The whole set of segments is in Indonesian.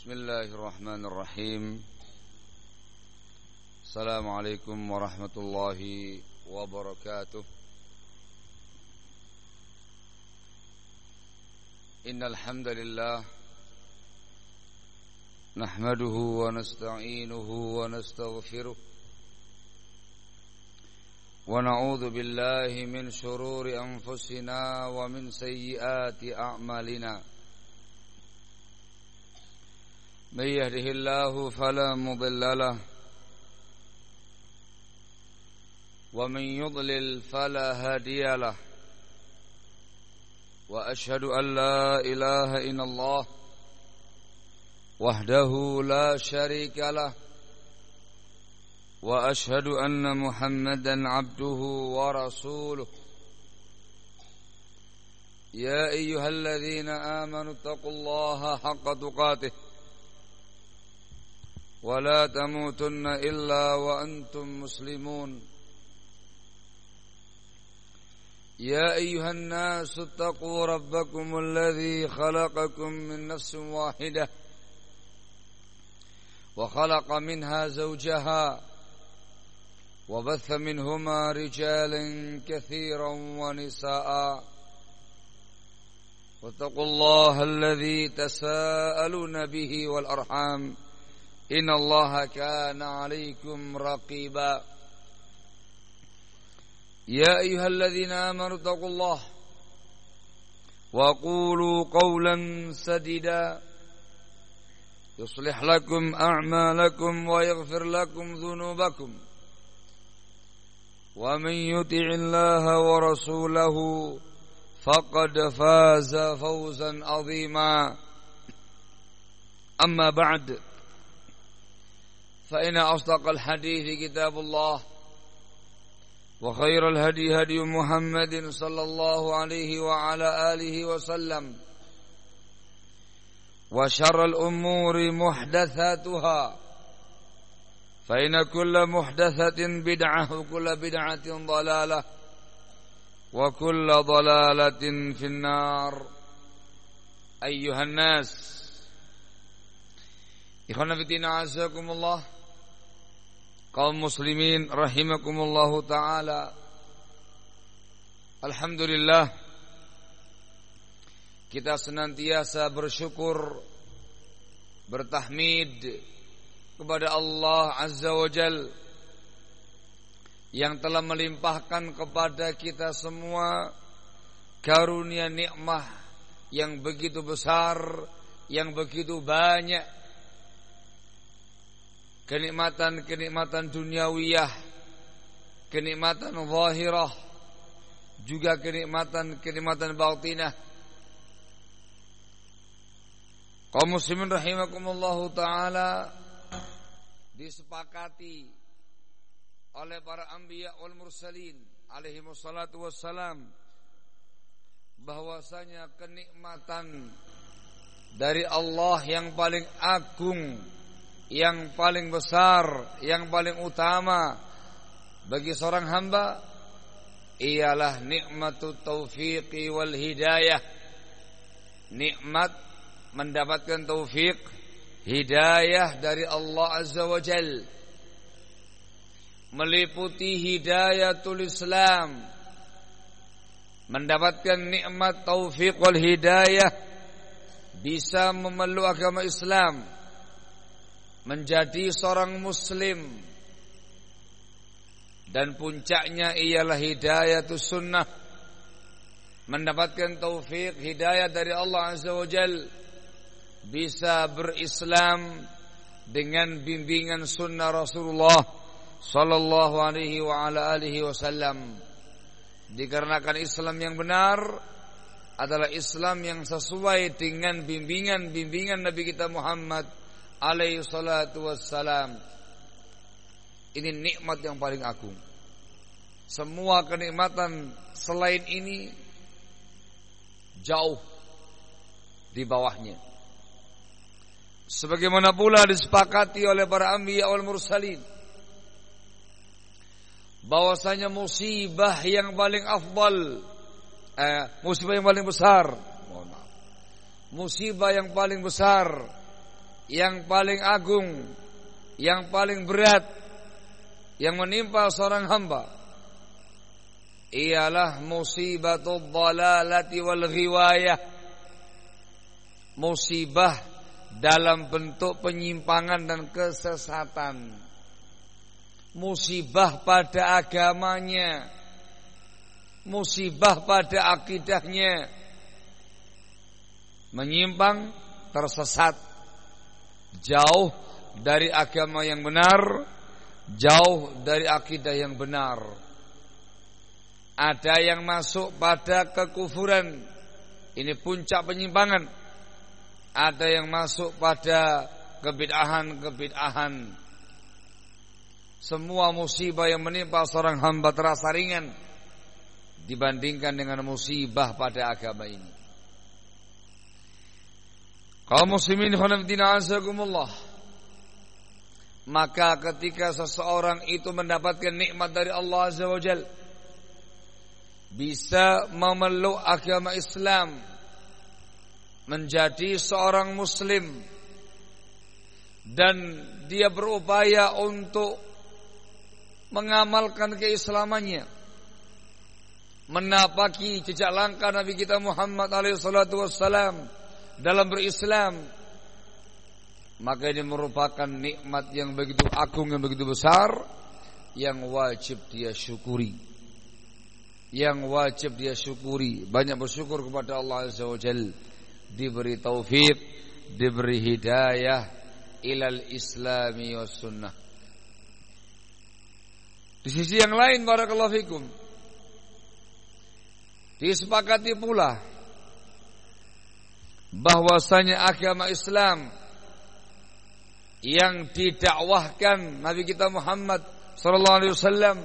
Bismillahirrahmanirrahim. Assalamualaikum warahmatullahi wabarakatuh. Innal hamdalillah nahmaduhu wa nasta'inuhu wa nastaghfiruh wa na'udzu billahi min shururi anfusina wa min sayyiati a'malina. من يهده الله فلا مضل له ومن يضلل فلا هادي له وأشهد أن لا إله إلا الله وحده لا شريك له وأشهد أن محمدا عبده ورسوله يا أيها الذين آمنوا اتقوا الله حق تقاته ولا تموتن إلا وأنتم مسلمون يا أيها الناس اتقوا ربكم الذي خلقكم من نفس واحدة وخلق منها زوجها وبث منهما رجالا كثيرا ونساء واتقوا الله الذي تساءلون به والأرحام إن الله كان عليكم رقيبا يا أيها الذين آمنوا اتقوا الله وقولوا قولا سديدا يصلح لكم أعمالكم ويغفر لكم ذنوبكم ومن يطع الله ورسوله فقد فاز فوزا عظيما أما بعد فإن أصدق الحديث كتاب الله وخير الهدي هدي محمد صلى الله عليه وعلى آله وسلم وشر الأمور محدثاتها فإن كل محدثة بدعة وكل بدعة ضلالة وكل ضلالة في النار أيها الناس إخوانا في الدين أعزكم الله kaum muslimin rahimakumullahu ta'ala. Alhamdulillah, kita senantiasa bersyukur, bertahmid kepada Allah Azza wa Jal yang telah melimpahkan kepada kita semua karunia nikmah yang begitu besar, yang begitu banyak. Kenikmatan-kenikmatan duniawiyah, kenikmatan zahirah, juga kenikmatan-kenikmatan batinah. Kaum muslimin rahimakumullahu ta'ala, disepakati oleh para anbiya wal mursalin alaihi wassalatu wassalam bahwasanya kenikmatan dari Allah yang paling agung, yang paling besar, yang paling utama bagi seorang hamba ialah nikmatut taufiqi wal hidayah. Nikmat mendapatkan taufik, hidayah dari Allah Azza wa Jal, meliputi hidayatul Islam, mendapatkan nikmat taufik wal hidayah, bisa memeluk agama Islam, menjadi seorang muslim, dan puncaknya ialah hidayatus sunnah, mendapatkan taufik hidayah dari Allah Azza wa Jal, bisa berislam dengan bimbingan sunnah Rasulullah sallallahu alaihi wa ala alihi wasallam. Dikarenakan Islam yang benar adalah Islam yang sesuai dengan bimbingan Nabi kita Muhammad alaihi salatu wassalam. Ini nikmat yang paling agung. Semua kenikmatan selain ini jauh di bawahnya. Sebagaimana pula disepakati oleh para anbiya wal mursalin bahwasanya musibah yang paling afdal, musibah yang paling besar, musibah yang paling besar yang paling agung, yang paling berat yang menimpa seorang hamba ialah musibatul dhalalati wal ghiwayah. Musibah dalam bentuk penyimpangan dan kesesatan. Musibah pada agamanya, musibah pada akidahnya, menyimpang, tersesat, jauh dari agama yang benar, jauh dari akidah yang benar. Ada yang masuk pada kekufuran, ini puncak penyimpangan. Ada yang masuk pada kebid'ahan. Semua musibah yang menimpa seorang hamba terasa ringan dibandingkan dengan musibah pada agama ini. Kaum muslimin khonafidina azakumullah, maka ketika seseorang itu mendapatkan nikmat dari Allah Azza wa Jalla, bisa memeluk agama Islam, menjadi seorang muslim, dan dia berupaya untuk mengamalkan keislamannya, menapaki jejak langkah Nabi kita Muhammad SAW dalam berislam, maka ini merupakan nikmat yang begitu agung, yang begitu besar, yang wajib dia syukuri. Yang wajib dia syukuri. Banyak bersyukur kepada Allah Azza wa Jalla, diberi taufik, diberi hidayah ilal islami was sunnah. Di sisi yang lain, barakallahu fikum, disepakati pula bahwasanya agama Islam yang didakwahkan Nabi kita Muhammad sallallahu alaihi wasallam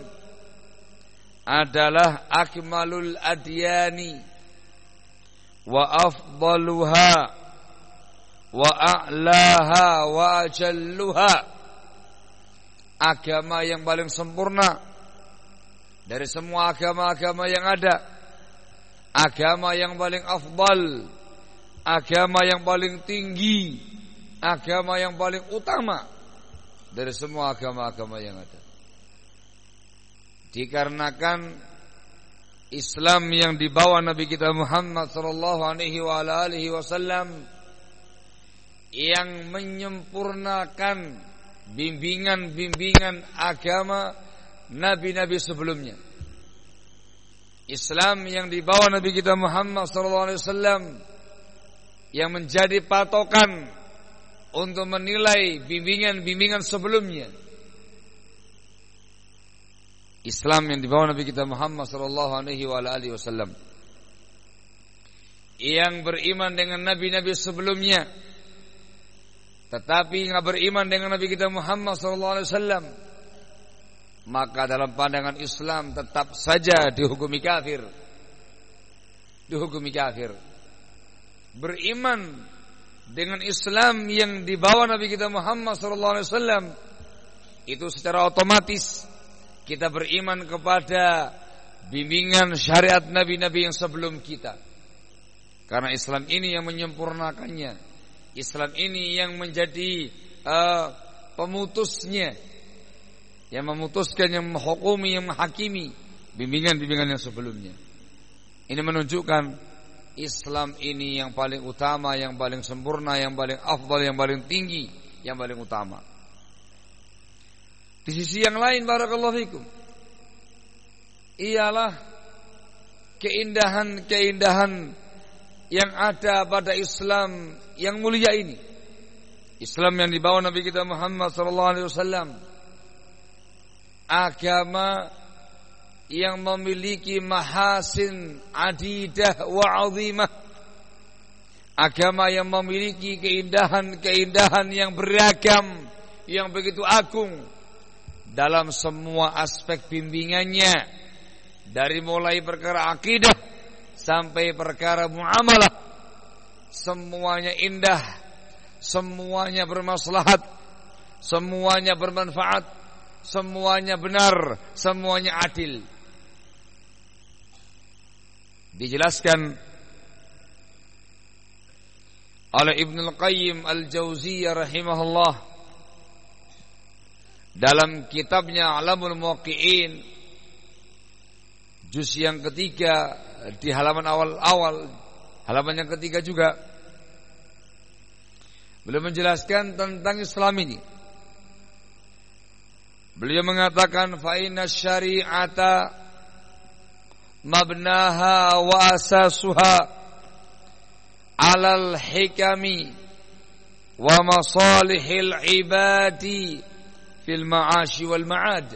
adalah akmalul adyani wa afdaluha wa a'laha wa ajalluha. Agama yang paling sempurna dari semua agama-agama yang ada, agama yang paling afdal, agama yang paling tinggi, agama yang paling utama dari semua agama-agama yang ada. Dikarenakan Islam yang dibawa Nabi kita Muhammad sallallahu alaihi wasallam yang menyempurnakan bimbingan-bimbingan agama nabi-nabi sebelumnya. Islam yang dibawa Nabi kita Muhammad sallallahu alaihi wasallam yang menjadi patokan untuk menilai bimbingan-bimbingan sebelumnya. Islam yang dibawa Nabi kita Muhammad sallallahu alaihi wasallam yang beriman dengan nabi-nabi sebelumnya, tetapi enggak beriman dengan Nabi kita Muhammad sallallahu alaihi wasallam, maka dalam pandangan Islam tetap saja dihukumi kafir. Dihukumi kafir. Beriman dengan Islam yang dibawa Nabi kita Muhammad sallallahu alaihi wasallam itu secara otomatis kita beriman kepada bimbingan syariat nabi-nabi yang sebelum kita. Karena Islam ini yang menyempurnakannya. Islam ini yang menjadi pemutusnya, yang memutuskan, yang menghukumi, yang menghakimi bimbingan-bimbingan yang sebelumnya. Ini menunjukkan Islam ini yang paling utama, yang paling sempurna, yang paling afdal, yang paling tinggi, yang paling utama. Di sisi yang lain, barakallahu fikum, ialah keindahan-keindahan yang ada pada Islam yang mulia ini. Islam yang dibawa Nabi kita Muhammad sallallahu alaihi wasallam, agama yang memiliki mahasin adidah wa azimah, agama yang memiliki keindahan-keindahan yang beragam, yang begitu agung dalam semua aspek bimbingannya, dari mulai perkara akidah sampai perkara muamalah. Semuanya indah, semuanya bermaslahat, semuanya bermanfaat, semuanya benar, semuanya adil. Dijelaskan oleh Ibnul Qayyim Al-Jauziyah rahimahullah dalam kitabnya Alamul Muwaqqi'in juz yang ketiga di halaman awal-awal, halaman yang ketiga juga, beliau menjelaskan tentang Islam ini. Beliau mengatakan fa inna syari'ata mabnaha wa asasuha 'alal hikami wa masalihil ibadi fil ma'ashi wal ma'ad.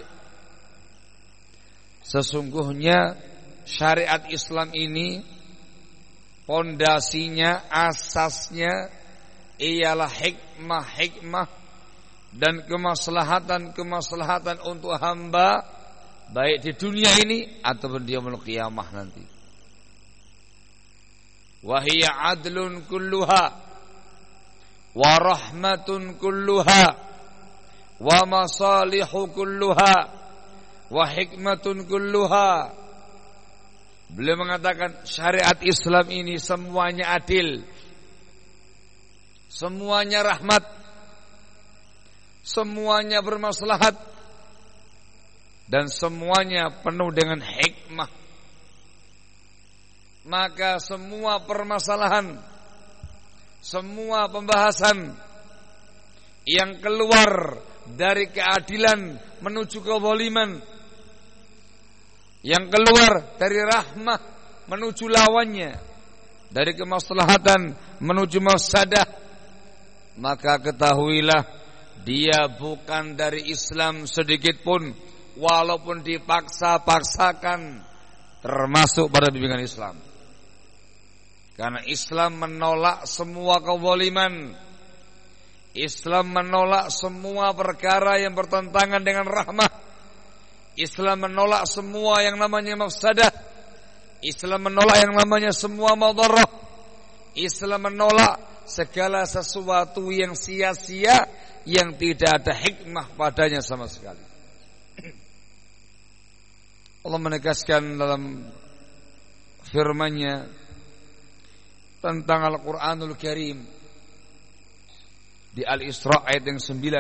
Sesungguhnya syariat Islam ini pondasinya, asasnya ialah hikmah dan kemaslahatan untuk hamba baik di dunia ini ataupun di yaumul qiyamah nanti. Wa hiya adlun kulluha wa rahmatun kulluha wa masalihu kulluha wa hikmatun kulluha. Beliau mengatakan syariat Islam ini semuanya adil, semuanya rahmat, semuanya bermaslahat, dan semuanya penuh dengan hikmah. Maka semua permasalahan, semua pembahasan yang keluar dari keadilan menuju kezaliman, yang keluar dari rahmah menuju lawannya, dari kemaslahatan menuju mafsadah, maka ketahuilah dia bukan dari Islam sedikit pun, walaupun dipaksa-paksakan termasuk pada bimbingan Islam. Karena Islam menolak semua kezaliman, Islam menolak semua perkara yang bertentangan dengan rahmah, Islam menolak semua yang namanya mafsadah, Islam menolak yang namanya semua madarah, Islam menolak segala sesuatu yang sia-sia, yang tidak ada hikmah padanya sama sekali. Allah menegaskan dalam firman-Nya tentang Al-Qur'anul Karim di Al-Isra ayat yang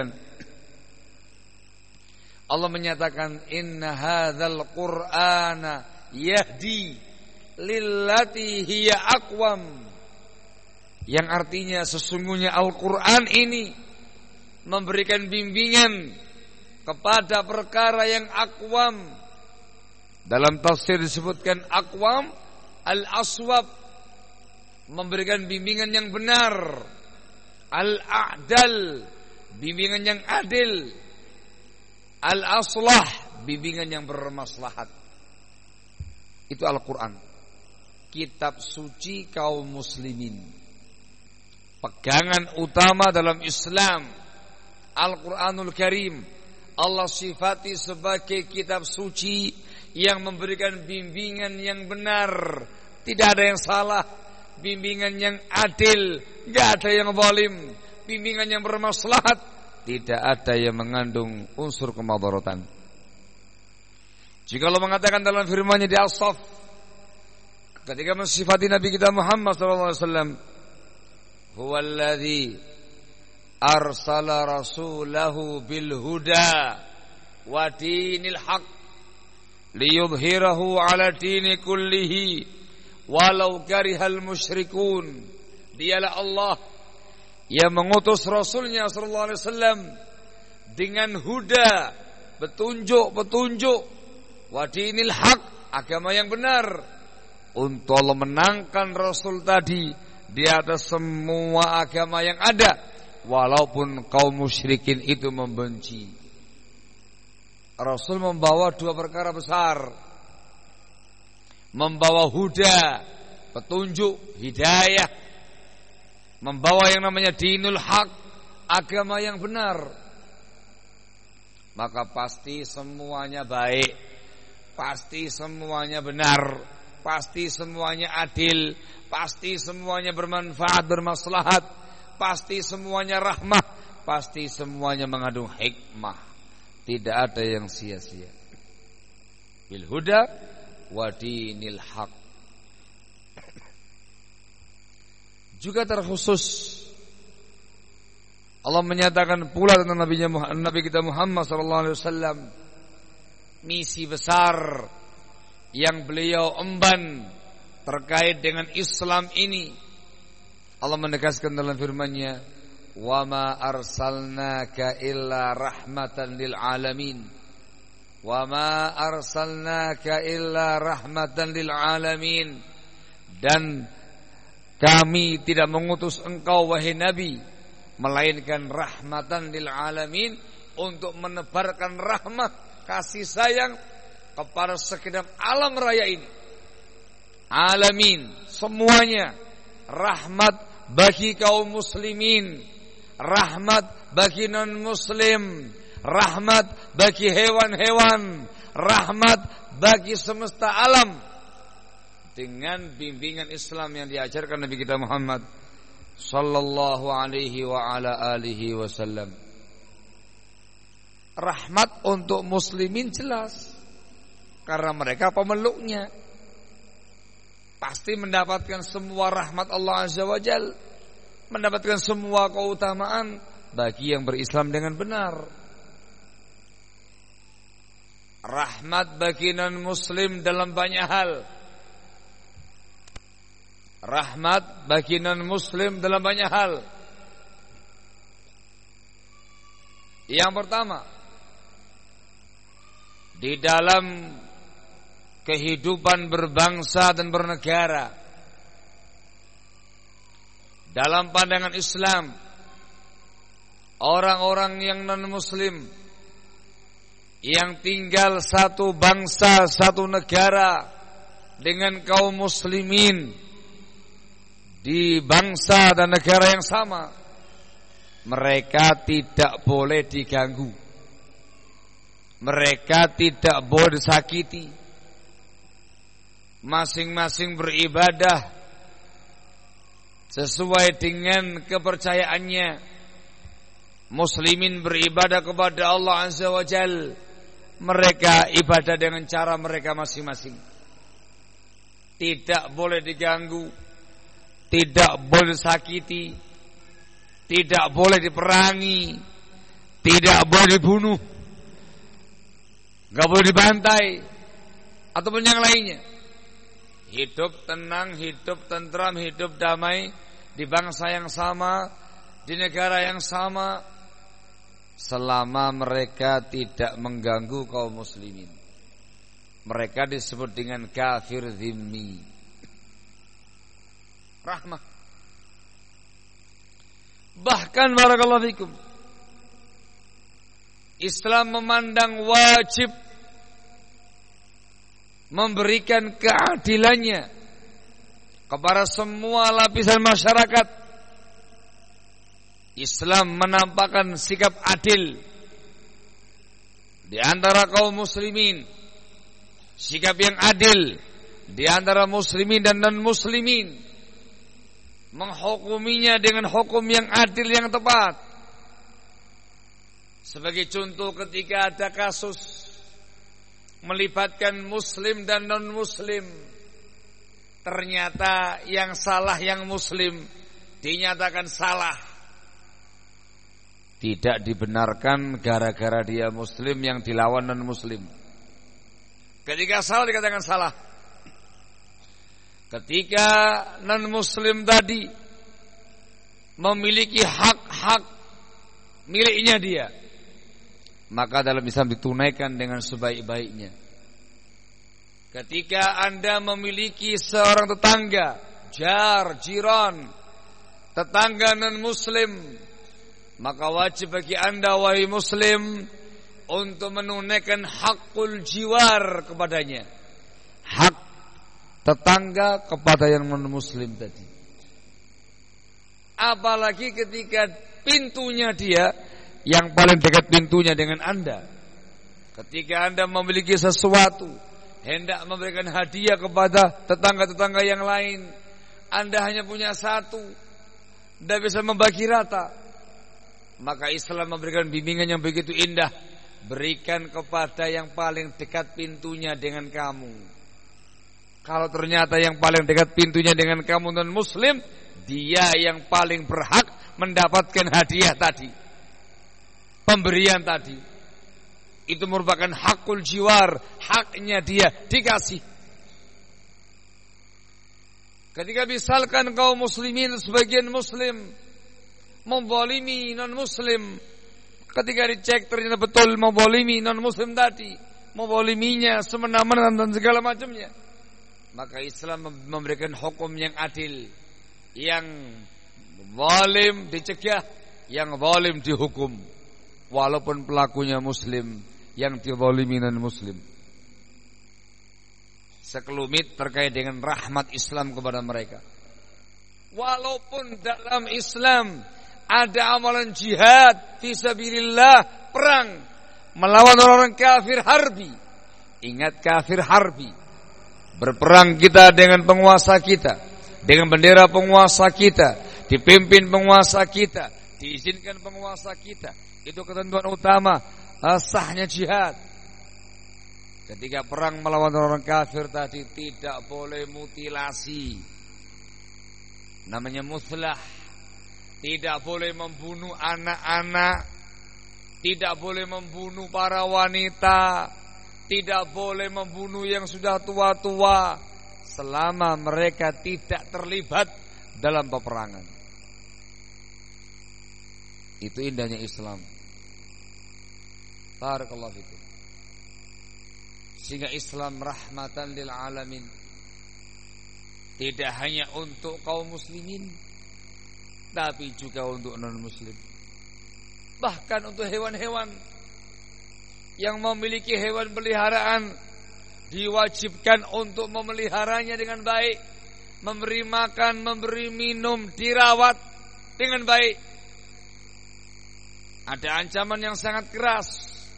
9. Allah menyatakan inna hadzal qur'ana yahdi lillati hiya aqwam, yang artinya sesungguhnya Al-Qur'an ini memberikan bimbingan kepada perkara yang aqwam. Dalam tafsir disebutkan aqwam al-aswab, memberikan bimbingan yang benar, al-a'dal, bimbingan yang adil, al-aslah, bimbingan yang bermaslahat. Itu Al-Quran, kitab suci kaum muslimin, pegangan utama dalam Islam. Al-Quranul Karim Allah sifati sebagai kitab suci yang memberikan bimbingan yang benar, tidak ada yang salah, bimbingan yang adil, tidak ada yang zalim, bimbingan yang bermaslahat, tidak ada yang mengandung unsur kemadaratan. Jika Allah mengatakan dalam firman-Nya di As-Saff ketika mensifati Nabi kita Muhammad SAW, huwallazi arsala rasulahu bil huda wa dinil haq liyudhhirahu ala dini kullihi walau karihal musyrikun. Dialah Allah yang mengutus Rasulnya sallallahu alaihi wasallam dengan huda, petunjuk, wa dinil haq, agama yang benar, untuk Allah menangkan Rasul tadi di atas semua agama yang ada, walaupun kaum musyrikin itu membenci. Rasul membawa dua perkara besar, membawa huda, petunjuk, hidayah, membawa yang namanya dinul haq, agama yang benar. Maka pasti semuanya baik, pasti semuanya benar, pasti semuanya adil, pasti semuanya bermanfaat, bermaslahat, pasti semuanya rahmah, pasti semuanya mengandung hikmah. Tidak ada yang sia-sia. Bil huda wa dinil haq. juga terkhusus. Allah menyatakan pula tentang Nabi kita Muhammad sallallahu alaihi wasallam, misi besar yang beliau emban terkait dengan Islam ini. Allah menegaskan dalam firman-Nya, "Wa ma arsalnaka illa rahmatan lil alamin." Wa ma arsalnaka illa rahmatan lil alamin. Dan kami tidak mengutus engkau wahai Nabi melainkan rahmatan lil alamin, untuk menebarkan rahmat kasih sayang kepada segenap alam raya ini. Alamin semuanya, rahmat bagi kaum muslimin, rahmat bagi non muslim, rahmat bagi hewan-hewan, rahmat bagi semesta alam, dengan bimbingan Islam yang diajarkan Nabi kita Muhammad sallallahu alaihi wa ala alihi wasallam. Rahmat untuk muslimin jelas, karena mereka pemeluknya, pasti mendapatkan semua rahmat Allah Azza wa Jalla, mendapatkan semua keutamaan bagi yang berislam dengan benar. Rahmat bagi non muslim dalam banyak hal. Rahmat bagi non muslim dalam banyak hal. Yang pertama, di dalam kehidupan berbangsa dan bernegara, dalam pandangan Islam, orang-orang yang non muslim yang tinggal satu bangsa, satu negara dengan kaum muslimin di bangsa dan negara yang sama, mereka tidak boleh diganggu, mereka tidak boleh disakiti. Masing-masing beribadah sesuai dengan kepercayaannya. Muslimin beribadah kepada Allah Azza wa Jalla, mereka ibadah dengan cara mereka masing-masing. Tidak boleh diganggu, tidak boleh disakiti, tidak boleh diperangi, tidak boleh dibunuh, gak boleh dibantai, ataupun yang lainnya. Hidup tenang, hidup tentram, hidup damai di bangsa yang sama, di negara yang sama, selama mereka tidak mengganggu kaum muslimin. Mereka disebut dengan kafir zimmi. Rahmah. Bahkan barakallahu fikum, Islam memandang wajib memberikan keadilannya kepada semua lapisan masyarakat. Islam menampakkan sikap adil di antara kaum muslimin, sikap yang adil di antara muslimin dan non-muslimin, menghukuminya dengan hukum yang adil yang tepat. Sebagai contoh, ketika ada kasus melibatkan muslim dan non-muslim, ternyata yang salah yang muslim dinyatakan salah, tidak dibenarkan gara-gara dia muslim yang dilawan non-muslim. Ketika salah dikatakan salah. Ketika non-muslim tadi memiliki hak-hak miliknya dia, maka dalam Islam ditunaikan dengan sebaik-baiknya. Ketika Anda memiliki seorang tetangga, jar, jiran, tetangga non-muslim, maka wajib bagi Anda wahai muslim untuk menunaikan hakul jiwar kepadanya, hak tetangga kepada yang non-muslim tadi. Apalagi ketika pintunya dia yang paling dekat pintunya dengan Anda. Ketika Anda memiliki sesuatu, hendak memberikan hadiah kepada tetangga-tetangga yang lain, Anda hanya punya satu, tidak bisa membagi rata, maka Islam memberikan bimbingan yang begitu indah. Berikan kepada yang paling dekat pintunya dengan kamu. Kalau ternyata yang paling dekat pintunya dengan kamu non-muslim, dia yang paling berhak mendapatkan hadiah tadi, pemberian tadi. Itu merupakan hakul jiwar, haknya dia dikasih. Ketika misalkan kaum muslimin sebagian muslim menzalimi non muslim, ketika dicek ternyata betul menzalimi non muslim tadi, menzaliminya semena-mena dan segala macamnya, maka Islam memberikan hukum yang adil. Yang zalim dicegah, yang zalim dihukum, walaupun pelakunya muslim, yang dizalimi non muslim. Sekelumit terkait dengan rahmat Islam kepada mereka. Walaupun dalam Islam ada amalan jihad fisabilillah, perang melawan orang kafir harbi. Ingat, kafir harbi. Berperang kita dengan penguasa kita, dengan bendera penguasa kita, dipimpin penguasa kita, diizinkan penguasa kita. Itu ketentuan utama sahnya jihad. Ketika perang melawan orang kafir tadi, tidak boleh mutilasi, namanya muslah. Tidak boleh membunuh anak-anak, tidak boleh membunuh para wanita, tidak boleh membunuh yang sudah tua-tua, selama mereka tidak terlibat dalam peperangan. Itu indahnya Islam. Barakallahu fikum. Sehingga Islam rahmatan lil alamin, tidak hanya untuk kaum muslimin, tapi juga untuk non muslim. Bahkan untuk hewan-hewan yang memiliki hewan peliharaan, diwajibkan untuk memeliharanya dengan baik, memberi makan, memberi minum, dirawat dengan baik. Ada ancaman yang sangat keras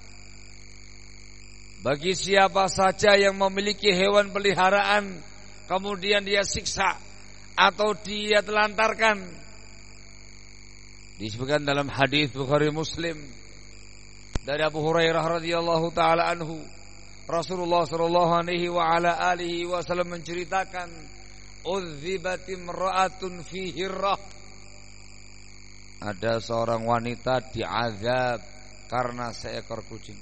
bagi siapa saja yang memiliki hewan peliharaan kemudian dia siksa atau dia telantarkan. Disebutkan dalam hadis Bukhari Muslim dari Abu Hurairah radhiyallahu taala anhu, Rasulullah sallallahu alaihi wa ala alihi wasallam menceritakan, "Udzibat imra'atun fi hirrah." Ada seorang wanita diazab karena seekor kucing.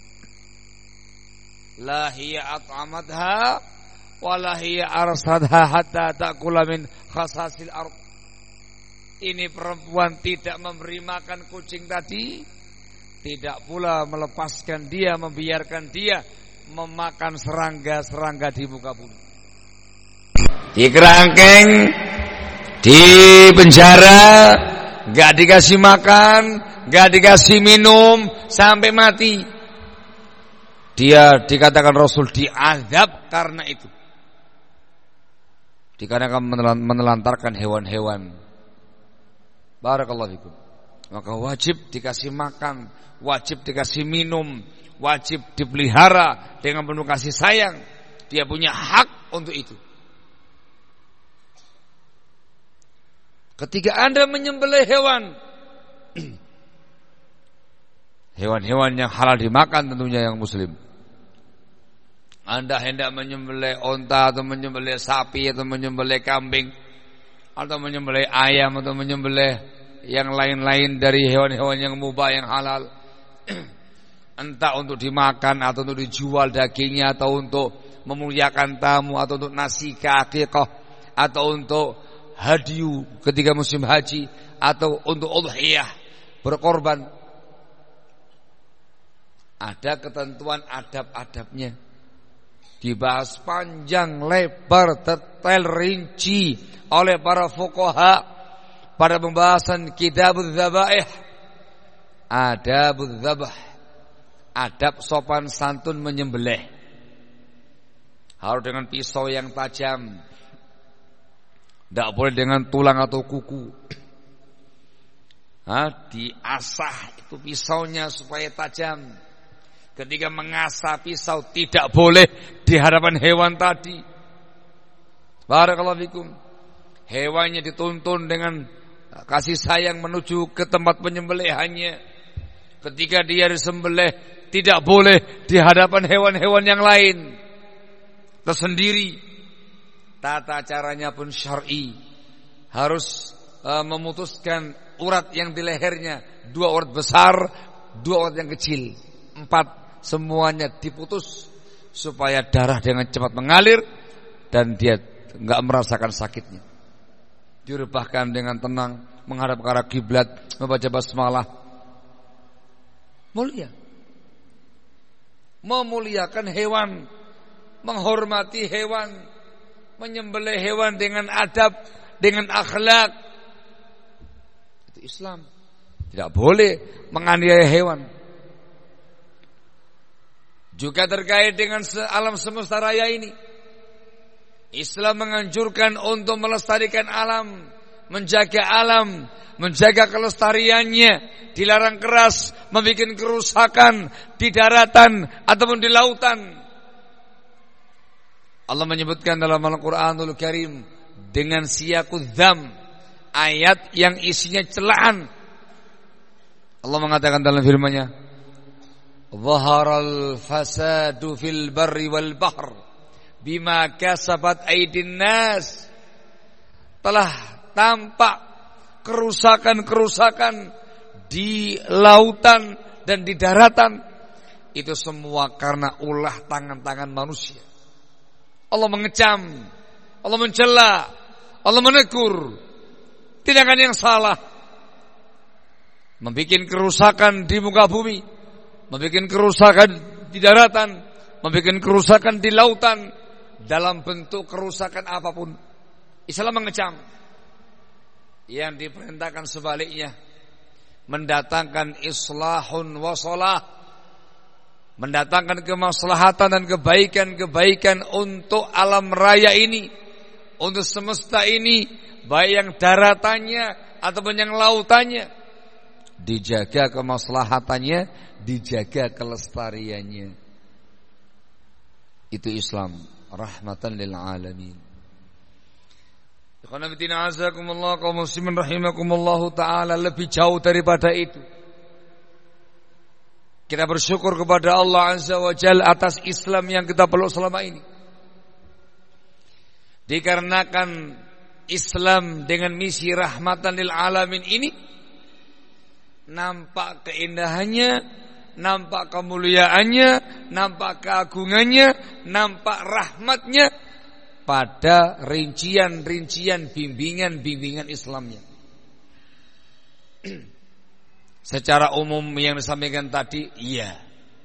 La hiya at'amatha wa la hiya arsadha hatta ta'kula min khasasil ard. Ini perempuan tidak memberi makan kucing tadi, tidak pula melepaskan dia, membiarkan dia memakan serangga-serangga di muka bumi. Di kerangkeng, di penjara, gak dikasih makan, gak dikasih minum sampai mati. Dia dikatakan Rasul diazab karena itu, dikarenakan menelantarkan hewan-hewan. Barakallahu fikum. Maka wajib dikasih makan, wajib dikasih minum, wajib dipelihara dengan penuh kasih sayang. Dia punya hak untuk itu. Ketika Anda menyembelih hewan, hewan-hewan yang halal dimakan tentunya yang muslim. Anda hendak menyembelih onta atau menyembelih sapi atau menyembelih kambing atau menyembelih ayam atau menyembelih yang lain-lain dari hewan-hewan yang mubah yang halal, entah untuk dimakan atau untuk dijual dagingnya, atau untuk memuliakan tamu, atau untuk nasi akikah, atau untuk hadiyu ketika musim haji, atau untuk udhiyah berkorban, ada ketentuan adab-adabnya, dibahas panjang lebar detail rinci oleh para fuqaha pada pembahasan kitabuz dzabaih, adabuz dzabah, adab sopan santun menyembelih. Harus dengan pisau yang tajam, tidak boleh dengan tulang atau kuku. Diasah itu pisaunya supaya tajam. Ketika mengasah pisau tidak boleh di hadapan hewan tadi. Barakallahu fikum. Hewannya dituntun dengan kasih sayang menuju ke tempat penyembelihannya. Ketika dia disembelih tidak boleh di hadapan hewan-hewan yang lain, tersendiri. Tata caranya pun syar'i, harus memutuskan urat yang di lehernya, 2 urat besar, 2 urat yang kecil, 4 semuanya diputus supaya darah dengan cepat mengalir dan dia enggak merasakan sakitnya. Direbahkan dengan tenang, menghadap ke arah kiblat, membaca basmalah. Mulia. Memuliakan hewan, menghormati hewan, menyembelih hewan dengan adab, dengan akhlak. Itu Islam. Tidak boleh menganiaya hewan. Juga terkait dengan alam semesta raya ini, Islam menganjurkan untuk melestarikan alam, menjaga kelestariannya, dilarang keras membuat kerusakan di daratan ataupun di lautan. Allah menyebutkan dalam Al-Qur'anul Karim dengan siyaqud dzam, ayat yang isinya celaan. Allah mengatakan dalam firman-Nya, "Zaharal fasadu fil barri wal bahr bima kasabat aydin nas." Telah tampak kerusakan-kerusakan di lautan dan di daratan. Itu semua karena ulah tangan-tangan manusia. Allah mengecam, Allah mencela, Allah menegur tindakan yang salah, membuat kerusakan di muka bumi, membuat kerusakan di daratan, membuat kerusakan di lautan, dalam bentuk kerusakan apapun. Islam mengecam. Yang diperintahkan sebaliknya, mendatangkan islahun wa shalah, mendatangkan kemaslahatan dan kebaikan-kebaikan untuk alam raya ini, untuk semesta ini, baik yang daratannya ataupun yang lautannya. Dijaga kemaslahatannya, dijaga kelestariannya. Itu Islam, rahmatan lil alamin. Ikhwan fillah azakumullah, kaum muslimin rahimakumullah taala, lebih jauh daripada itu. Kita bersyukur kepada Allah Azza wa Jalla atas Islam yang kita peluk selama ini. Dikarenakan Islam dengan misi rahmatan lil alamin ini, nampak keindahannya, nampak kemuliaannya, nampak keagungannya, nampak rahmatnya pada rincian-rincian bimbingan-bimbingan Islamnya. Secara umum yang disampaikan tadi, iya.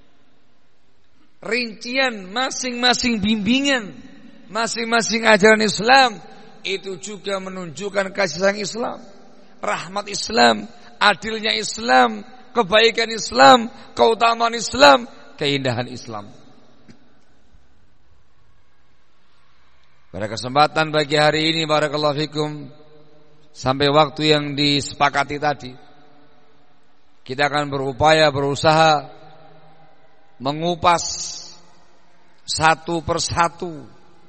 Rincian masing-masing bimbingan, masing-masing ajaran Islam itu juga menunjukkan kasih sayang Islam, rahmat Islam, adilnya Islam, kebaikan Islam, keutamaan Islam, keindahan Islam. Pada kesempatan pagi hari ini, barakallahu fikum, sampai waktu yang disepakati tadi, kita akan berusaha mengupas satu persatu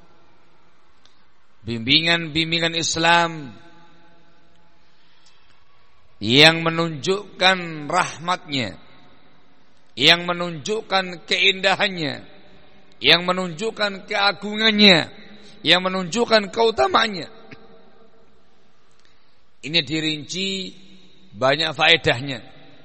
bimbingan-bimbingan Islam yang menunjukkan rahmatnya, yang menunjukkan keindahannya, yang menunjukkan keagungannya, yang menunjukkan keutamaannya. Ini dirinci banyak faedahnya.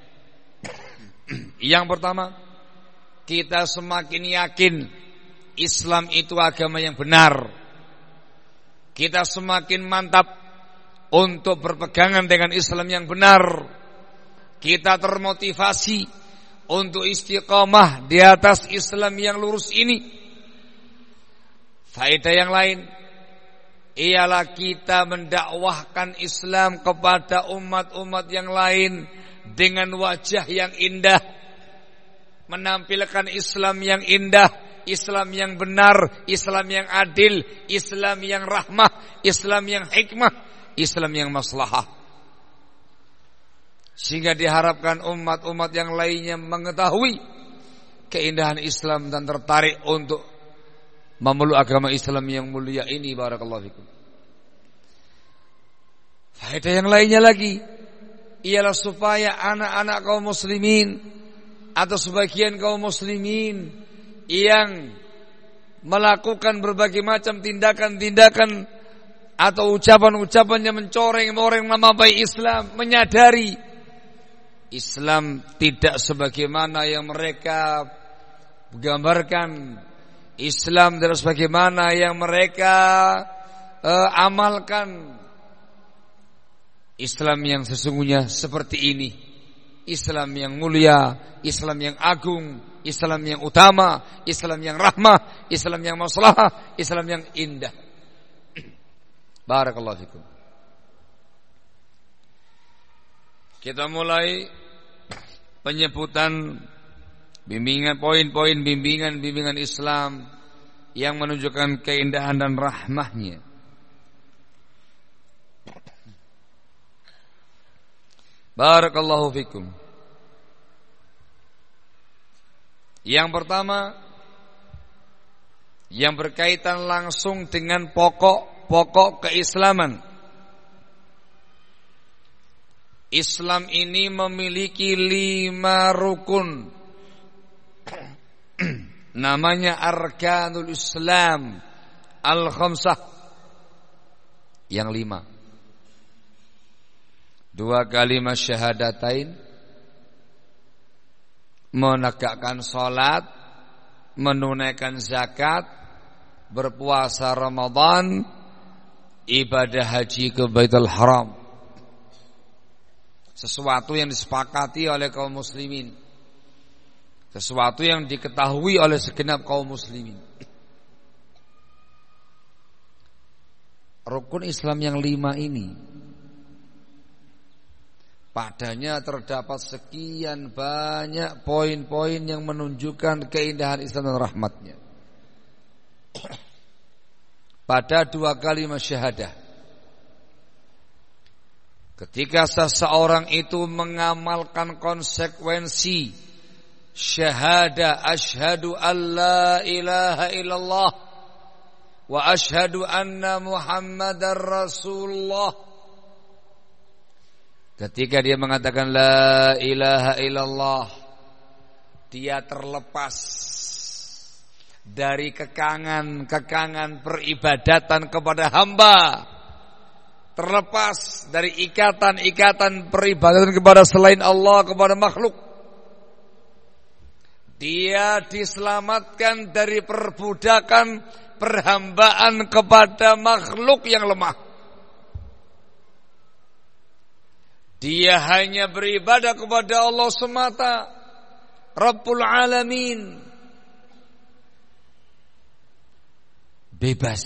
Yang pertama, kita semakin yakin Islam itu agama yang benar. Kita semakin mantap untuk berpegangan dengan Islam yang benar. Kita termotivasi untuk istiqamah di atas Islam yang lurus ini. Faedah yang lain ialah kita mendakwahkan Islam kepada umat-umat yang lain dengan wajah yang indah, menampilkan Islam yang indah, Islam yang benar, Islam yang adil, Islam yang rahmah, Islam yang hikmah, Islam yang maslahah. Sehingga diharapkan umat-umat yang lainnya mengetahui keindahan Islam dan tertarik untuk memeluk agama Islam yang mulia ini. Barakallahu fikum. Faedah yang lainnya lagi ialah supaya anak-anak kaum muslimin atau sebagian kaum muslimin yang melakukan berbagai macam tindakan-tindakan atau ucapan-ucapan yang mencoreng-moreng nama baik Islam, menyadari Islam tidak sebagaimana yang mereka gambarkan, Islam tidak sebagaimana yang mereka amalkan. Islam yang sesungguhnya seperti ini, Islam yang mulia, Islam yang agung, Islam yang utama, Islam yang rahmah, Islam yang maslahah, Islam yang indah. Barakallahu fikum. Kita mulai penyebutan bimbingan, poin-poin bimbingan Islam yang menunjukkan keindahan dan rahmahnya. Barakallahu fikum. Yang pertama, yang berkaitan langsung dengan pokok keislaman. Islam ini memiliki 5 rukun. Namanya Arkanul Islam Al-Khamsah. Yang 5. 2 kalimat syahadatain, menegakkan salat, menunaikan zakat, berpuasa Ramadan, ibadah haji ke Baitul Haram. Sesuatu yang disepakati oleh kaum muslimin, sesuatu yang diketahui oleh segenap kaum muslimin. Rukun Islam yang 5 ini, padanya terdapat sekian banyak poin-poin yang menunjukkan keindahan Islam dan rahmatnya. Pada 2 kalimat syahadah, ketika seseorang itu mengamalkan konsekuensi syahadah, asyhadu an la ilaha illallah wa asyhadu anna Muhammadar Rasulullah. Ketika dia mengatakan la ilaha illallah, dia terlepas dari kekangan peribadatan kepada hamba, terlepas dari ikatan peribadatan kepada selain Allah, kepada makhluk. Dia diselamatkan dari perbudakan, perhambaan kepada makhluk yang lemah. Dia hanya beribadah kepada Allah semata, Rabbul Alamin. Bebas,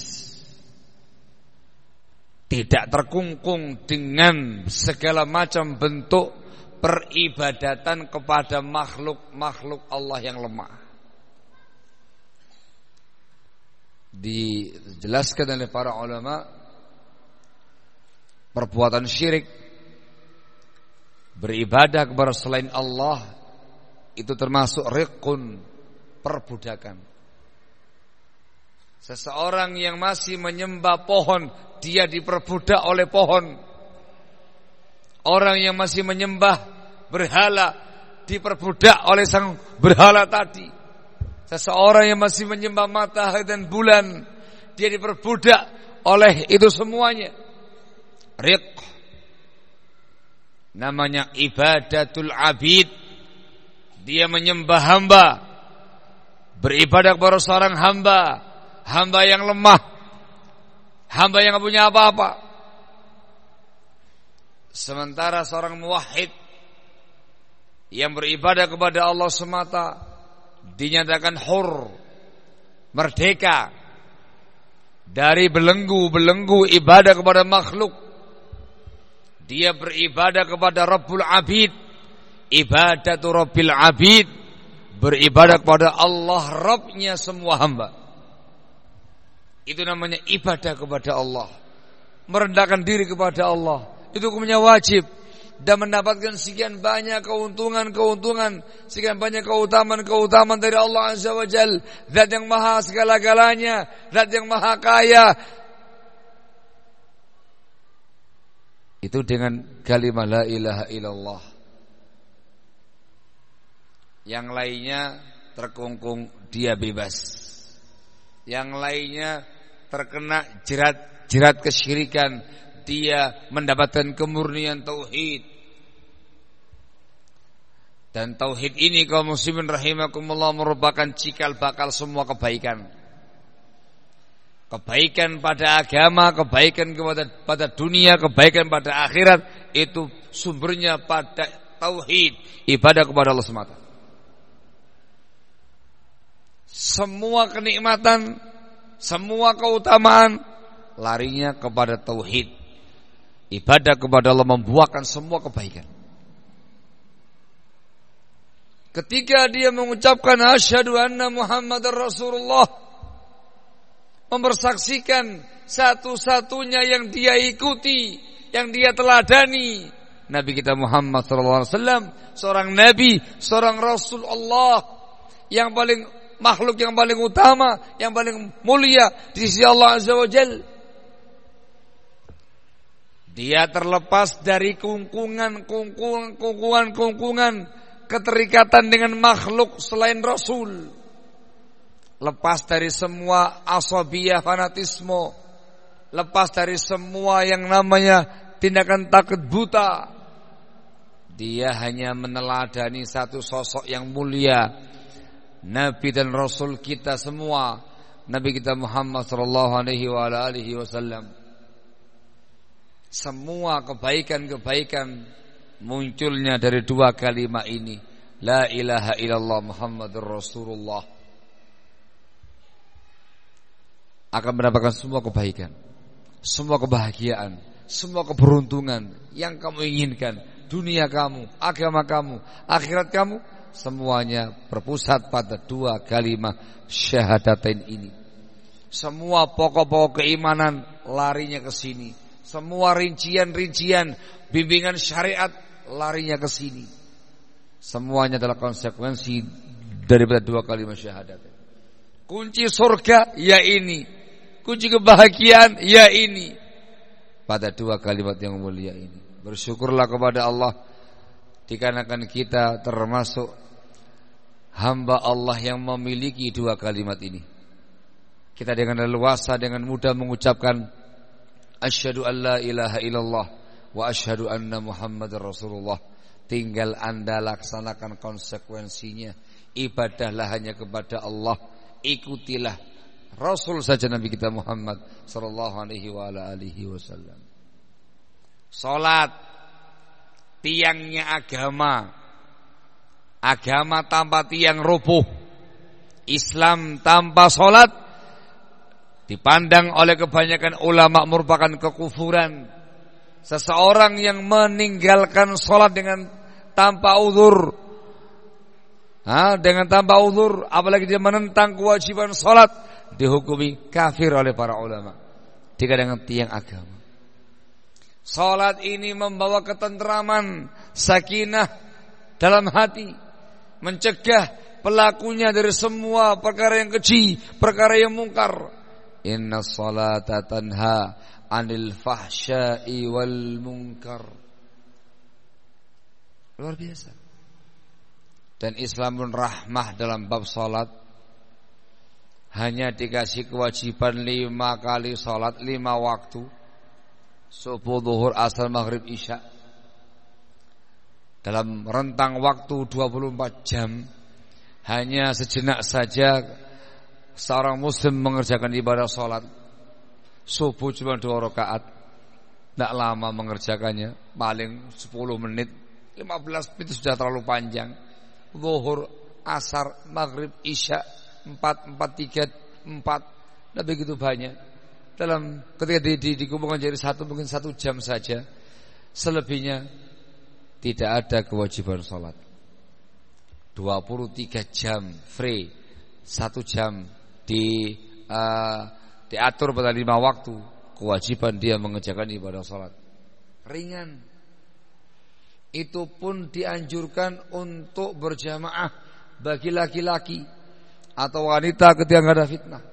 tidak terkungkung dengan segala macam bentuk peribadatan kepada makhluk Allah yang lemah. Dijelaskan oleh para ulama, perbuatan syirik, beribadah kepada selain Allah, itu termasuk riqun, perbudakan. Seseorang yang masih menyembah pohon, dia diperbudak oleh pohon. Orang yang masih menyembah berhala, diperbudak oleh sang berhala tadi. Seseorang yang masih menyembah matahari dan bulan, dia diperbudak oleh itu semuanya. Riq, namanya ibadatul abid. Dia menyembah hamba, beribadah kepada seorang hamba yang lemah, hamba yang tidak punya apa-apa. Sementara seorang muwahhid yang beribadah kepada Allah semata dinyatakan hur, merdeka dari belenggu ibadah kepada makhluk. Dia beribadah kepada Rabbul Abid, ibadatu Rabbil Abid, beribadah kepada Allah Rabbnya semua hamba. Itu namanya ibadah kepada Allah, merendahkan diri kepada Allah. Itu hukumnya wajib dan mendapatkan sekian banyak keuntungan, sekian banyak keutamaan dari Allah Azza wa Jalla, Zat yang maha segala-galanya, Zat yang maha kaya. Itu dengan kalimat la ilaha illallah. Yang lainnya terkungkung, dia bebas. Yang lainnya terkena jerat terjerat kesyirikan, dia mendapatkan kemurnian tauhid. Dan tauhid ini kaum muslimin rahimakumullah merupakan cikal bakal semua kebaikan. Kebaikan pada agama, kebaikan pada dunia, kebaikan pada akhirat, itu sumbernya pada tauhid, ibadah kepada Allah semata. Semua kenikmatan, semua keutamaan larinya kepada tauhid. Ibadah kepada Allah membuahkan semua kebaikan. Ketika dia mengucapkan asyhadu anna Muhammadar Rasulullah, mempersaksikan satu-satunya yang dia ikuti, yang dia teladani, Nabi kita Muhammad SAW, seorang Nabi, seorang Rasul Allah, yang paling makhluk yang paling utama, yang paling mulia di sisi Allah Azza wa Jalla. Dia terlepas dari kungkungan keterikatan dengan makhluk selain Rasul. Lepas dari semua asabiyah fanatisme, lepas dari semua yang namanya tindakan takut buta. Dia hanya meneladani satu sosok yang mulia, Nabi dan Rasul kita semua, Nabi kita Muhammad sallallahu alaihi wasallam. Semua kebaikan-kebaikan munculnya dari dua kalimat ini, la ilaha illallah Muhammadur Rasulullah. Akan mendapatkan semua kebaikan, semua kebahagiaan, semua keberuntungan yang kamu inginkan. Dunia kamu, agama kamu, akhirat kamu, semuanya berpusat pada dua kalimat syahadatain ini. Semua pokok-pokok keimanan larinya ke sini. Semua rincian-rincian bimbingan syariat larinya ke sini. Semuanya adalah konsekuensi daripada dua kalimat syahadatain. Kunci surga ya ini, kunci kebahagiaan ya ini, pada dua kalimat yang mulia ini. Bersyukurlah kepada Allah dikarenakan kita termasuk hamba Allah yang memiliki dua kalimat ini. Kita dengan leluasa, dengan mudah mengucapkan asyhadu an la ilaha illallah wa asyhadu anna Muhammadar Rasulullah. Tinggal Anda laksanakan konsekuensinya. Ibadahlah hanya kepada Allah, ikutilah Rasul saja Nabi kita Muhammad sallallahu alaihi wasallam. Salat tiangnya agama. Agama tanpa tiang roboh. Islam tanpa salat dipandang oleh kebanyakan ulama merupakan kekufuran. Seseorang yang meninggalkan salat dengan tanpa uzur, dengan tanpa uzur, apalagi dia menentang kewajiban salat, dihukumi kafir oleh para ulama. Dikarenakan tiang agama. Salat ini membawa ketentraman, sakinah dalam hati, mencegah pelakunya dari semua perkara yang keji, perkara yang mungkar. Inna salata tanha 'anil fahsya'i wal munkar. Luar biasa. Dan Islam pun rahmah dalam bab salat. Hanya dikasih kewajiban 5 kali salat, 5 waktu. Subuh, zuhur, asar, maghrib, isya. Dalam rentang waktu 24 jam. Hanya sejenak saja seorang muslim mengerjakan ibadah salat. Subuh cuma 2 rakaat. Tidak lama mengerjakannya, paling 10 menit, 15 menit sudah terlalu panjang. Zuhur, asar, maghrib, isya, 4, 3, 4. Tidak begitu banyak. Dalam ketika dikumpulkan jadi satu, mungkin 1 jam saja. Selebihnya tidak ada kewajiban sholat. 23 jam free, 1 jam diatur pada 5 waktu. Kewajiban dia mengerjakan ibadah sholat. Ringan. Itu pun dianjurkan untuk berjamaah bagi laki-laki atau wanita ketika ada fitnah.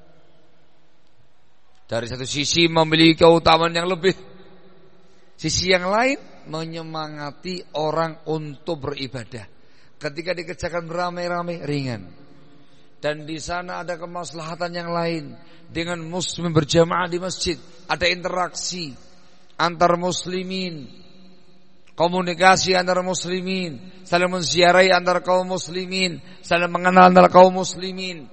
Dari satu sisi memiliki keutamaan yang lebih, sisi yang lain menyemangati orang untuk beribadah. Ketika dikerjakan beramai-ramai ringan. dan di sana ada kemaslahatan yang lain dengan muslim berjamaah di masjid, ada interaksi antar muslimin, komunikasi antar muslimin, saling menziarahi antar kaum muslimin, saling mengenal antar kaum muslimin.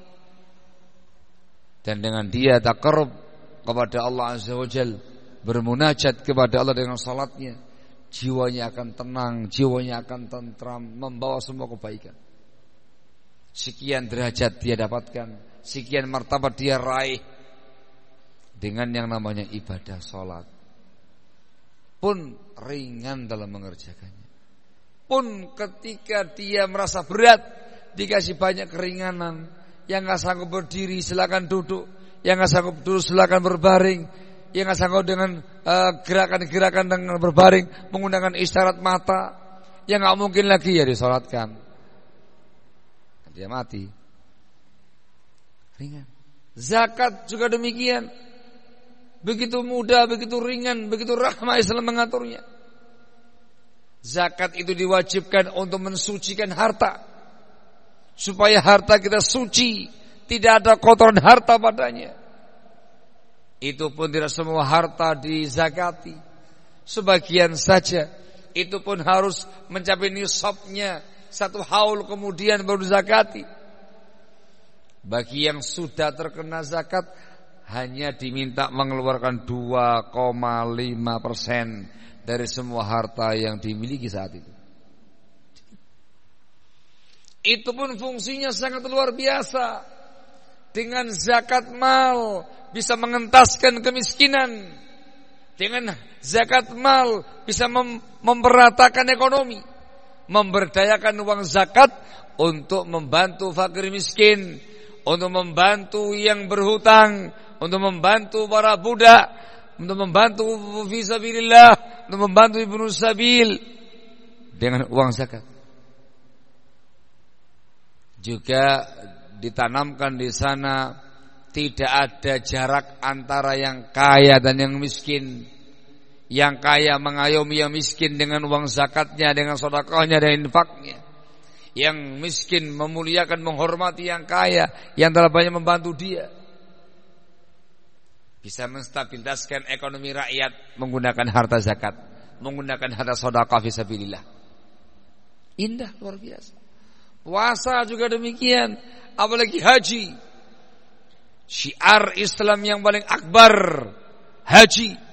Dan dengan dia taqarrub kepada Allah Azza wa Jalla, bermunajat kepada Allah dengan salatnya, jiwanya akan tenang, jiwanya akan tentram, membawa semua kebaikan. Sekian derajat dia dapatkan, sekian martabat dia raih dengan yang namanya ibadah salat. Pun ringan dalam mengerjakannya. Pun ketika dia merasa berat, dikasih banyak keringanan. Yang gak sanggup berdiri silakan duduk, yang gak sanggup duduk silakan berbaring, yang gak sanggup dengan gerakan-gerakan dengan berbaring menggunakan isyarat mata, yang gak mungkin lagi ya disolatkan. Dia mati. Ringan. Zakat juga demikian. Begitu mudah, begitu ringan, begitu rahmah Islam mengaturnya. Zakat itu diwajibkan untuk mensucikan harta, supaya harta kita suci, tidak ada kotoran harta padanya. Itu pun tidak semua harta dizakati, sebagian saja. Itu pun harus mencapai nisabnya 1 haul kemudian baru zakati. Bagi yang sudah terkena zakat hanya diminta mengeluarkan 2,5% dari semua harta yang dimiliki saat itu. Itu pun fungsinya sangat luar biasa. Dengan zakat mal bisa mengentaskan kemiskinan. Dengan zakat mal bisa memperatakan ekonomi, memberdayakan uang zakat untuk membantu fakir miskin, untuk membantu yang berhutang, untuk membantu para budak, untuk membantu fisabilillah, untuk membantu ibnu sabil dengan uang zakat. Juga ditanamkan di sana tidak ada jarak antara yang kaya dan yang miskin. Yang kaya mengayomi yang miskin dengan uang zakatnya, dengan sedekahnya dan infaknya. Yang miskin memuliakan, menghormati yang kaya yang telah banyak membantu dia. Bisa menstabiliskan ekonomi rakyat menggunakan harta zakat, menggunakan harta sedekah fisabilillah. Indah, luar biasa. Puasa juga demikian, apalagi haji. Syiar Islam yang paling akbar, haji.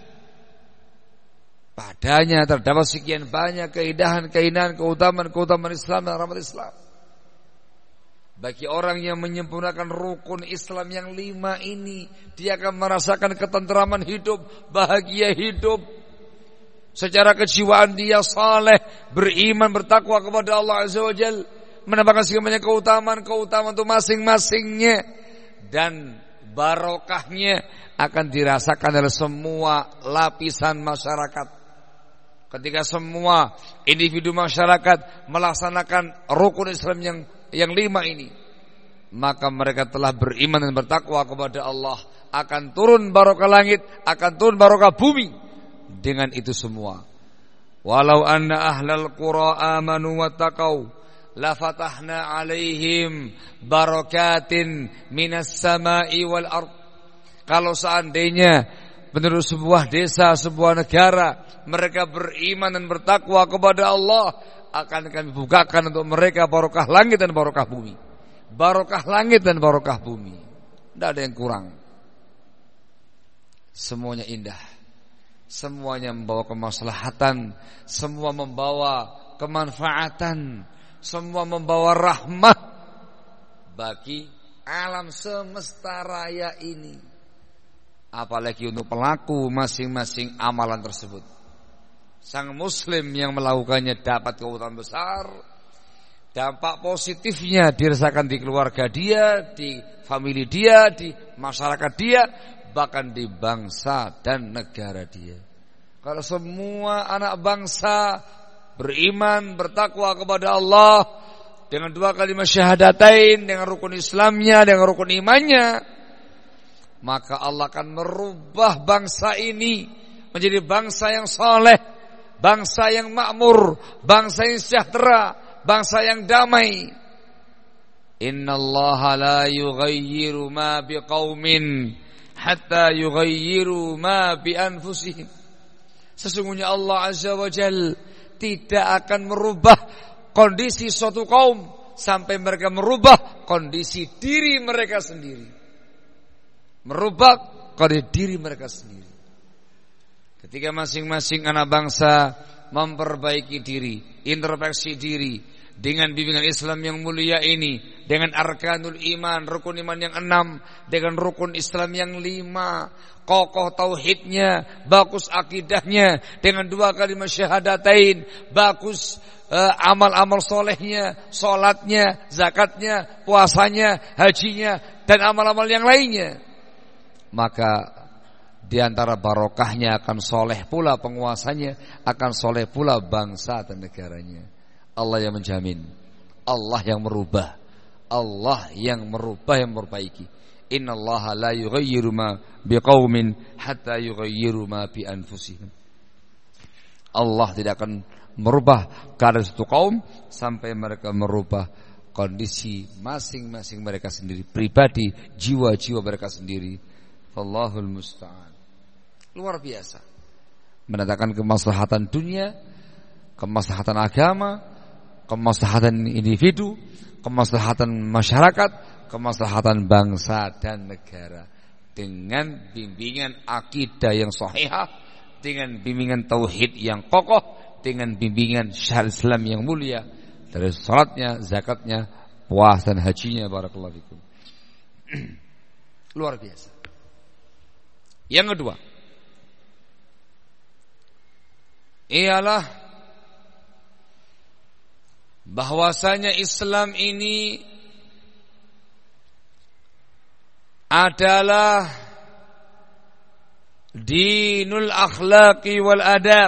Padanya terdapat sekian banyak keindahan, keutamaan Islam dan rahmat Islam. Bagi orang yang menyempurnakan rukun Islam yang 5 ini, dia akan merasakan ketentraman hidup, bahagia hidup. Secara kejiwaan dia saleh, beriman, bertakwa kepada Allah Azza wa Jalla, menambahkan sekian banyak keutamaan untuk masing-masingnya, dan barokahnya akan dirasakan oleh semua lapisan masyarakat. Ketika semua individu masyarakat melaksanakan rukun Islam yang 5 ini, maka mereka telah beriman dan bertakwa kepada Allah. Akan turun barokah langit, akan turun barokah bumi dengan itu semua. Walau anna ahlal qura amanu wattaqau la fatahna alaihim barakatin minas sama'i wal ard. Kalau seandainya penduduk sebuah desa, sebuah negara, mereka beriman dan bertakwa kepada Allah, akan kami bukakan untuk mereka barokah langit dan barokah bumi. Barokah langit dan barokah bumi. Tidak ada yang kurang. Semuanya indah. Semuanya membawa kemaslahatan, semua membawa kemanfaatan, semua membawa rahmah bagi alam semesta raya ini. Apalagi untuk pelaku masing-masing amalan tersebut. Sang muslim yang melakukannya dapat keutamaan besar. Dampak positifnya dirasakan di keluarga dia, di famili dia, di masyarakat dia, bahkan di bangsa dan negara dia. Kalau semua anak bangsa beriman, bertakwa kepada Allah dengan 2 kalimat syahadatain, dengan rukun Islamnya, dengan rukun imannya, maka Allah akan merubah bangsa ini menjadi bangsa yang saleh, bangsa yang makmur, bangsa yang sejahtera, bangsa yang damai. Innallaha la yughayyiru ma biqaumin hatta yughayyiru ma bi anfusihim. Sesungguhnya Allah Azza wa Jalla tidak akan merubah kondisi suatu kaum sampai mereka merubah kondisi diri mereka sendiri. Merubah kondisi diri mereka sendiri. Ketika masing-masing anak bangsa memperbaiki diri, introspeksi diri dengan bimbingan Islam yang mulia ini, dengan arkanul iman, rukun iman yang 6, dengan rukun Islam yang 5, kokoh tauhidnya, bagus akidahnya, dengan 2 kalimat syahadatain, bagus amal-amal solehnya, solatnya, zakatnya, puasanya, hajinya, dan amal-amal yang lainnya. Maka di antara barokahnya akan soleh pula penguasanya, akan soleh pula bangsa dan negaranya. Allah yang menjamin, Allah yang merubah, Allah yang merubah, yang memperbaiki. Innallaha la yughayyiru ma biqaumin hatta yughayyiru ma bi anfusihim. Allah tidak akan merubah keadaan suatu kaum sampai mereka merubah kondisi masing-masing mereka sendiri, pribadi, jiwa-jiwa mereka sendiri. Wallahul musta'an. Luar biasa. Mendatangkan kemaslahatan dunia, kemaslahatan agama, kemaslahatan individu, kemaslahatan masyarakat, kemaslahatan bangsa dan negara dengan bimbingan akidah yang sahihah, dengan bimbingan tauhid yang kokoh, dengan bimbingan syariat Islam yang mulia, dari salatnya, zakatnya, puasa dan hajinya. Barakallahu fikum. Luar biasa. Yang kedua ialah bahwasanya Islam ini adalah dinul akhlaqi wal adab.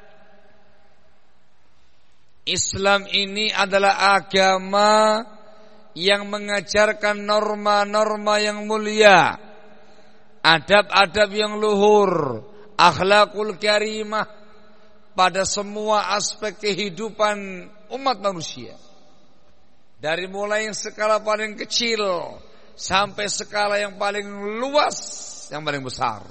Islam ini adalah agama yang mengajarkan norma-norma yang mulia, adab-adab yang luhur, akhlakul karimah pada semua aspek kehidupan umat manusia. Dari mulai yang skala paling kecil sampai skala yang paling luas, yang paling besar.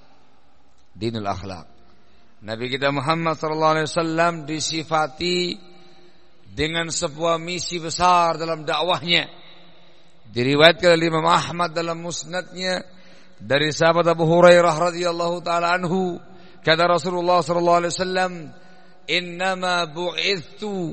Dinul akhlak. Nabi kita Muhammad SAW disifati dengan sebuah misi besar dalam dakwahnya. Diriwayatkan oleh Imam Ahmad dalam musnadnya dari sahabat Abu Hurairah radhiyallahu taala anhu, kata Rasulullah SAW, innama bu'ithtu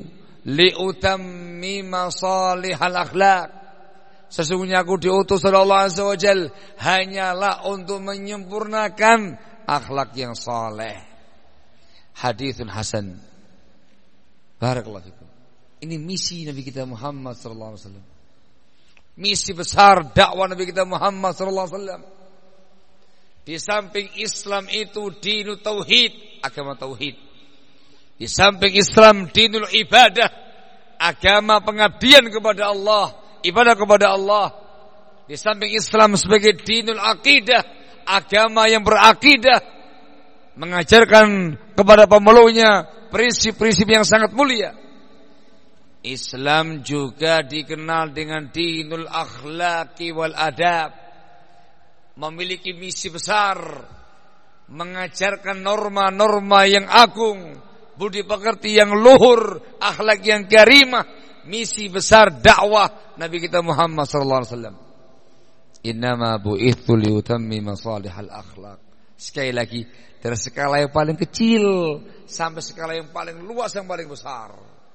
liutammima salihal akhlak. Sesungguhnya aku diutus oleh Allah Azza wa Jalla hanyalah untuk menyempurnakan akhlak yang saleh. Haditsun hasan. Barakallahu fikum. Ini misi Nabi kita Muhammad sallallahu alaihi wasallam. Misi besar dakwah Nabi kita Muhammad sallallahu alaihi wasallam. Di samping Islam itu dinul tauhid, agama tauhid. Di samping Islam dinul ibadah, agama pengabdian kepada Allah, ibadah kepada Allah. Di samping Islam sebagai dinul aqidah, agama yang berakidah, mengajarkan kepada pemeluknya prinsip-prinsip yang sangat mulia. Islam juga dikenal dengan dinul akhlaqi wal adab, memiliki misi besar, mengajarkan norma-norma yang agung, budi pekerti yang luhur, akhlak yang karimah. Misi besar dakwah Nabi kita Muhammad sallallahu alaihi wasallam. Innama bu'itsu liutammima salihal akhlaq. Sekali lagi, dari skala yang paling kecil sampai skala yang paling luas, yang paling besar.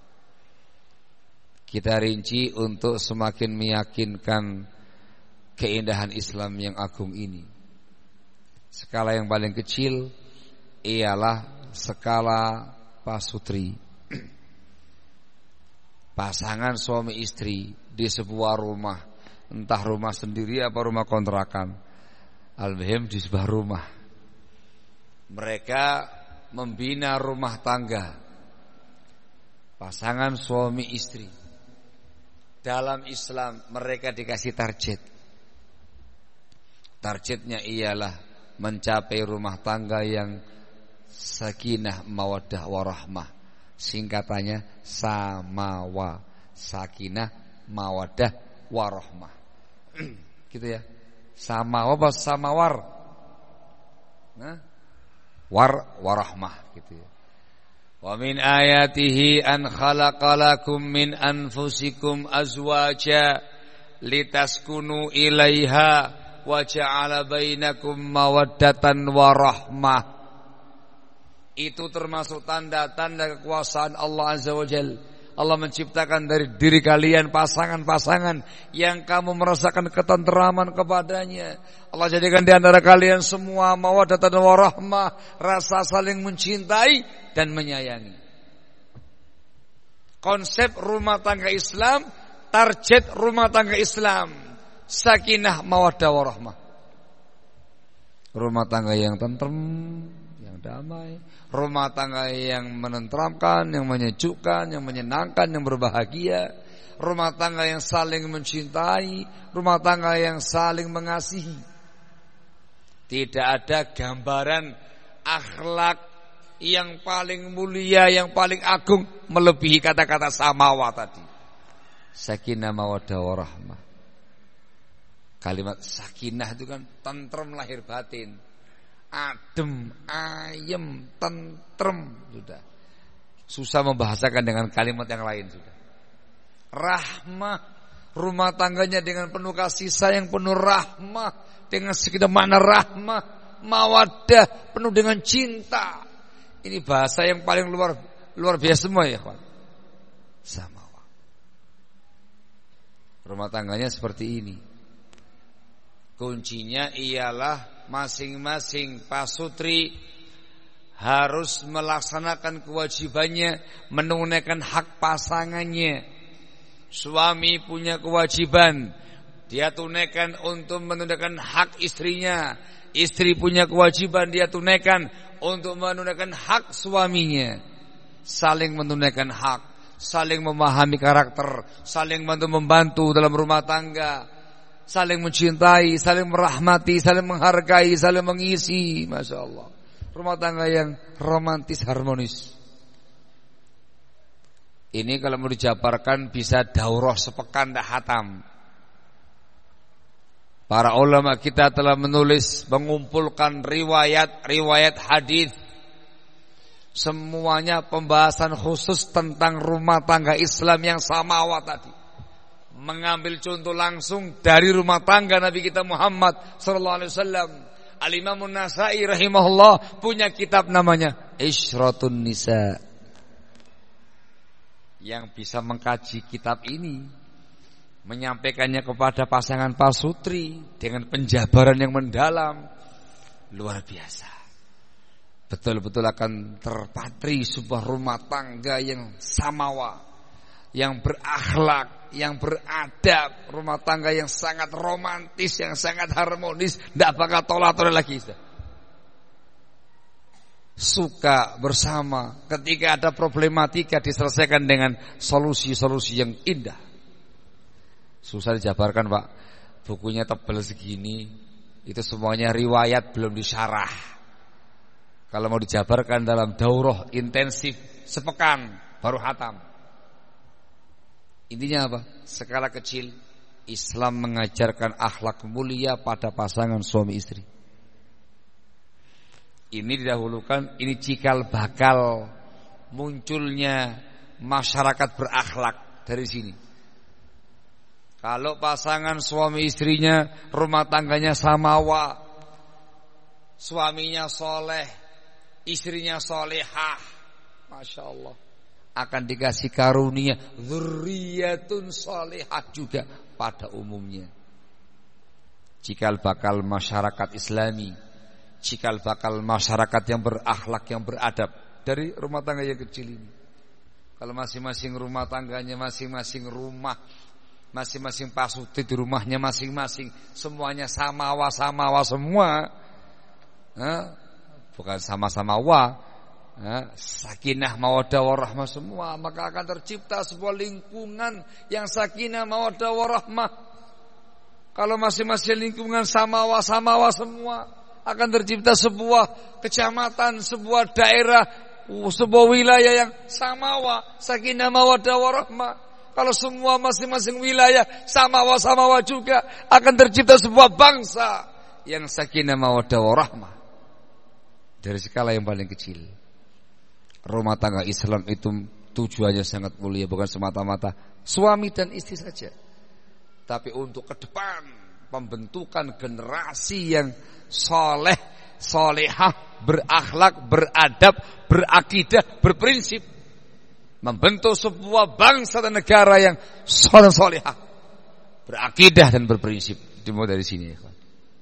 Kita rinci untuk semakin meyakinkan keindahan Islam yang agung ini. Skala yang paling kecil ialah skala pasutri. Pasangan suami istri di sebuah rumah, entah rumah sendiri apa rumah kontrakan, al-muhim di sebuah rumah. Mereka membina rumah tangga, pasangan suami istri. Dalam Islam mereka dikasih target. Targetnya ialah mencapai rumah tangga yang sakinah mawaddah warahmah. Singkatannya SAMAWA, sakinah mawaddah warahmah. Gitu ya. Sama apa samawar? Warahmah gitu ya. Wa min ayatihi an khalaqalakum min anfusikum azwaja litaskunu ilaiha wa ja'ala bainakum mawaddatan warahmah. Itu termasuk tanda-tanda kekuasaan Allah Azza wa Jalla. Allah menciptakan dari diri kalian pasangan-pasangan yang kamu merasakan ketenteraman kepadanya. Allah jadikan di antara kalian semua mawaddatan warahmah, rasa saling mencintai dan menyayangi. Konsep rumah tangga Islam, target rumah tangga Islam, sakinah mawaddah warahmah. Rumah tangga yang tentrem, yang damai, rumah tangga yang menenteramkan, yang menyejukkan, yang menyenangkan, yang berbahagia, rumah tangga yang saling mencintai, rumah tangga yang saling mengasihi. Tidak ada gambaran akhlak yang paling mulia, yang paling agung melebihi kata-kata samawa tadi. Sakinah mawaddah warahmah. Kalimat sakinah itu kan tentrem lahir batin, adem, ayem, tentrem, sudah. Susah membahasakan dengan kalimat yang lain sudah. Rahmah, rumah tangganya dengan penuh kasih sayang, penuh rahmah, dengan sekedar makna rahmah, mawaddah, penuh dengan cinta. Ini bahasa yang paling luar biasa semua ya, kawan. Samawa. Rumah tangganya seperti ini. Kuncinya ialah masing-masing pasutri harus melaksanakan kewajibannya, menunaikan hak pasangannya. Suami punya kewajiban, dia tunaikan untuk menunaikan hak istrinya. Istri punya kewajiban, dia tunaikan untuk menunaikan hak suaminya. Saling menunaikan hak, saling memahami karakter, saling membantu dalam rumah tangga, saling mencintai, saling merahmati, saling menghargai, saling mengisi. Masya Allah, rumah tangga yang romantis, harmonis. Ini kalau mau dijabarkan bisa daurah sepekan dah hatam. Para ulama kita telah menulis, mengumpulkan riwayat hadis. Semuanya pembahasan khusus tentang rumah tangga Islam yang samawa tadi. Mengambil contoh langsung dari rumah tangga Nabi kita Muhammad sallallahu alaihi wasallam. Al-Imam An-Nasa'i rahimahullah punya kitab namanya Isyratun Nisa. Yang bisa mengkaji kitab ini, menyampaikannya kepada pasangan pasutri dengan penjabaran yang mendalam, luar biasa. Betul-betul akan terpatri sebuah rumah tangga yang samawa, yang berakhlak, yang beradab, rumah tangga yang sangat romantis, yang sangat harmonis, tidak bakal tolak-tolak lagi. Suka bersama, ketika ada problematika diselesaikan dengan solusi-solusi yang indah. Susah dijabarkan Pak, bukunya tebal segini, itu semuanya riwayat belum disyarah. Kalau mau dijabarkan dalam daurah intensif sepekan baru hatam. Intinya apa? Skala kecil, Islam mengajarkan akhlak mulia pada pasangan suami istri. Ini didahulukan, ini cikal bakal munculnya masyarakat berakhlak dari sini. Kalau pasangan suami istrinya rumah tangganya samawa, suaminya soleh, istrinya solehah, Masya Allah, akan dikasih karunia dzurriyyatun solehah juga pada umumnya. Cikal bakal masyarakat Islami, cikal bakal masyarakat yang berakhlak, yang beradab dari rumah tangga yang kecil ini. Kalau masing-masing rumah tangganya, masing-masing rumah, masing-masing pasutri di rumahnya masing-masing, semuanya samawa semua, bukan sama-sama sakinah mawaddah warahmah semua, maka akan tercipta sebuah lingkungan yang sakinah mawaddah warahmah. Kalau masing-masing lingkungan samawa semua, akan tercipta sebuah kecamatan, sebuah daerah, sebuah wilayah yang samawa, sakinah mawaddah warahmah. Kalau semua masing-masing wilayah samawa juga, akan tercipta sebuah bangsa yang sakinah mawaddah warahmah. Dari skala yang paling kecil, rumah tangga Islam itu tujuannya sangat mulia, bukan semata-mata suami dan istri saja, tapi untuk ke depan pembentukan generasi yang soleh, solehah, berakhlak, beradab, berakidah, berprinsip, membentuk sebuah bangsa dan negara yang soleh, solehah, berakidah dan berprinsip. Dimulai dari sini, ya.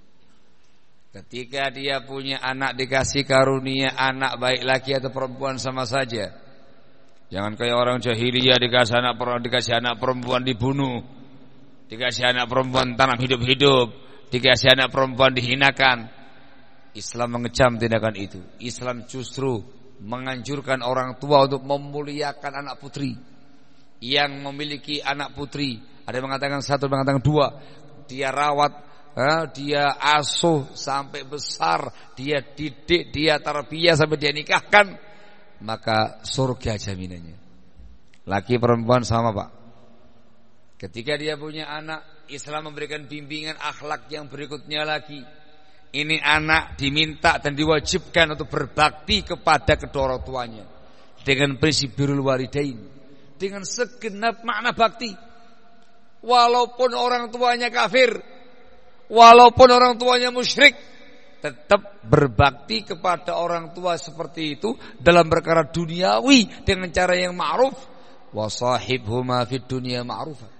Ketika dia punya anak, dikasih karunia anak baik laki atau perempuan sama saja. Jangan kayak orang jahiliyah dikasih anak perempuan dibunuh, dikasih anak perempuan tanam hidup-hidup, dikasih anak perempuan dihinakan. Islam mengecam tindakan itu. Islam justru menganjurkan orang tua untuk memuliakan anak putri. Yang memiliki anak putri, ada yang mengatakan satu, ada yang mengatakan dua, dia rawat, dia asuh sampai besar, dia didik, dia tarbiyah sampai dia nikahkan, maka surga jaminannya. Laki perempuan sama, Pak. Ketika dia punya anak, Islam memberikan bimbingan akhlak yang berikutnya lagi. Ini anak diminta dan diwajibkan untuk berbakti kepada kedua orang tuanya dengan prinsip birrul walidain, dengan segenap makna bakti. Walaupun orang tuanya kafir, walaupun orang tuanya musyrik, tetap berbakti kepada orang tua seperti itu dalam perkara duniawi dengan cara yang ma'ruf. Wa sahibhuma fid dunya ma'rufan.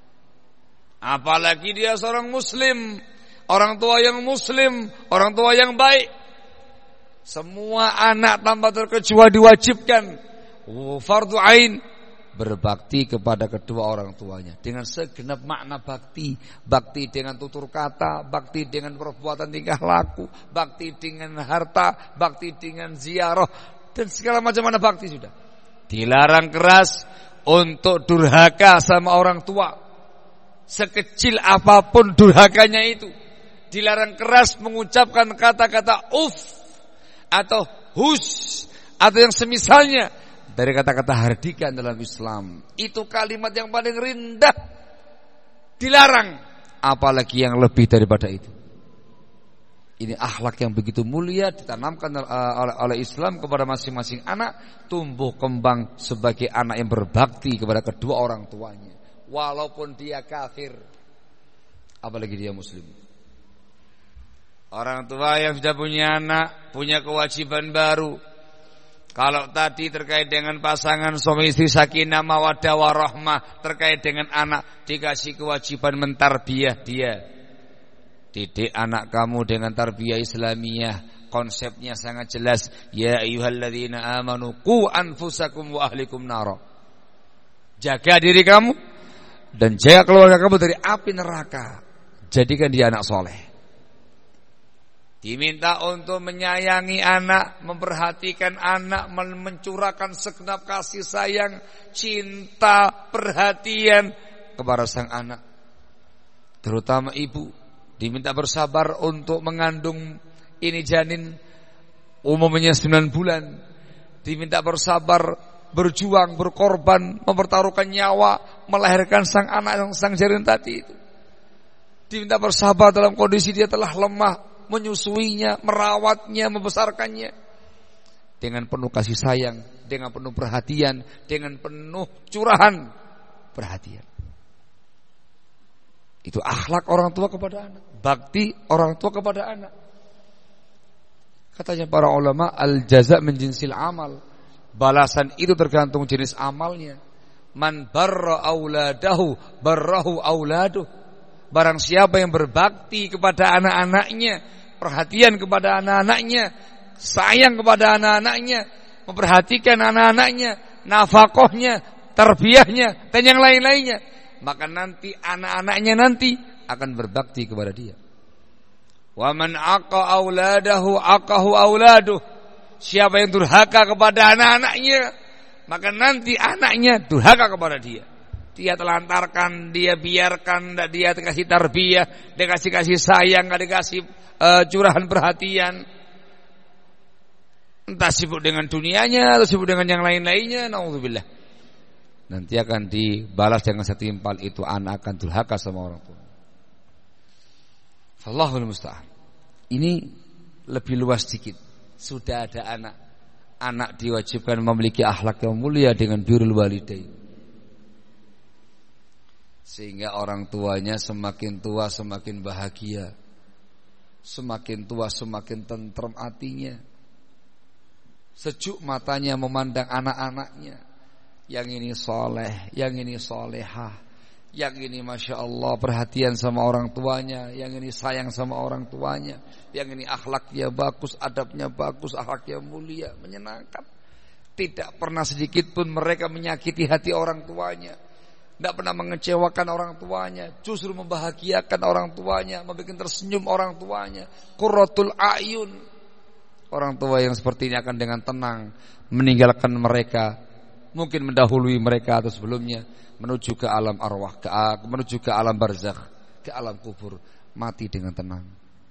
Apalagi dia seorang muslim, orang tua yang muslim, orang tua yang baik. Semua anak tanpa terkecuali diwajibkan fardhu ain berbakti kepada kedua orang tuanya dengan segenap makna bakti. Bakti dengan tutur kata, bakti dengan perbuatan tingkah laku, bakti dengan harta, bakti dengan ziarah, dan segala macam mana bakti sudah. Dilarang keras untuk durhaka sama orang tua, sekecil apapun durhakanya itu. Dilarang keras mengucapkan kata-kata uf atau hus atau yang semisalnya dari kata-kata hardikan dalam Islam. Itu kalimat yang paling rendah, dilarang. Apalagi yang lebih daripada itu. Ini akhlak yang begitu mulia ditanamkan oleh Islam kepada masing-masing anak, tumbuh kembang sebagai anak yang berbakti kepada kedua orang tuanya, walaupun dia kafir, apalagi dia muslim. Orang tua yang sudah punya anak punya kewajiban baru. Kalau tadi terkait dengan pasangan suami istri sakinah mawaddah warahmah, terkait dengan anak dikasih kewajiban mentarbiyah dia. Didik anak kamu dengan tarbiyah Islamiyah. Konsepnya sangat jelas. Ya ayyuhalladzina amanu qu anfusakum wa ahlikum nara. Jaga diri kamu dan jaga keluarga kamu dari api neraka. Jadikan dia anak soleh. Diminta untuk menyayangi anak, memperhatikan anak, mencurahkan segenap kasih sayang, cinta, perhatian kepada sang anak. Terutama ibu, diminta bersabar untuk mengandung ini janin umumnya 9 bulan. Diminta bersabar, berjuang, berkorban, mempertaruhkan nyawa, melahirkan sang anak yang sang janin tadi itu. Diminta bersabar dalam kondisi dia telah lemah, menyusuinya, merawatnya, membesarkannya dengan penuh kasih sayang, dengan penuh perhatian, dengan penuh curahan perhatian. Itu akhlak orang tua kepada anak, bakti orang tua kepada anak. Katanya para ulama, al-jaza' min jinsil amal. Balasan itu tergantung jenis amalnya. Man barra auladahu barrahu auladuh. Barang siapa yang berbakti kepada anak-anaknya, perhatian kepada anak-anaknya, sayang kepada anak-anaknya, memperhatikan anak-anaknya, nafkahnya, tarbiyahnya, dan yang lain-lainnya, maka nanti anak-anaknya nanti akan berbakti kepada dia. Wa man aqa auladahu aqahu auladuh. Siapa yang durhaka kepada anak-anaknya, maka nanti anaknya durhaka kepada dia. Dia telantarkan, dia biarkan, dia dikasih tarbiyah, dia kasih sayang, dia dikasih curahan perhatian. Entah sibuk dengan dunianya atau sibuk dengan yang lain-lainnya, naudzubillah. nanti akan dibalas dengan setimpal itu, anak akan durhaka sama orang tua. Wallahul musta'an. Ini lebih luas sedikit. Sudah ada anak diwajibkan memiliki akhlak yang mulia dengan birrul walidain, sehingga orang tuanya semakin tua semakin bahagia, semakin tua semakin tentrem hatinya, sejuk matanya memandang anak-anaknya. Yang ini soleh, yang ini solehah, yang ini masya Allah perhatian sama orang tuanya, yang ini sayang sama orang tuanya, yang ini akhlaknya bagus, adabnya bagus, akhlaknya mulia, menyenangkan. Tidak pernah sedikit pun mereka menyakiti hati orang tuanya, tidak pernah mengecewakan orang tuanya, justru membahagiakan orang tuanya, membuat tersenyum orang tuanya. Qurratul a'yun. Orang tua yang seperti ini akan dengan tenang meninggalkan mereka, mungkin mendahului mereka atau sebelumnya, menuju ke alam arwah, menuju ke alam barzakh, ke alam kubur, mati dengan tenang.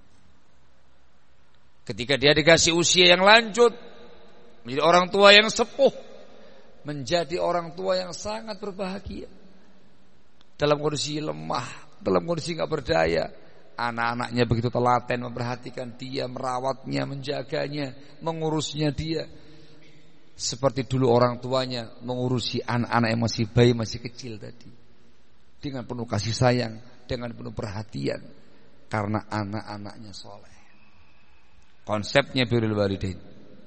Ketika dia dikasih usia yang lanjut, menjadi orang tua yang sepuh, menjadi orang tua yang sangat berbahagia, dalam kondisi lemah, dalam kondisi enggak berdaya, anak-anaknya begitu telaten memperhatikan dia, merawatnya, menjaganya, mengurusnya dia, seperti dulu orang tuanya mengurusi anak-anak yang masih bayi, masih kecil tadi, dengan penuh kasih sayang, dengan penuh perhatian, karena anak-anaknya soleh. Konsepnya birrul walidain.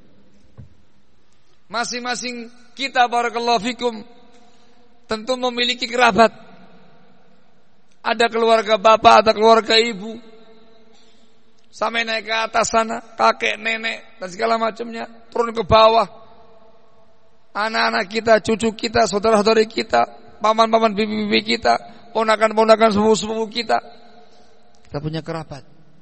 Masing-masing kita barakallahu fikum tentu memiliki kerabat. Ada keluarga bapak, ada keluarga ibu, sampai naik ke atas sana, kakek, nenek dan segala macamnya, turun ke bawah. Anak-anak kita, cucu kita, saudara-saudari kita, paman-paman, bibi-bibi kita, ponakan-ponakan, sepupu-sepupu kita. Kita punya kerabat.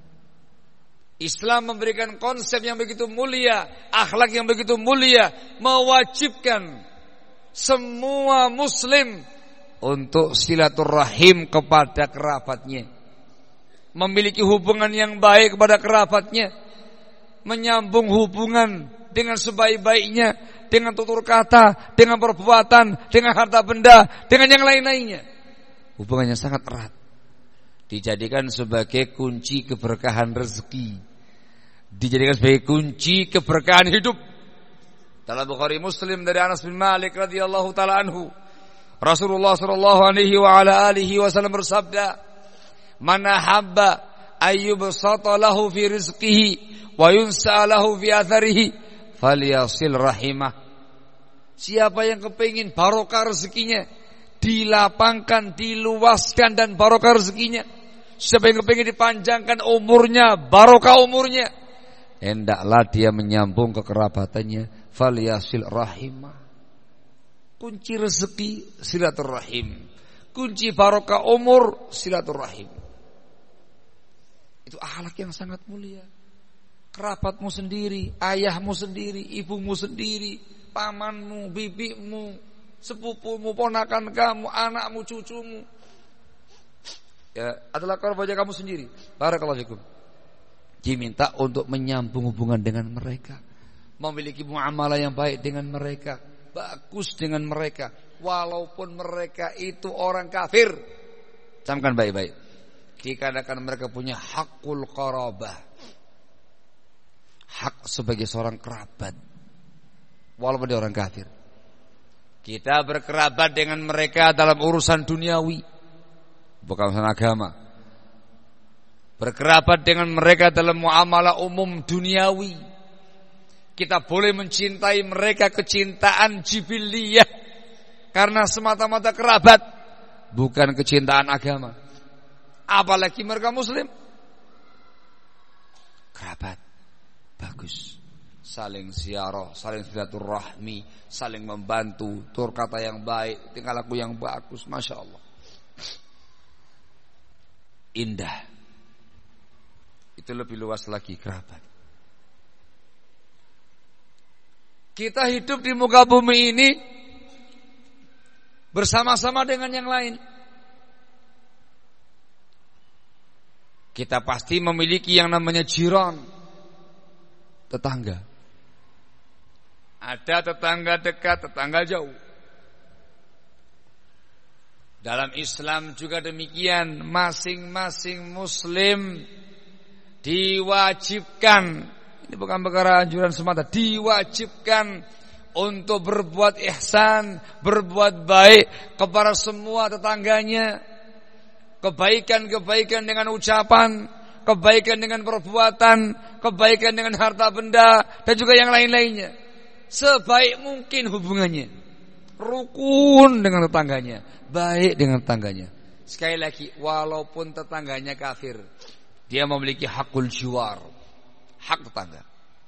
Islam memberikan konsep yang begitu mulia, akhlak yang begitu mulia, mewajibkan semua muslim untuk silaturahim kepada kerabatnya, memiliki hubungan yang baik kepada kerabatnya, menyambung hubungan dengan sebaik-baiknya, dengan tutur kata, dengan perbuatan, dengan harta benda, dengan yang lain-lainnya. Hubungannya sangat erat. Dijadikan sebagai kunci keberkahan rezeki, dijadikan sebagai kunci keberkahan hidup. Dalam Bukhari Muslim dari Anas bin Malik radhiyallahu taala anhu, Rasulullah sallallahu alaihi wa ala alihi wasallam bersabda, "Man ahabba ayyubsata lahu fi rizqihi wa yunsa lahu fi atharihi falyasil rahimah." Siapa yang kepingin barokah rezekinya, dilapangkan, diluaskan dan barokah rezekinya, siapa yang kepingin dipanjangkan umurnya, barokah umurnya, hendaklah dia menyambung kekerabatannya, falyasil rahimah. Kunci rezeki silaturahim, kunci barokah umur silaturahim. Itu akhlak yang sangat mulia. Kerabatmu sendiri, ayahmu sendiri, ibumu sendiri, pamanmu, bibimu, sepupumu, ponakan kamu, anakmu, cucumu, ya, adalah kerabat kamu sendiri. Barakallahu fikum. Diminta untuk menyambung hubungan dengan mereka, memiliki muamalah yang baik dengan mereka, bagus dengan mereka, walaupun mereka itu orang kafir. Camkan baik-baik. Dikarenakan mereka punya hakul qarabah, hak sebagai seorang kerabat, walaupun dia orang kafir. Kita berkerabat dengan mereka dalam urusan duniawi, bukan urusan agama. Berkerabat dengan mereka dalam muamalah umum duniawi. Kita boleh mencintai mereka kecintaan jibiliyah karena semata-mata kerabat, bukan kecintaan agama. Apalagi mereka muslim. Kerabat bagus, saling ziarah, saling silaturahmi, saling membantu, tutur kata yang baik, tingkah laku yang bagus, masya Allah, indah. Itu lebih luas lagi kerabat. Kita hidup di muka bumi ini bersama-sama dengan yang lain. Kita pasti memiliki yang namanya jiran, tetangga. Ada tetangga dekat, tetangga jauh. Dalam Islam juga demikian, masing-masing muslim diwajibkan, ini bukan perkara anjuran semata, diwajibkan untuk berbuat ihsan, berbuat baik kepada semua tetangganya. Kebaikan-kebaikan dengan ucapan, kebaikan dengan perbuatan, kebaikan dengan harta benda, dan juga yang lain-lainnya. Sebaik mungkin hubungannya. Rukun dengan tetangganya, baik dengan tetangganya. Sekali lagi, walaupun tetangganya kafir, dia memiliki hakul jiwar, hak tetangga.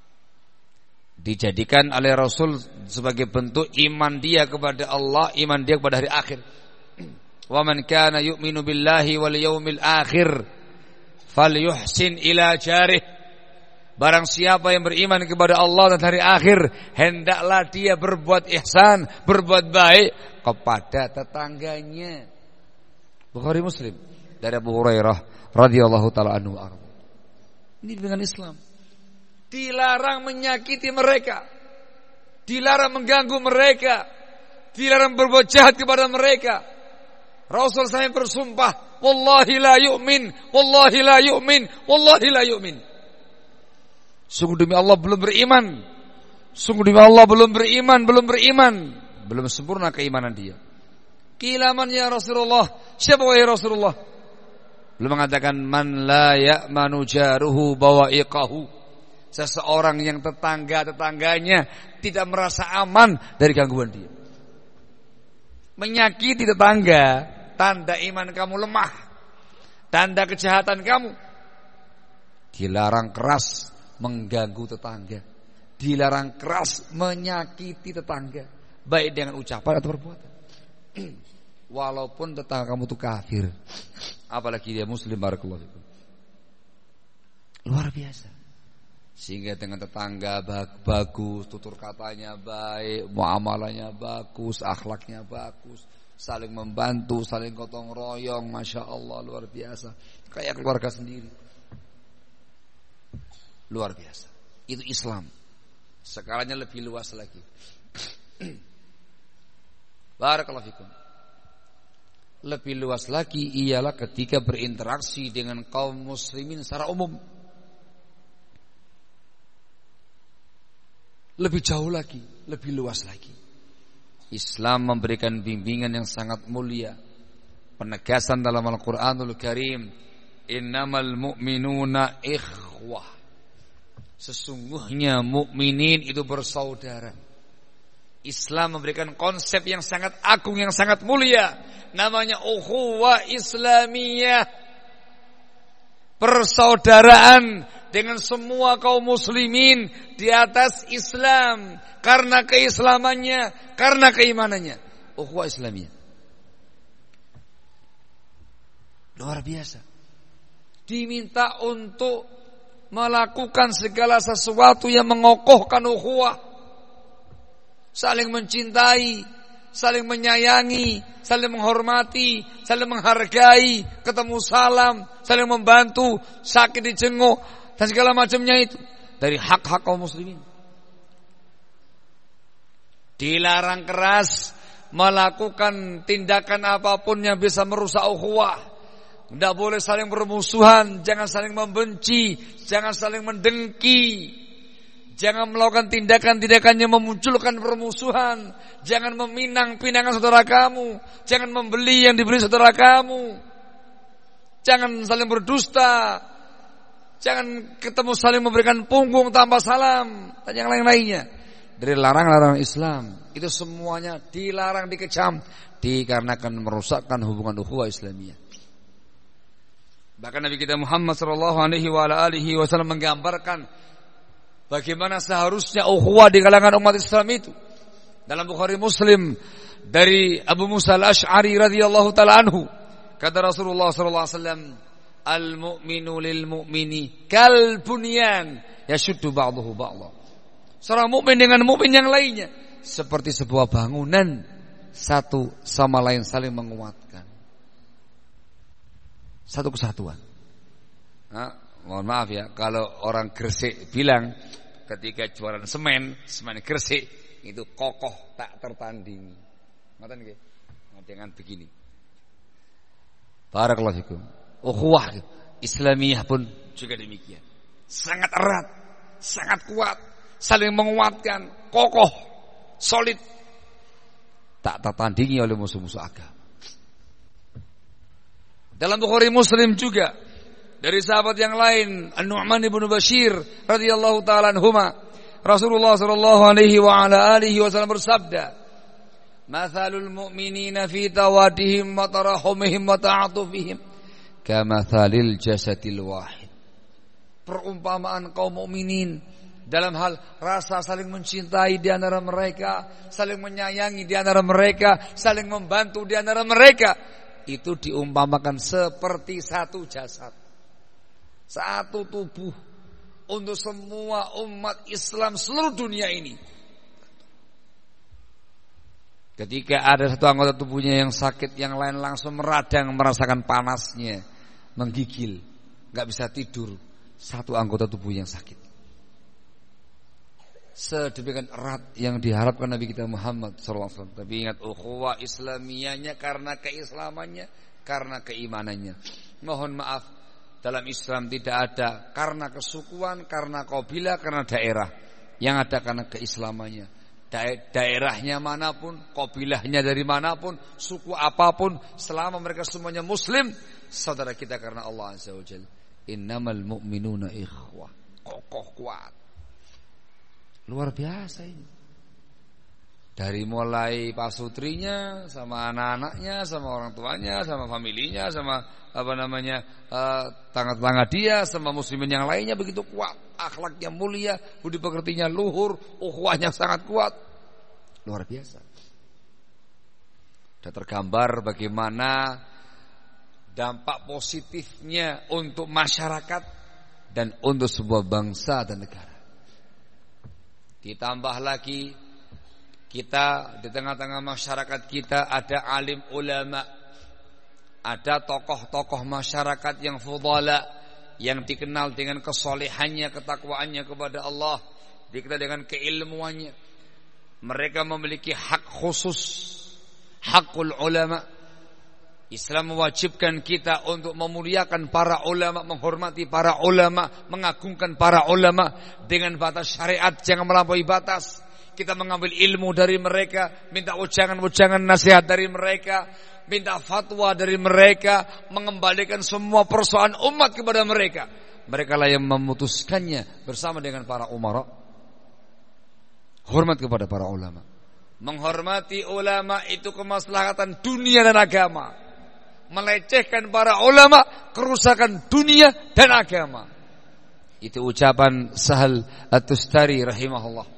Dijadikan oleh Rasul sebagai bentuk iman dia kepada Allah, iman dia kepada hari akhir. Wa man kana yu'minu billahi wal yaumil akhir falyuhsin ila jarih. Barang siapa yang beriman kepada Allah dan hari akhir, hendaklah dia berbuat ihsan, berbuat baik kepada tetangganya. Bukhari Muslim dari Abu Hurairah radhiyallahu taala anhu. Ini dengan Islam. Dilarang menyakiti mereka, dilarang mengganggu mereka, dilarang berbuat jahat kepada mereka. Rasul SAW bersumpah, wallahi la yu'min, wallahi la yu'min, wallahi la yu'min. Sungguh demi Allah belum beriman. Sungguh demi Allah belum beriman, belum sempurna keimanan dia. Qila man ya Rasulullah? Siapa wahai Rasulullah? Belum mengatakan man la ya'manu jaruhu bawa'iqahu. Seseorang yang tetangganya tidak merasa aman dari gangguan dia. Menyakiti tetangga, tanda iman kamu lemah, tanda kejahatan kamu. Dilarang keras mengganggu tetangga, dilarang keras menyakiti tetangga, baik dengan ucapan atau perbuatan. Walaupun tetangga kamu itu kafir, apalagi dia muslim, barakallahu fikum. Luar biasa. Sehingga dengan tetangga bagus, tutur katanya baik, muamalahnya bagus, akhlaknya bagus, saling membantu, saling gotong royong, masya Allah, luar biasa, kayak keluarga sendiri. Luar biasa. Itu Islam. Skalanya lebih luas lagi. Barakallahu fikum. Lebih luas lagi ialah ketika berinteraksi dengan kaum muslimin secara umum. Lebih jauh lagi, lebih luas lagi. Islam memberikan bimbingan yang sangat mulia. Penegasan dalam Al-Quranul Karim, innamal mu'minuna ikhwah. Sesungguhnya mukminin itu bersaudara. Islam memberikan konsep yang sangat agung, yang sangat mulia, namanya ukhuwah Islamiyah. Persaudaraan dengan semua kaum muslimin di atas Islam, karena keislamannya, karena keimanannya. Ukhuwah Islamiyah luar biasa. Diminta untuk melakukan segala sesuatu yang mengokohkan ukhuwah, saling mencintai, saling menyayangi, saling menghormati, saling menghargai, ketemu salam, saling membantu, sakit dijenguk, dan segala macamnya itu dari hak-hak kaum muslimin. Dilarang keras melakukan tindakan apapun yang bisa merusak ukhuwah. Tidak boleh saling bermusuhan, jangan saling membenci, jangan saling mendengki, jangan melakukan tindakan-tindakan yang memunculkan permusuhan, jangan meminang pinangan saudara kamu, jangan membeli yang dibeli saudara kamu, jangan saling berdusta, jangan ketemu saling memberikan punggung tanpa salam, dan yang lain-lainnya. Dari larangan-larangan Islam itu semuanya dilarang, dikecam, dikarenakan merusakkan hubungan ukhuwah Islamiyah. Bahkan Nabi kita Muhammad SAW menggambarkan bagaimana seharusnya ukhuwah di kalangan umat Islam itu. Dalam Bukhari Muslim dari Abu Musa al-Ash'ari radhiyallahu ta'ala anhu, kata Rasulullah SAW, al-mu'minu lil-mu'mini kal bunyan yashuddu ba'dahu ba'dha. Seorang mukmin dengan mukmin yang lainnya seperti sebuah bangunan, satu sama lain saling menguatkan. Satu kesatuan. Nah, mohon maaf ya, kalau orang Gresik bilang ketika jualan semen Gresik itu kokoh tak tertandingi. Ngoten nggih? Dengan begini. Barakallahu fikum. Ukhuwah Islamiyah pun juga demikian. Sangat erat, sangat kuat, saling menguatkan, kokoh, solid. Tak tertandingi oleh musuh-musuh agama. Dalam Bukhari Muslim juga dari sahabat yang lain, An-Nu'man ibn Bashir radhiyallahu taala anhuma, Rasulullah sallallahu alaihi wa ala alihi wasallam bersabda, "Mathalul mu'minina fi tawadihim wa tarahumihim wa ta'atufihim kamathalil jasadil wahid." Perumpamaan kaum mukminin dalam hal rasa saling mencintai di antara mereka, saling menyayangi di antara mereka, saling membantu di antara mereka, itu diumpamakan seperti satu jasad, satu tubuh untuk semua umat Islam seluruh dunia ini. Ketika ada satu anggota tubuhnya yang sakit, yang lain langsung meradang, merasakan panasnya, menggigil, gak bisa tidur. Satu anggota tubuh yang sakit. Sedemikian erat yang diharapkan Nabi kita Muhammad SAW. Tapi ingat, ukhuwah Islamiyahnya karena keislamannya, karena keimanannya. Mohon maaf, dalam Islam tidak ada karena kesukuan, karena kabilah, karena daerah. Yang ada karena keislamannya. Daerahnya manapun, kabilahnya dari manapun, suku apapun, selama mereka semuanya Muslim, saudara kita karena Allah Azza wa Jalla. Innamal mu'minuna ikhwah. Kokoh kuat. Luar biasa ini. Dari mulai pasutrinya, sama anak-anaknya, sama orang tuanya, sama familinya, sama tangga-tangga dia, sama muslimin yang lainnya begitu kuat. Akhlaknya mulia, budi pekertinya luhur, ukhuwahnya sangat kuat. Luar biasa. Sudah tergambar bagaimana dampak positifnya untuk masyarakat dan untuk sebuah bangsa dan negara. Ditambah lagi, kita di tengah-tengah masyarakat kita ada alim ulama, ada tokoh-tokoh masyarakat yang fudhala, yang dikenal dengan kesolehannya, ketakwaannya kepada Allah, dikenal dengan keilmuannya. Mereka memiliki hak khusus, hakul ulama. Islam mewajibkan kita untuk memuliakan para ulama, menghormati para ulama, mengagungkan para ulama dengan batas syariat, jangan melampaui batas. Kita mengambil ilmu dari mereka, minta ujangan-ujangan nasihat dari mereka, minta fatwa dari mereka, mengembalikan semua persoalan umat kepada mereka. Mereka lah yang memutuskannya bersama dengan para umara. Hormat kepada para ulama. Menghormati ulama itu kemaslahatan dunia dan agama. Melecehkan para ulama, kerusakan dunia dan agama. Itu ucapan Sahal At-Tustari rahimahullah.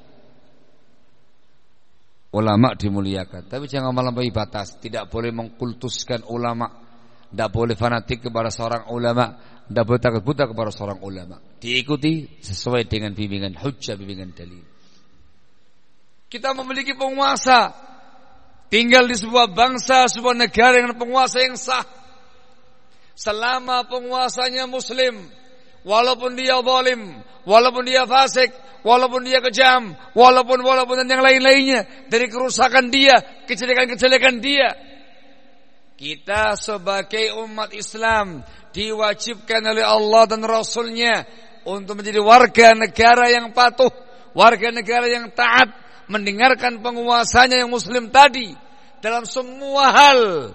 Ulama dimuliakan, tapi jangan melampaui batas. Tidak boleh mengkultuskan ulama, tidak boleh fanatik kepada seorang ulama, tidak boleh takut buta kepada seorang ulama. Diikuti sesuai dengan bimbingan hujjah, bimbingan dalil. Kita memiliki penguasa, tinggal di sebuah bangsa, sebuah negara dengan penguasa yang sah. Selama penguasanya muslim, walaupun dia zalim, walaupun dia fasik, walaupun dia kejam, walaupun dan yang lain-lainnya, dari kerusakan dia, kejelekan-kejelekan dia, kita sebagai umat Islam diwajibkan oleh Allah dan Rasulnya untuk menjadi warga negara yang patuh, warga negara yang taat, mendengarkan penguasanya yang muslim tadi dalam semua hal,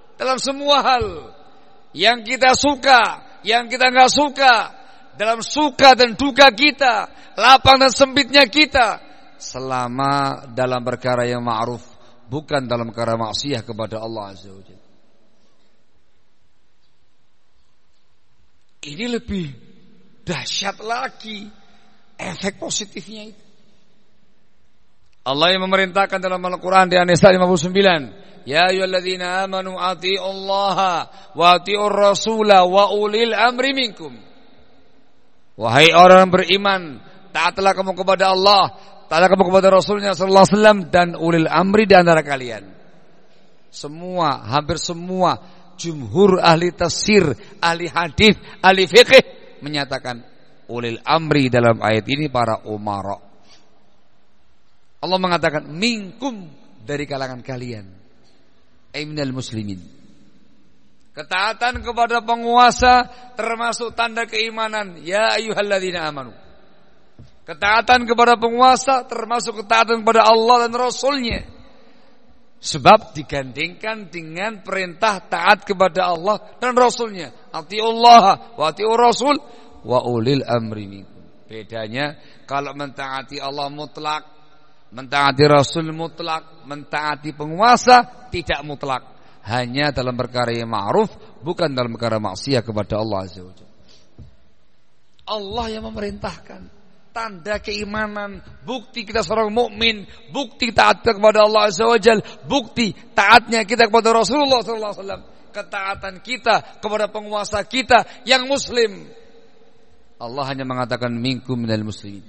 yang kita suka, yang kita nggak suka, dalam suka dan duka kita, lapang dan sempitnya kita, selama dalam perkara yang ma'ruf, bukan dalam perkara maksiat kepada Allah Azza wa Jalla. Ini lebih dahsyat lagi efek positifnya itu. Allah yang memerintahkan dalam Al-Quran di An-Nisa 59, ya ayyuhalladzina amanu atiiullaha wa atiiur rasula wa ulil amri minkum. Wahai orang beriman, taatlah kamu kepada Allah, taatlah kamu kepada Rasulnya sallallahu alaihi wasallam dan ulil amri di antara kalian. Semua, hampir semua jumhur ahli tafsir, ahli hadis, ahli fikih menyatakan ulil amri dalam ayat ini para umara. Allah mengatakan minkum, dari kalangan kalian, ay minal muslimin. Ketaatan kepada penguasa termasuk tanda keimanan. Ya ayyuhalladzina amanu. Ketaatan kepada penguasa termasuk ketaatan kepada Allah dan Rasulnya. Sebab digandingkan dengan perintah taat kepada Allah dan Rasulnya. Atiullah wa atiur Rasul wa ulil amri minkum. Bedanya kalau mentaati Allah mutlak, mentaati Rasul mutlak, mentaati penguasa tidak mutlak. Hanya dalam perkara yang ma'ruf, bukan dalam perkara maksiat kepada Allah Azza wa Jalla. Allah yang memerintahkan. Tanda keimanan, bukti kita seorang mukmin, bukti taat kepada Allah Azza wa Jalla, bukti taatnya kita kepada Rasulullah sallallahu alaihi wasallam, ketaatan kita kepada penguasa kita yang muslim. Allah hanya mengatakan minkum minal muslimin.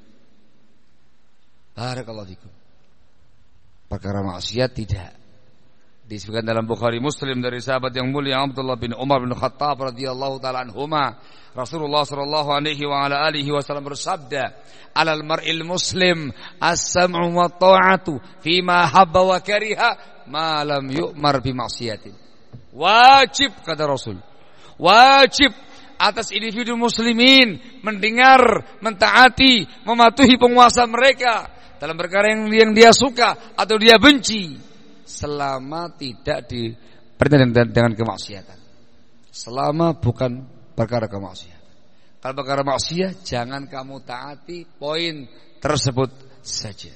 Barakallahu fikum. Perkara maksiat tidak. Disebutkan dalam Bukhari Muslim dari sahabat yang mulia Abdullah bin Umar bin Khattab radhiyallahu taala anhuma, Rasulullah sallallahu alaihi wa ala alihi wasallam bersabda, "Alal mar'il muslim as-sam'u wa ta'atu fima habba wa kariha ma lam yu'mar bi ma'siyatin." Wajib kata Rasul. Wajib atas individu muslimin mendengar, mentaati, mematuhi penguasa mereka dalam perkara yang dia suka atau dia benci, selama tidak diperintah dengan kemaksiatan. Selama bukan perkara kemaksiatan. Kalau perkara maksiat jangan kamu taati, poin tersebut saja.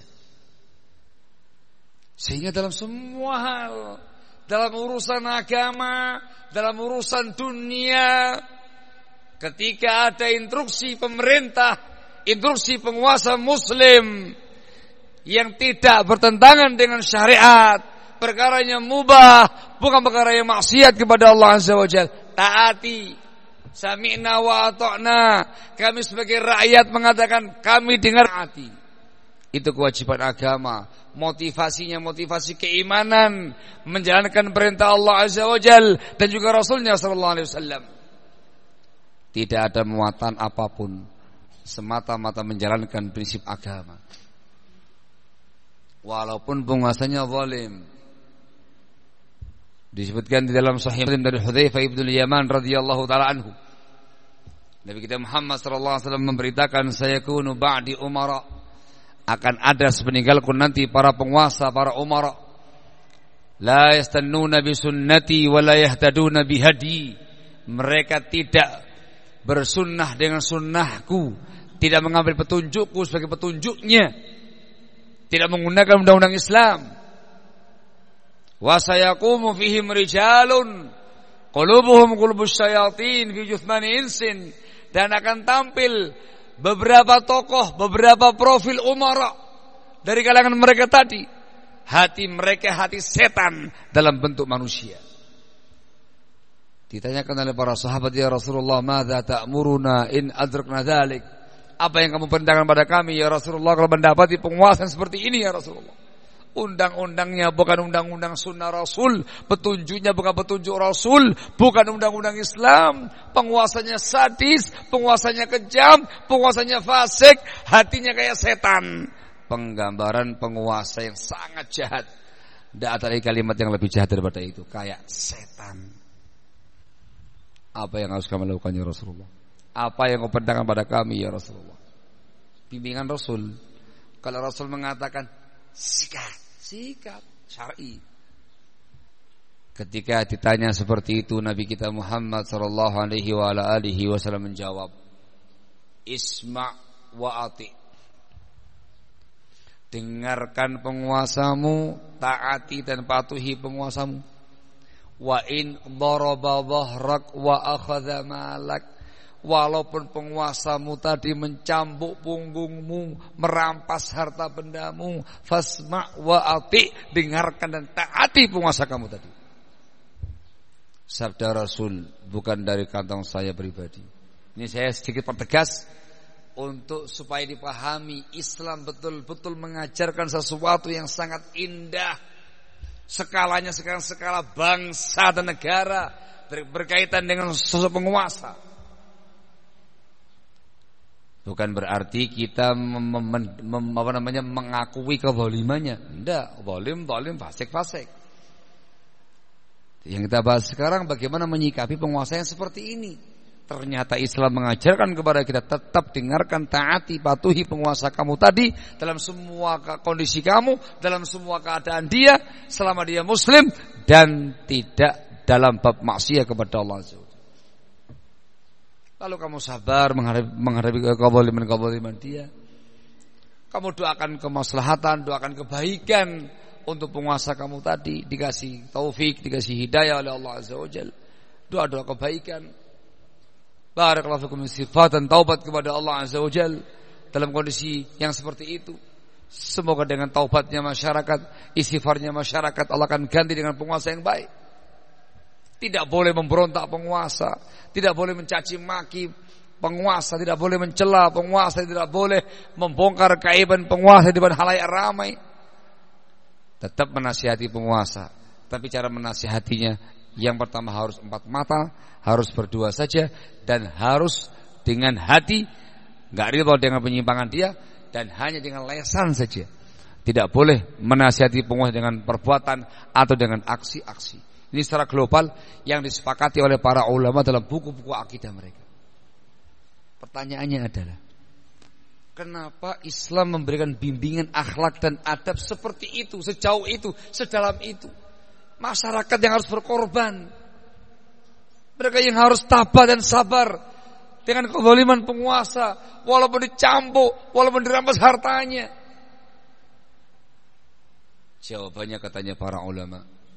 Sehingga dalam semua hal, dalam urusan agama, dalam urusan dunia, ketika ada instruksi pemerintah, instruksi penguasa muslim yang tidak bertentangan dengan syariat, perkaranya mubah, bukan perkara yang maksiat kepada Allah Azza wa Jalla, taati. Sami'na wa ata'na. Kami sebagai rakyat mengatakan kami dengar, taati. Itu kewajiban agama. Motivasinya motivasi keimanan, menjalankan perintah Allah Azza wa Jalla dan juga Rasulnya sallallahu alaihi wasallam. Tidak ada muatan apapun, semata-mata menjalankan prinsip agama. Walaupun penguasanya zalim. Disebutkan di dalam Sahih Muslim dari Hudzaifah ibn Yaman radhiyallahu taala anhu, Nabi kita Muhammad sallallahu alaihi wasallam memberitakan, sayakunu ba'di umara, akan ada sepeninggalku nanti para penguasa, para umara, la yastannuna bi sunnati wa la yahtaduna bi hadi. Mereka tidak bersunnah dengan sunnahku, tidak mengambil petunjukku sebagai petunjuknya, tidak menggunakan undang-undang Islam. Wa sayaqumu fihim rijalun qulubuhum qulubus syayatin fi juthmani insin, dan akan tampil beberapa tokoh, beberapa profil umara dari kalangan mereka tadi, hati mereka hati setan dalam bentuk manusia. Ditanyakan oleh para sahabat, ya Rasulullah, madza ta'muruna in adrakna dzalik? Apa yang kamu perintahkan pada kami ya Rasulullah kalau mendapati penguasa seperti ini ya Rasulullah? Undang-undangnya bukan undang-undang sunnah Rasul, petunjuknya bukan petunjuk Rasul, bukan undang-undang Islam. Penguasanya sadis, penguasanya kejam, penguasanya fasik, hatinya kayak setan. Penggambaran penguasa yang sangat jahat. Tidak ada lagi kalimat yang lebih jahat daripada itu, kayak setan. Apa yang harus kami lakukan ya Rasulullah? Apa yang kau perintahkan pada kami ya Rasulullah? Bimbingan Rasul. Kalau Rasul mengatakan sikap syar'i. Ketika ditanya seperti itu, Nabi kita Muhammad sallallahu alaihi wa ala alihi wasallam menjawab, isma' wa ati'. Dengarkan penguasamu, taati dan patuhi penguasamu. Wa in daraba dhahrak wa akhadha malak. Walaupun penguasamu tadi mencambuk punggungmu, merampas harta bendamu, fasma' wa ati', dengarkan dan taati penguasa kamu tadi. Sabda Rasul, bukan dari kantong saya pribadi. Ini saya sedikit pertegas untuk supaya dipahami, Islam betul-betul mengajarkan sesuatu yang sangat indah. Skalanya sekarang skala bangsa dan negara, berkaitan dengan sosok penguasa. Bukan berarti kita mengakui kezalimannya. Tidak, zalim, fasik. Yang kita bahas sekarang bagaimana menyikapi penguasa yang seperti ini. Ternyata Islam mengajarkan kepada kita tetap dengarkan, taati, patuhi penguasa kamu tadi dalam semua kondisi kamu, dalam semua keadaan dia, selama dia muslim dan tidak dalam bab maksiat kepada Allah Azza wa Jalla. Lalu kamu sabar menghadapi keboliman dia. Kamu doakan kemaslahatan, doakan kebaikan untuk penguasa kamu tadi, dikasih taufik, dikasih hidayah oleh Allah Azza wa Jalla. Doa-doa kebaikan. Barakallahu fikum, istighfar dan taubat kepada Allah Azza wa Jalla dalam kondisi yang seperti itu. Semoga dengan taubatnya masyarakat, istighfarnya masyarakat, Allah akan ganti dengan penguasa yang baik. Tidak boleh memberontak penguasa, tidak boleh mencaci maki penguasa, tidak boleh mencela penguasa, tidak boleh membongkar keaiban penguasa di depan khalayak ramai. Tetap menasihati penguasa, tapi cara menasihatinya yang pertama harus empat mata, harus berdua saja, dan harus dengan hati, enggak ridho dengan penyimpangan dia, dan hanya dengan lesan saja. Tidak boleh menasihati penguasa dengan perbuatan atau dengan aksi-aksi. Ini secara global yang disepakati oleh para ulama dalam buku-buku akidah mereka. Pertanyaannya adalah, kenapa Islam memberikan bimbingan akhlak dan adab seperti itu, sejauh itu, sedalam itu? Masyarakat yang harus berkorban, mereka yang harus tabah dan sabar dengan kezaliman penguasa, walaupun dicambuk, walaupun dirampas hartanya. Jawabannya katanya para ulama,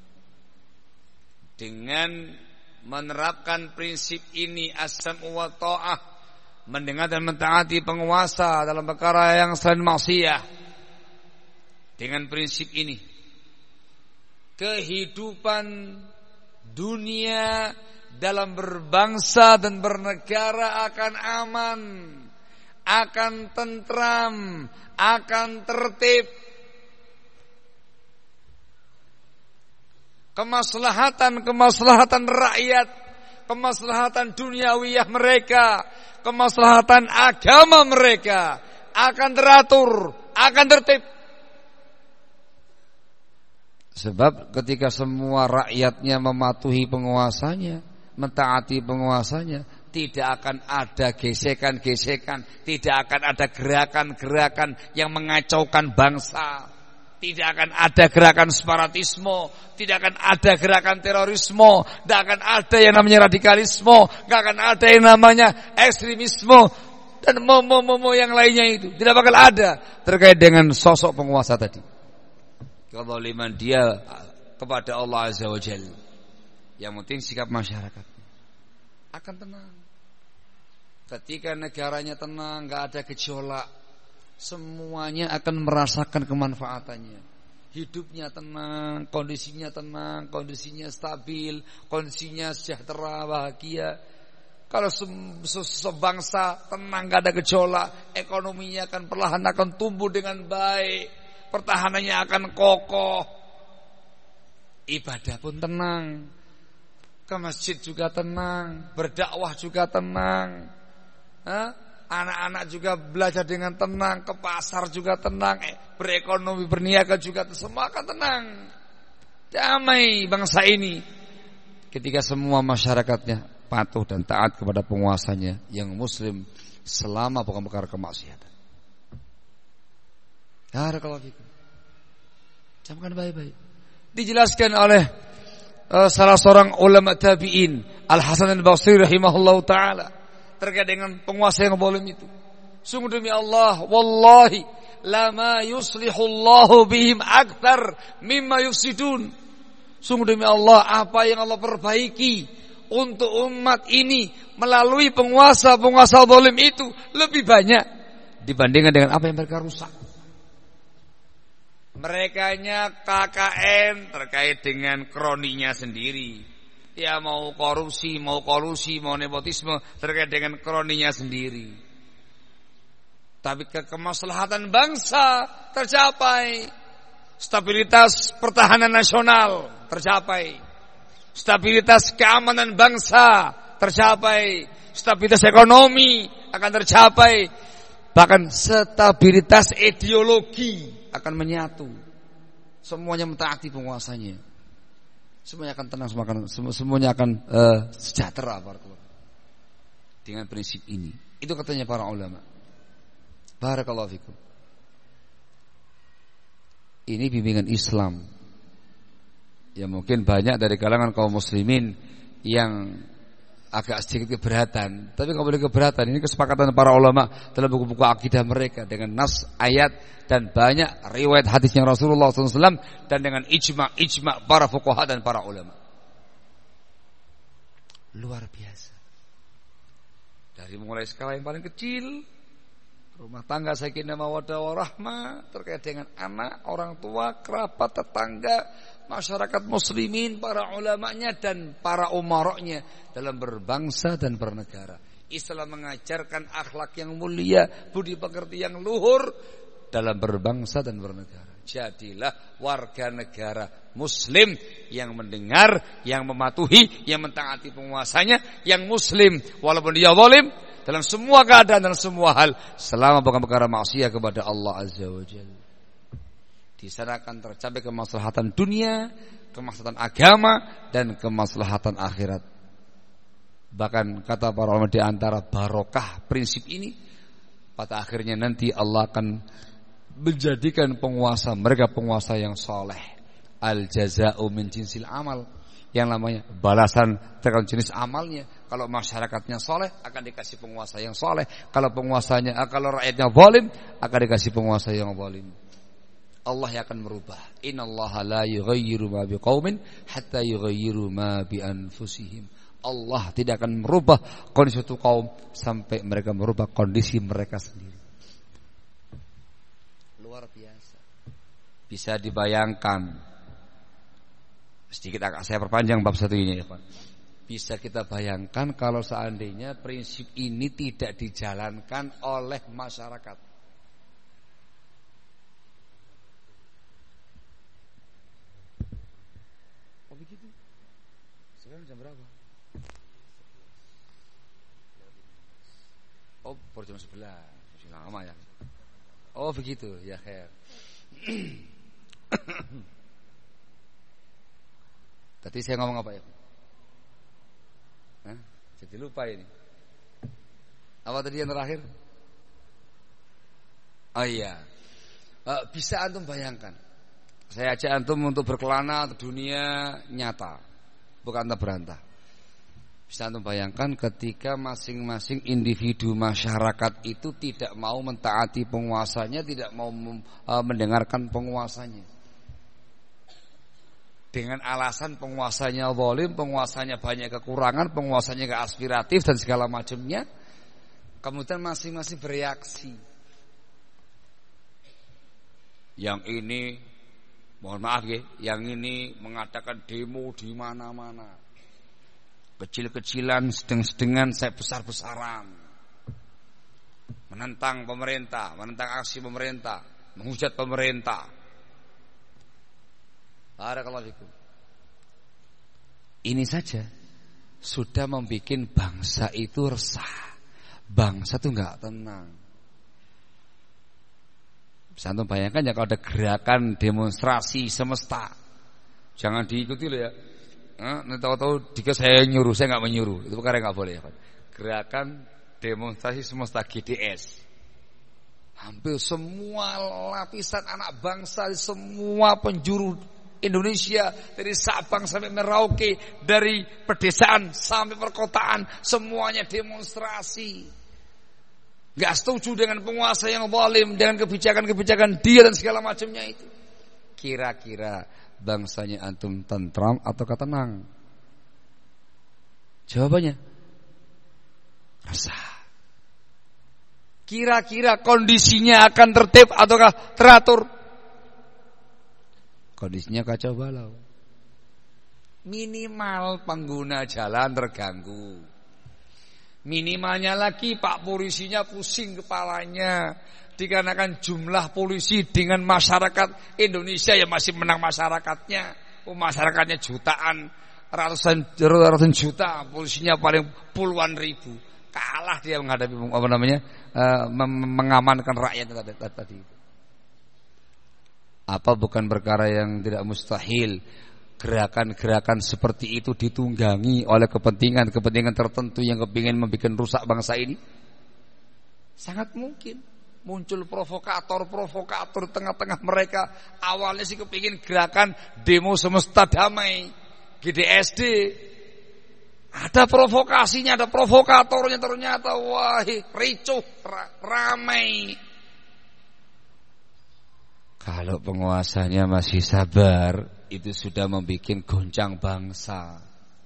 dengan menerapkan prinsip ini, as-sam'u wa ta'ah, mendengar dan mentaati penguasa dalam perkara yang selain maksiyah. Dengan prinsip ini, kehidupan dunia dalam berbangsa dan bernegara akan aman, akan tentram, akan tertib. Kemaslahatan rakyat, kemaslahatan duniawiyah mereka, kemaslahatan agama mereka akan teratur, akan tertib. Sebab ketika semua rakyatnya mematuhi penguasanya, mentaati penguasanya, tidak akan ada gesekan-gesekan, tidak akan ada gerakan-gerakan yang mengacaukan bangsa. Tidak akan ada gerakan separatisme, tidak akan ada gerakan terorisme, tidak akan ada yang namanya radikalisme, tidak akan ada yang namanya ekstremisme dan yang lainnya itu. Tidak bakal ada terkait dengan sosok penguasa tadi. Kezaliman dia kepada Allah Azza wa Jalla. Yang penting sikap masyarakat akan tenang. Ketika negaranya tenang, enggak ada gejolak, semuanya akan merasakan kemanfaatannya. Hidupnya tenang, kondisinya stabil, kondisinya sejahtera, bahagia. Kalau sebangsa tenang, gak ada gejolak, ekonominya akan perlahan akan tumbuh dengan baik, pertahanannya akan kokoh, ibadah pun tenang, ke masjid juga tenang, berdakwah juga tenang, anak-anak juga belajar dengan tenang, ke pasar juga tenang, berekonomi, berniaga juga, semua akan tenang. Damai bangsa ini ketika semua masyarakatnya patuh dan taat kepada penguasanya yang muslim selama bukan perkara kemaksiatan. Barakallahu fikum. Camkan baik-baik. Dijelaskan oleh salah seorang ulama tabi'in, Al-Hasan Al-Basri rahimahullahu ta'ala, terkait dengan penguasa yang zalim itu. Sungguh demi Allah, wallahi lama yuslihullahu bihim akthar mimma yufsidun. Sungguh demi Allah, apa yang Allah perbaiki untuk umat ini melalui penguasa-penguasa zalim itu lebih banyak dibandingkan dengan apa yang mereka rusak. Merekanya KKN terkait dengan kroninya sendiri. Ya mau korupsi, mau kolusi, mau nepotisme terkait dengan kroninya sendiri. Tapi kemaslahatan bangsa tercapai. Stabilitas pertahanan nasional tercapai. Stabilitas keamanan bangsa tercapai. Stabilitas ekonomi akan tercapai. Bahkan stabilitas ideologi akan menyatu. Semuanya mentaati penguasanya. semuanya akan tenang, semuanya akan sejahtera dengan prinsip ini. Itu katanya para ulama. Barakallahu fikum. Ini bimbingan Islam. Ya mungkin banyak dari kalangan kaum muslimin yang agak sedikit keberatan, tapi nggak boleh keberatan. Ini kesepakatan para ulama dalam buku-buku akidah mereka dengan nas ayat dan banyak riwayat hadisnya Rasulullah SAW dan dengan ijma para fuqaha dan para ulama. Luar biasa. Dari mulai skala yang paling kecil, rumah tangga sakinah mawaddah warahmah terkait dengan anak, orang tua, kerabat, tetangga, masyarakat muslimin, para ulamanya dan para umaroknya dalam berbangsa dan bernegara. Islam mengajarkan akhlak yang mulia, budi pekerti yang luhur dalam berbangsa dan bernegara. Jadilah warga negara muslim yang mendengar, yang mematuhi, yang mentaati penguasanya, yang muslim walaupun dia zalim dalam semua keadaan dan semua hal selama bukan perkara maksiat kepada Allah Azza wa Jalla. Di sana akan tercapai kemaslahatan dunia, kemaslahatan agama dan kemaslahatan akhirat. Bahkan kata para ulama di antara barokah prinsip ini, pada akhirnya nanti Allah akan menjadikan penguasa mereka penguasa yang saleh. Al jaza'u min jinsil amal. Yang namanya balasan tergantung jenis amalnya. Kalau masyarakatnya soleh akan dikasih penguasa yang soleh. Kalau rakyatnya zalim akan dikasih penguasa yang zalim. Allah yang akan merubah. Innallaha la yughayyiru ma biqaumin hatta yughayyiru ma bi anfusihim. Allah tidak akan merubah kondisi suatu kaum sampai mereka merubah kondisi mereka sendiri. Luar biasa. Bisa dibayangkan. Sedikit agak saya perpanjang bab satu ini ya Pak. Bisa kita bayangkan kalau seandainya prinsip ini tidak dijalankan oleh masyarakat. Oh begitu? Sekarang jam berapa? Oh baru jam 11. Masih lama ya. Oh begitu ya khair. Tadi saya ngomong apa ya? Jadi lupa ini. Apa tadi yang terakhir? Oh iya. Bisa antum bayangkan. Saya ajak antum untuk berkelana ke dunia nyata, bukan antah berantah. Bisa antum bayangkan ketika masing-masing individu masyarakat itu tidak mau mentaati penguasanya, tidak mau mendengarkan penguasanya. Dengan alasan penguasanya zalim, penguasanya banyak kekurangan, penguasanya gak aspiratif dan segala macamnya. Kemudian masing-masing bereaksi. Yang ini, mohon maaf ya, yang ini mengadakan demo di mana-mana. Kecil-kecilan, sedang-sedengan, saya besar-besaran. Menentang pemerintah, menentang aksi pemerintah, menghujat pemerintah. Barakallahu fikum. Ini saja sudah membuat bangsa itu resah. Bangsa itu enggak tenang. Bisa antum bayangkan ya kalau ada gerakan demonstrasi semesta. Jangan diikuti loh ya. Nanti tahu-tahu jika saya nyuruh, saya enggak menyuruh. Itu perkara enggak boleh ya. Gerakan demonstrasi semesta GDS. Hampir semua lapisan anak bangsa, semua penjuru Indonesia dari Sabang sampai Merauke, dari pedesaan sampai perkotaan, semuanya demonstrasi. Gak setuju dengan penguasa yang zalim, dengan kebijakan-kebijakan dia dan segala macamnya itu. Kira-kira bangsanya antum tentram atau tenang? Jawabannya resah. Kira-kira kondisinya akan tertib ataukah teratur? Kondisinya kacau balau. Minimal pengguna jalan terganggu. Minimalnya lagi Pak polisinya pusing kepalanya. Dikarenakan jumlah polisi dengan masyarakat Indonesia yang masih menang masyarakatnya. Masyarakatnya jutaan, ratusan juta, polisinya paling puluhan ribu. Kalah dia menghadapi mengamankan rakyat tadi. Apa bukan perkara yang tidak mustahil gerakan-gerakan seperti itu ditunggangi oleh kepentingan-kepentingan tertentu yang kepingin membuat rusak bangsa ini? Sangat mungkin muncul provokator di tengah-tengah mereka. Awalnya sih kepingin gerakan demo semesta damai GDSD. Ada provokasinya, ada provokatornya, ternyata wah ricuh, ramai. Kalau penguasanya masih sabar, itu sudah membuat goncang bangsa.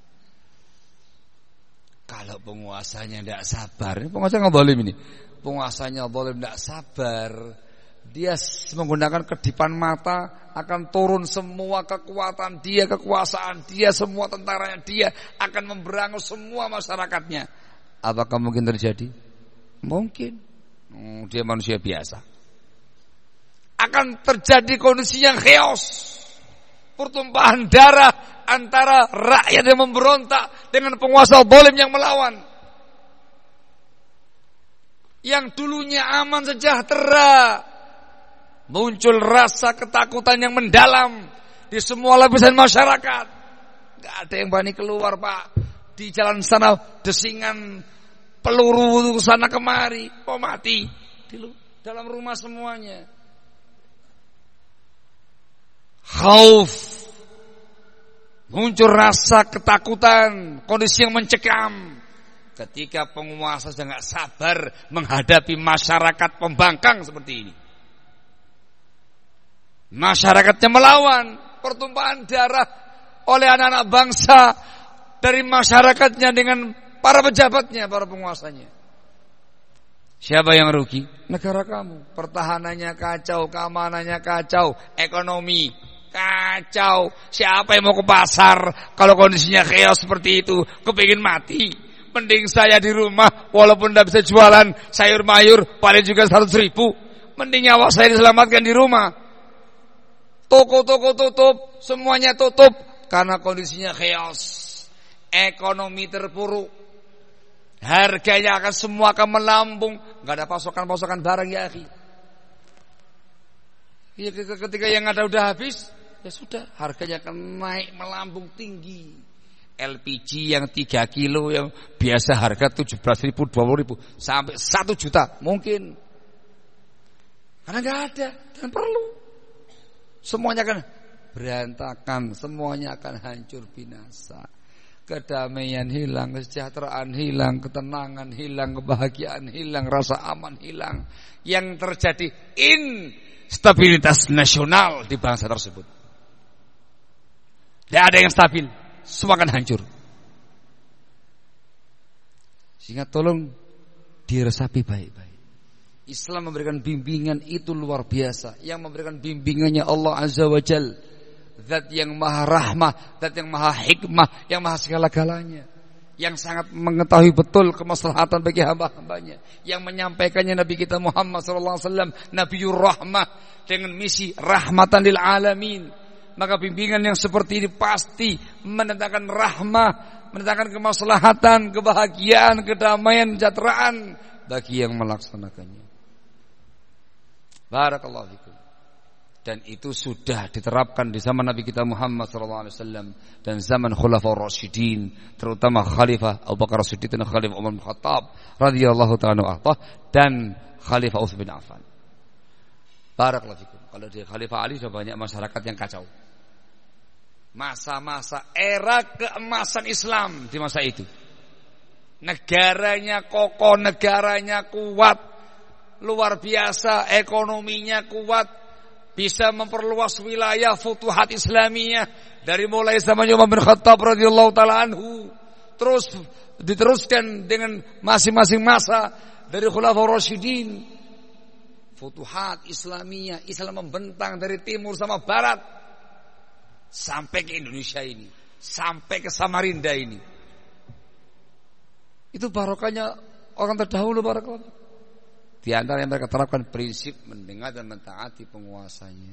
Kalau penguasanya tidak sabar, ini penguasa nggak zalim ini. Penguasanya zalim tidak sabar, dia menggunakan kedipan mata, akan turun semua kekuatan dia, kekuasaan dia, semua tentaranya dia, akan memberangus semua masyarakatnya. Apakah mungkin terjadi? Mungkin. Dia manusia biasa. Akan terjadi kondisi yang chaos, pertumpahan darah antara rakyat yang memberontak dengan penguasa zalim yang melawan. Yang dulunya aman sejahtera, muncul rasa ketakutan yang mendalam di semua lapisan masyarakat. Gak ada yang berani keluar, Pak. Di jalan sana desingan peluru sana kemari, mati di dalam rumah semuanya. Khauf, muncul rasa ketakutan, kondisi yang mencekam ketika penguasa sudah tidak sabar menghadapi masyarakat pembangkang seperti ini. Masyarakatnya melawan, pertumpahan darah oleh anak-anak bangsa dari masyarakatnya dengan para pejabatnya, para penguasanya. Siapa yang rugi? Negara kamu. Pertahanannya kacau, keamanannya kacau, ekonomi kacau. Siapa yang mau ke pasar kalau kondisinya chaos seperti itu? Kepingin mati. Mending saya di rumah, walaupun tidak bisa jualan sayur mayur, paling juga 100.000. Mending nyawa saya diselamatkan di rumah. Toko-toko tutup, semuanya tutup karena kondisinya chaos. Ekonomi terpuruk, harganya akan semua akan melambung, nggak ada pasokan barang ya akhi. Ya, ketika yang ada udah habis, ya sudah, harganya akan naik melambung tinggi. LPG yang 3 kilo yang biasa harga 17.000, 20.000 sampai 1 juta mungkin. Karena nggak ada dan perlu. Semuanya akan berantakan, semuanya akan hancur binasa. Kedamaian hilang, kesejahteraan hilang, ketenangan hilang, kebahagiaan hilang, rasa aman hilang. Yang terjadi instabilitas nasional di bangsa tersebut. Tidak ada yang stabil, semua akan hancur. Sehingga tolong diresapi baik-baik. Islam memberikan bimbingan itu luar biasa. Yang memberikan bimbingannya Allah Azza wa Jal, Zat yang maha rahmah, Zat yang maha hikmah, yang maha segala-galanya, yang sangat mengetahui betul kemaslahatan bagi hamba-hambanya, yang menyampaikannya Nabi kita Muhammad SAW, Nabiur Rahmah, dengan misi rahmatan lil alamin. Maka bimbingan yang seperti ini pasti mendatangkan rahmah, mendatangkan kemaslahatan, kebahagiaan, kedamaian, kesejahteraan bagi yang melaksanakannya. Barakallahu fikum. Dan itu sudah diterapkan di zaman Nabi kita Muhammad SAW dan zaman Khulafaur Rasyidin, terutama Khalifah Abu Bakar As-Siddiq dan Khalifah Umar bin Khattab radhiyallahu ta'ala anhu dan Khalifah Utsman bin Affan. Barakallahu fikum. Kalau di Khalifah Ali sudah banyak masyarakat yang kacau. Masa-masa era keemasan Islam di masa itu. Negaranya kokoh, negaranya kuat, luar biasa, ekonominya kuat, bisa memperluas wilayah futuhat Islamiyah dari mulai zaman Umar bin Khattab radhiyallahu taala anhu, terus diteruskan dengan masing-masing masa dari Khulafaur Rasyidin. Futuhat Islamiyah, Islam membentang dari timur sama barat sampai ke Indonesia ini, sampai ke Samarinda ini. Itu barokahnya orang terdahulu, barakallahu. Di antara yang mereka terapkan prinsip mendengar dan mentaati penguasanya.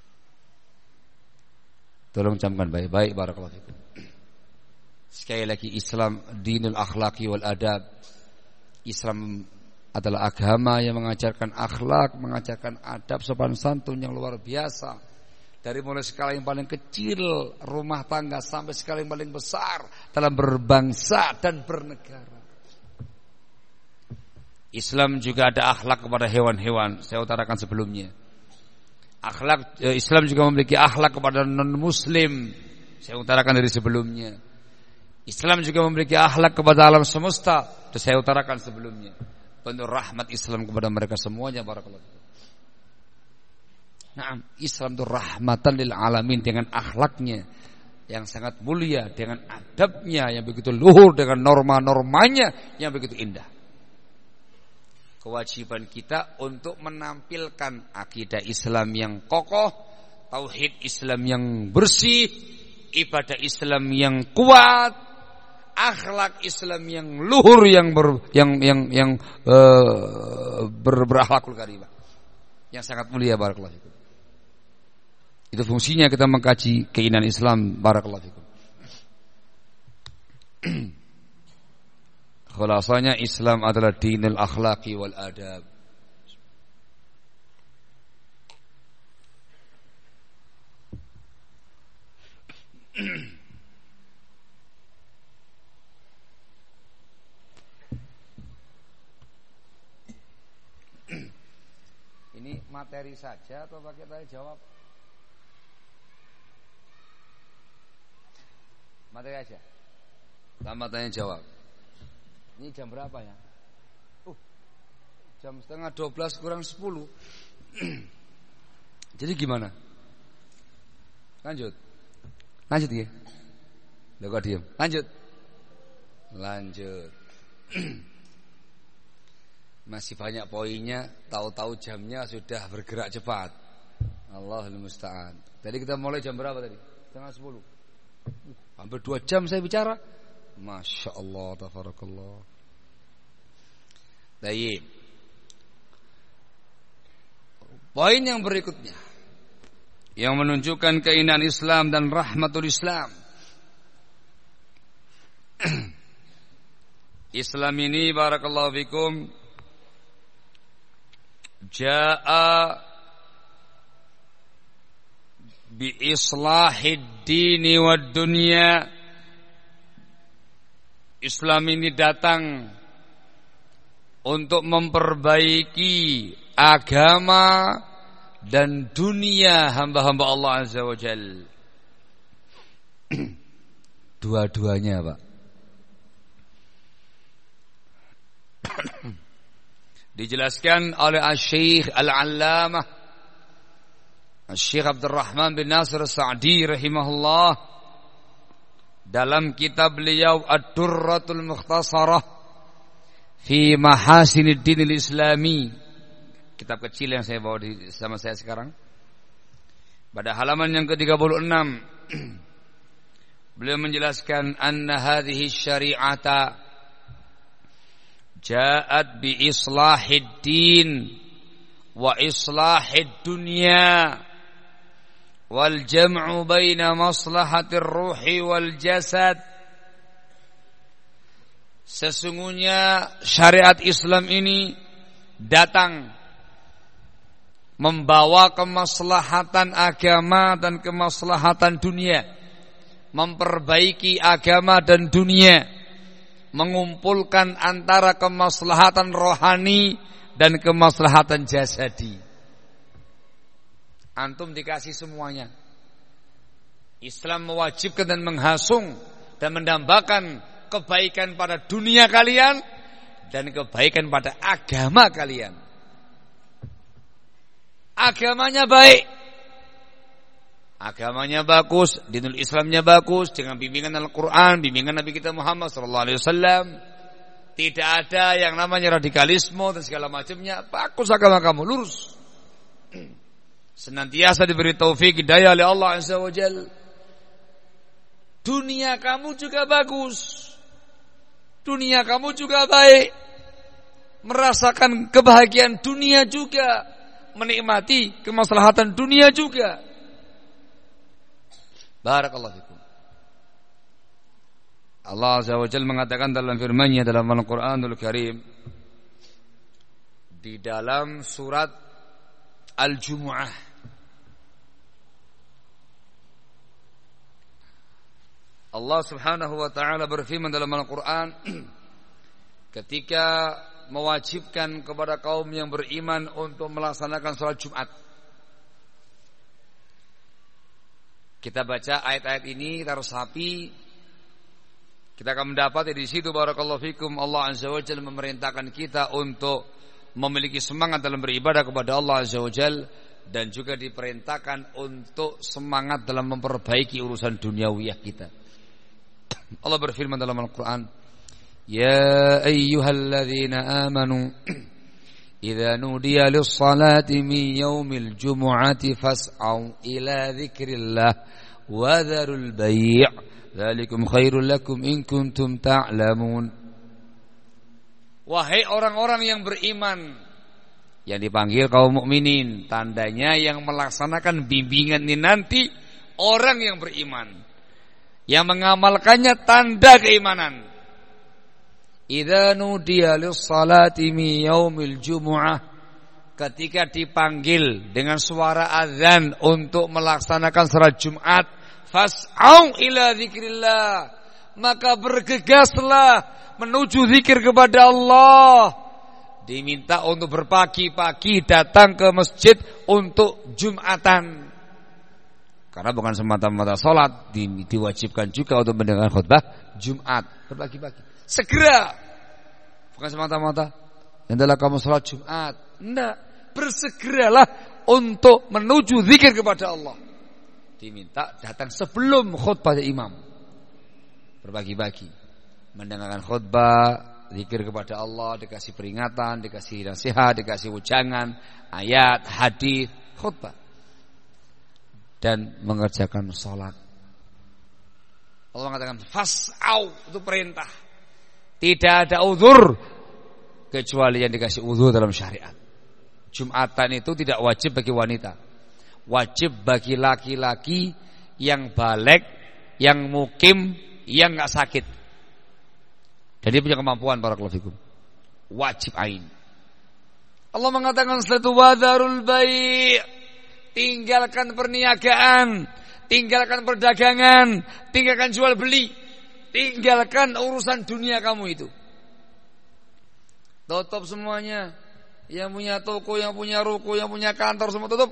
Tolong camkan baik-baik, barakallahu fikum. Sekali lagi, Islam dinul akhlaqi wal adab. Islam adalah agama yang mengajarkan akhlak, mengajarkan adab sopan santun yang luar biasa. Dari mulai skala yang paling kecil rumah tangga sampai skala yang paling besar dalam berbangsa dan bernegara. Islam juga ada akhlak kepada hewan-hewan. Saya utarakan sebelumnya. Islam juga memiliki akhlak kepada non-muslim. Saya utarakan dari sebelumnya. Islam juga memiliki akhlak kepada alam semesta. Itu saya utarakan sebelumnya. Bentuk rahmat Islam kepada mereka semuanya. Barakallahu. Nah, Islam itu rahmatan lil alamin dengan akhlaknya yang sangat mulia, dengan adabnya yang begitu luhur, dengan norma-normanya yang begitu indah. Kewajiban kita untuk menampilkan akidah Islam yang kokoh, tauhid Islam yang bersih, ibadah Islam yang kuat, akhlak Islam yang luhur, yang berakhlakul karimah, yang sangat mulia. Barakallahu fikum. Itu fungsinya kita mengkaji keinginan Islam. Barakallahu fikum. Khulasanya Islam adalah dinul akhlaqi wal adab. Ini materi saja atau pakai tanya jawab? Materi aja. Sama tanya jawab. Ini jam berapa ya? Jam setengah 12 kurang 10. Jadi gimana? Lanjut ya? Loh kok diem? Lanjut. Masih banyak poinnya, tahu-tahu jamnya sudah bergerak cepat. Allahul musta'an. Tadi kita mulai jam berapa tadi? Setengah 10. Hampir 2 jam saya bicara. Masya Allah, tabarakallah. Baik. Poin yang berikutnya yang menunjukkan keindahan Islam dan rahmatul Islam. Islam ini barakallahu fikum jaa bi islahid dini wad dunya. Islam ini datang untuk memperbaiki agama dan dunia hamba-hamba Allah Azza wa Jalla. Dua-duanya, Pak. Dijelaskan oleh Asy-Syaikh Al-Allamah Asy-Syaikh Abdurrahman bin Nasir As-Sa'di rahimahullah dalam kitab beliau Ad-Durratul Mukhtasarah fi Mahasinid Dinil Islami, kitab kecil yang saya bawa sama saya sekarang, pada halaman yang ke-36 beliau menjelaskan anna hadhihi syari'ata ja'at bi islahid din wa islahid dunya wal jam'u baina maslahatir ruhi wal jasad. Sesungguhnya syariat Islam ini datang membawa kemaslahatan agama dan kemaslahatan dunia, memperbaiki agama dan dunia, mengumpulkan antara kemaslahatan rohani dan kemaslahatan jasadi. Antum dikasih semuanya. Islam mewajibkan dan menghasung dan mendambakan kebaikan pada dunia kalian dan kebaikan pada agama kalian. Agamanya baik, agamanya bagus, dinul Islamnya bagus dengan bimbingan Al-Quran, bimbingan Nabi kita Muhammad SAW. Tidak ada yang namanya radikalisme dan segala macamnya. Bagus agama kamu, lurus. Senantiasa diberi taufik hidayah oleh Allah Azza wa Jalla. Dunia kamu juga bagus, dunia kamu juga baik, merasakan kebahagiaan dunia juga, menikmati kemaslahatan dunia juga. Barakallahu fikum. Allah Azza wa Jalla mengatakan dalam firman-Nya dalam Al-Qur'anul Karim di dalam surat Al-Jumu'ah Allah Subhanahu wa taala berfirman dalam Al-Qur'an ketika mewajibkan kepada kaum yang beriman untuk melaksanakan salat Jumat. Kita baca ayat-ayat ini, kita resapi, kita akan mendapati di situ barakallahu fikum Allah Azza wa Jalla memerintahkan kita untuk memiliki semangat dalam beribadah kepada Allah Azza wa Jalla, dan juga diperintahkan untuk semangat dalam memperbaiki urusan duniawiyah kita. Allah berfirman dalam Al-Quran, Ya ayyuhalladzina amanu idza nudiya lis-salati min yaumil jumu'ati fas'au ila dzikrillah wa dzarul bai' dzalikum khairul lakum in kuntum ta'lamun. Wahai orang-orang yang beriman, yang dipanggil kaum mukminin, tandanya yang melaksanakan bimbingan ini nanti orang yang beriman, yang mengamalkannya tanda keimanan. Idza nudiya lis-salati min yaumil jumu'ah, ketika dipanggil dengan suara azan untuk melaksanakan salat Jumat, fas'au ila dzikrillah, maka bergegaslah menuju zikir kepada Allah. Diminta untuk berpagi-pagi datang ke masjid untuk Jumatan. Karena bukan semata-mata sholat, diwajibkan juga untuk mendengar khutbah Jumat. Berpagi-pagi, segera. Bukan semata-mata hendaklah kamu sholat Jumat. Tidak, bersegeralah untuk menuju zikir kepada Allah. Diminta datang sebelum khutbah imam. Berpagi-pagi mendengarkan khutbah, zikir kepada Allah, dikasih peringatan, dikasih nasihat, dikasih ujangan, ayat, hadis, khutbah, dan mengerjakan salat. Allah mengatakan fas'au, itu perintah. Tidak ada uzur kecuali yang dikasih uzur dalam syariat. Jumatan itu tidak wajib bagi wanita, wajib bagi laki-laki yang baligh, yang mukim, yang enggak sakit. Dan dia punya kemampuan, barakallahu fikum. Wajib ain. Allah mengatakan setelah itu wadharul bai', tinggalkan perniagaan, tinggalkan perdagangan, tinggalkan jual beli, tinggalkan urusan dunia kamu itu. Tutup semuanya. Yang punya toko, yang punya ruko, yang punya kantor, semua tutup.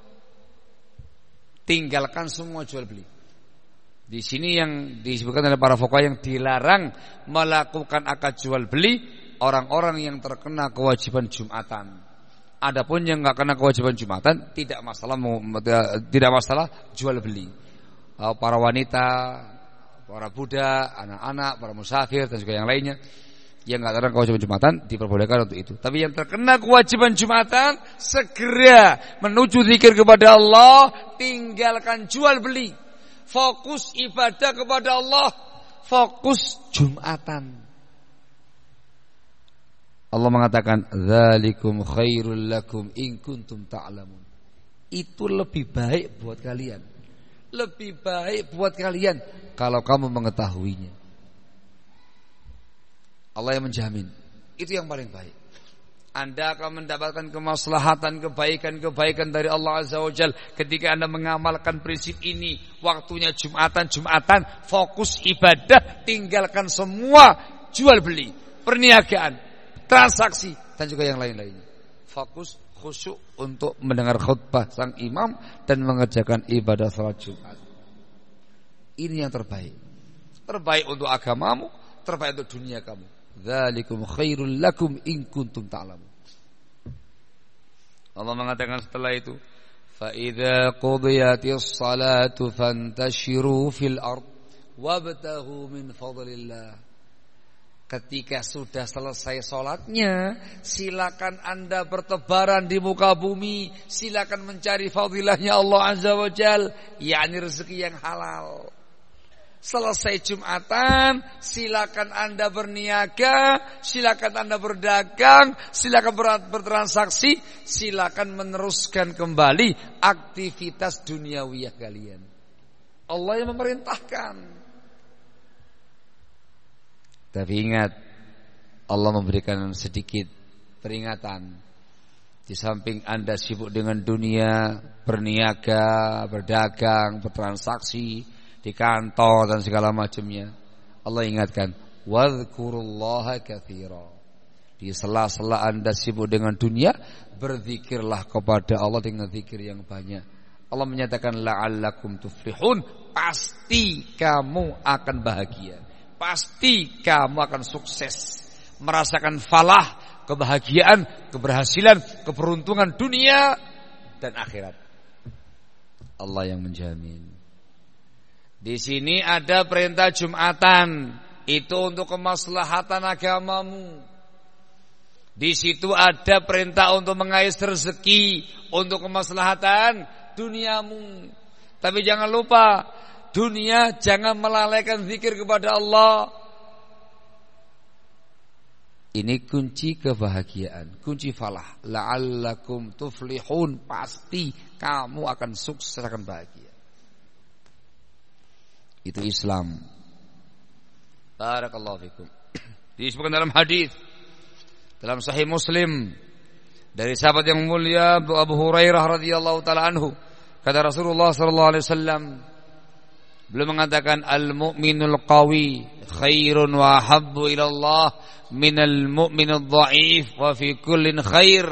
Tinggalkan semua jual beli. Di sini yang disebutkan oleh para fuqaha yang dilarang melakukan akad jual beli orang-orang yang terkena kewajiban Jumatan. Adapun yang enggak kena kewajiban Jumatan tidak masalah jual beli. Para wanita, para budak, anak-anak, para musafir dan juga yang lainnya yang enggak terkena kewajiban Jumatan diperbolehkan untuk itu. Tapi yang terkena kewajiban Jumatan segera menuju zikir kepada Allah, tinggalkan jual beli. Fokus ibadah kepada Allah, fokus Jumatan. Allah mengatakan, "Dzalikum khairul lakum in kuntum ta'lamun." Itu lebih baik buat kalian. Lebih baik buat kalian kalau kamu mengetahuinya. Allah yang menjamin. Itu yang paling baik. Anda akan mendapatkan kemaslahatan, kebaikan-kebaikan dari Allah Azza wa Jalla ketika Anda mengamalkan prinsip ini. Waktunya Jumatan, fokus ibadah, tinggalkan semua jual beli, perniagaan, transaksi dan juga yang lain-lainnya. Fokus khusyuk untuk mendengar khutbah sang imam dan mengerjakan ibadah salat Jumat. Ini yang terbaik. Terbaik untuk agamamu, terbaik untuk dunia kamu. Dzalikum khairul lakum in kuntum ta'lamun. Allah mengatakan setelah itu, fa idza qudiyatis salatu fantashiru fil ard wabtaghu min fadlillah. Ketika sudah selesai salatnya, silakan Anda bertebaran di muka bumi, silakan mencari fadilahnya Allah Azza wa Jalla, yakni rezeki yang halal. Selesai Jumatan, silakan Anda berniaga, silakan Anda berdagang, silakan bertransaksi, silakan meneruskan kembali aktivitas duniawiyah kalian. Allah yang memerintahkan. Tapi ingat, Allah memberikan sedikit peringatan. Di samping Anda sibuk dengan dunia, berniaga, berdagang, bertransaksi, di kantor dan segala macamnya. Allah ingatkan, wadhkurullaha katsira. Di sela-sela Anda sibuk dengan dunia, berzikirlah kepada Allah dengan zikir yang banyak. Allah menyatakan la'allakum tuflihun, pasti kamu akan bahagia. Pasti kamu akan sukses, merasakan falah, kebahagiaan, keberhasilan, keberuntungan dunia dan akhirat. Allah yang menjamin. Di sini ada perintah Jumatan, itu untuk kemaslahatan agamamu. Di situ ada perintah untuk mengais rezeki untuk kemaslahatan duniamu. Tapi jangan lupa, dunia jangan melalaikan zikir kepada Allah. Ini kunci kebahagiaan, kunci falah. La'allakum tuflihun, pasti kamu akan sukses, akan bahagia. Itu Islam. Barakallahu fikum. Disebutkan dalam hadis dalam Sahih Muslim dari sahabat yang mulia Abu Hurairah radhiyallahu taala anhu, kata Rasulullah sallallahu alaihi wasallam, beliau mengatakan al-mu'minul qawi khairun wa habbu ila Allah minal mu'minid dhaif wa fi kullin khair.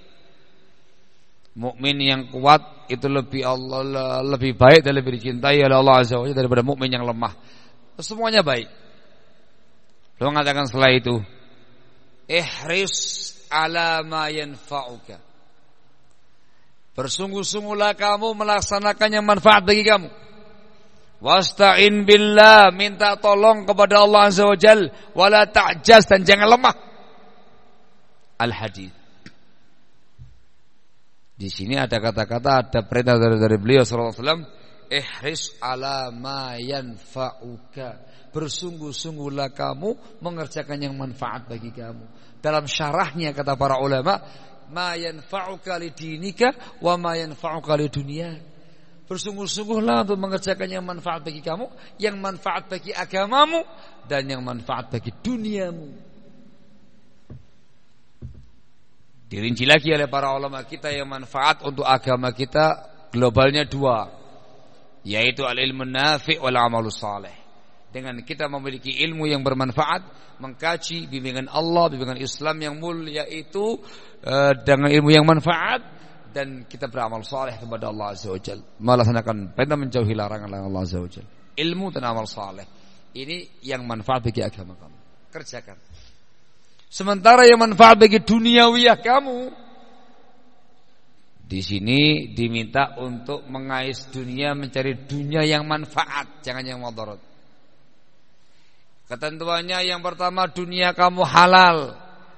Mukmin yang kuat itu lebih baik dan lebih dicintai oleh Allah Azza wa Jalla daripada mukmin yang lemah. Semuanya baik. Beliau mengatakan setelah itu, ihris ala ma yanfa'uka. Bersungguh-sungguhlah kamu melaksanakan yang manfaat bagi kamu. Wasta'in billah, minta tolong kepada Allah Azza wa Jalla, wala ta'jaz, dan jangan lemah. Al-Hadits. Di sini ada kata-kata, ada perintah dari beliau sallallahu alaihi wasallam, ihris ala ma yanfa'uka. Bersungguh-sungguhlah kamu mengerjakan yang manfaat bagi kamu. Dalam syarahnya kata para ulama, ma yanfa'uka lidinika wa ma yanfa'uka lidunya. Bersungguh-sungguhlah untuk mengerjakan yang manfaat bagi kamu, yang manfaat bagi agamamu, dan yang manfaat bagi duniamu. Dirinci lagi oleh para ulama kita, yang manfaat untuk agama kita globalnya dua, yaitu al-ilmu nafi' wal amalus salih. Dengan kita memiliki ilmu yang bermanfaat, mengkaji bimbingan Allah, bimbingan Islam yang mulia itu dengan ilmu yang manfaat, dan kita beramal saleh kepada Allah Azza wa Jalla, melaksanakan perintah menjauhi larangan Allah Azza wa Jalla. Ilmu dan amal saleh ini yang manfaat bagi agama kamu, kerjakan. Sementara yang manfaat bagi duniawiyah kamu, di sini diminta untuk mengais dunia, mencari dunia yang manfaat, jangan yang mudarat. Ketentuannya yang pertama, dunia kamu halal.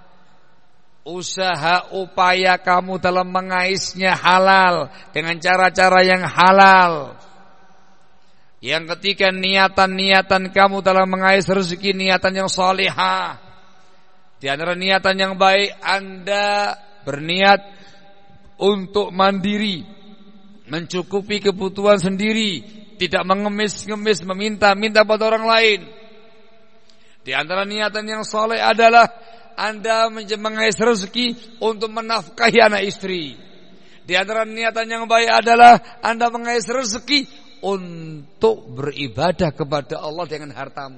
Usaha upaya kamu dalam mengaisnya halal, dengan cara-cara yang halal. Yang ketiga, niatan-niatan kamu dalam mengais rezeki, niatan yang salihah. Di antara niatan yang baik, Anda berniat untuk mandiri, mencukupi kebutuhan sendiri, tidak mengemis-ngemis, meminta-minta pada orang lain. Di antara niatan yang saleh adalah Anda mengais rezeki untuk menafkahi anak istri. Di antara niatan yang baik adalah Anda mengais rezeki untuk beribadah kepada Allah dengan hartamu.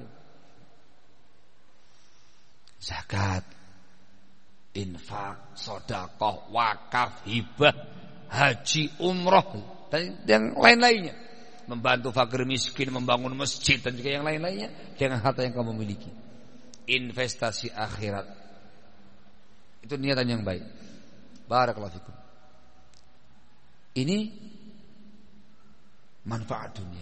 Zakat, infak, sedekah, wakaf, hibah, haji, umroh, dan yang lain-lainnya. Membantu fakir miskin, membangun masjid, dan juga yang lain-lainnya dengan harta yang kamu miliki. Investasi akhirat, itu niatan yang baik. Barakallahu fikum. Ini manfaat dunia.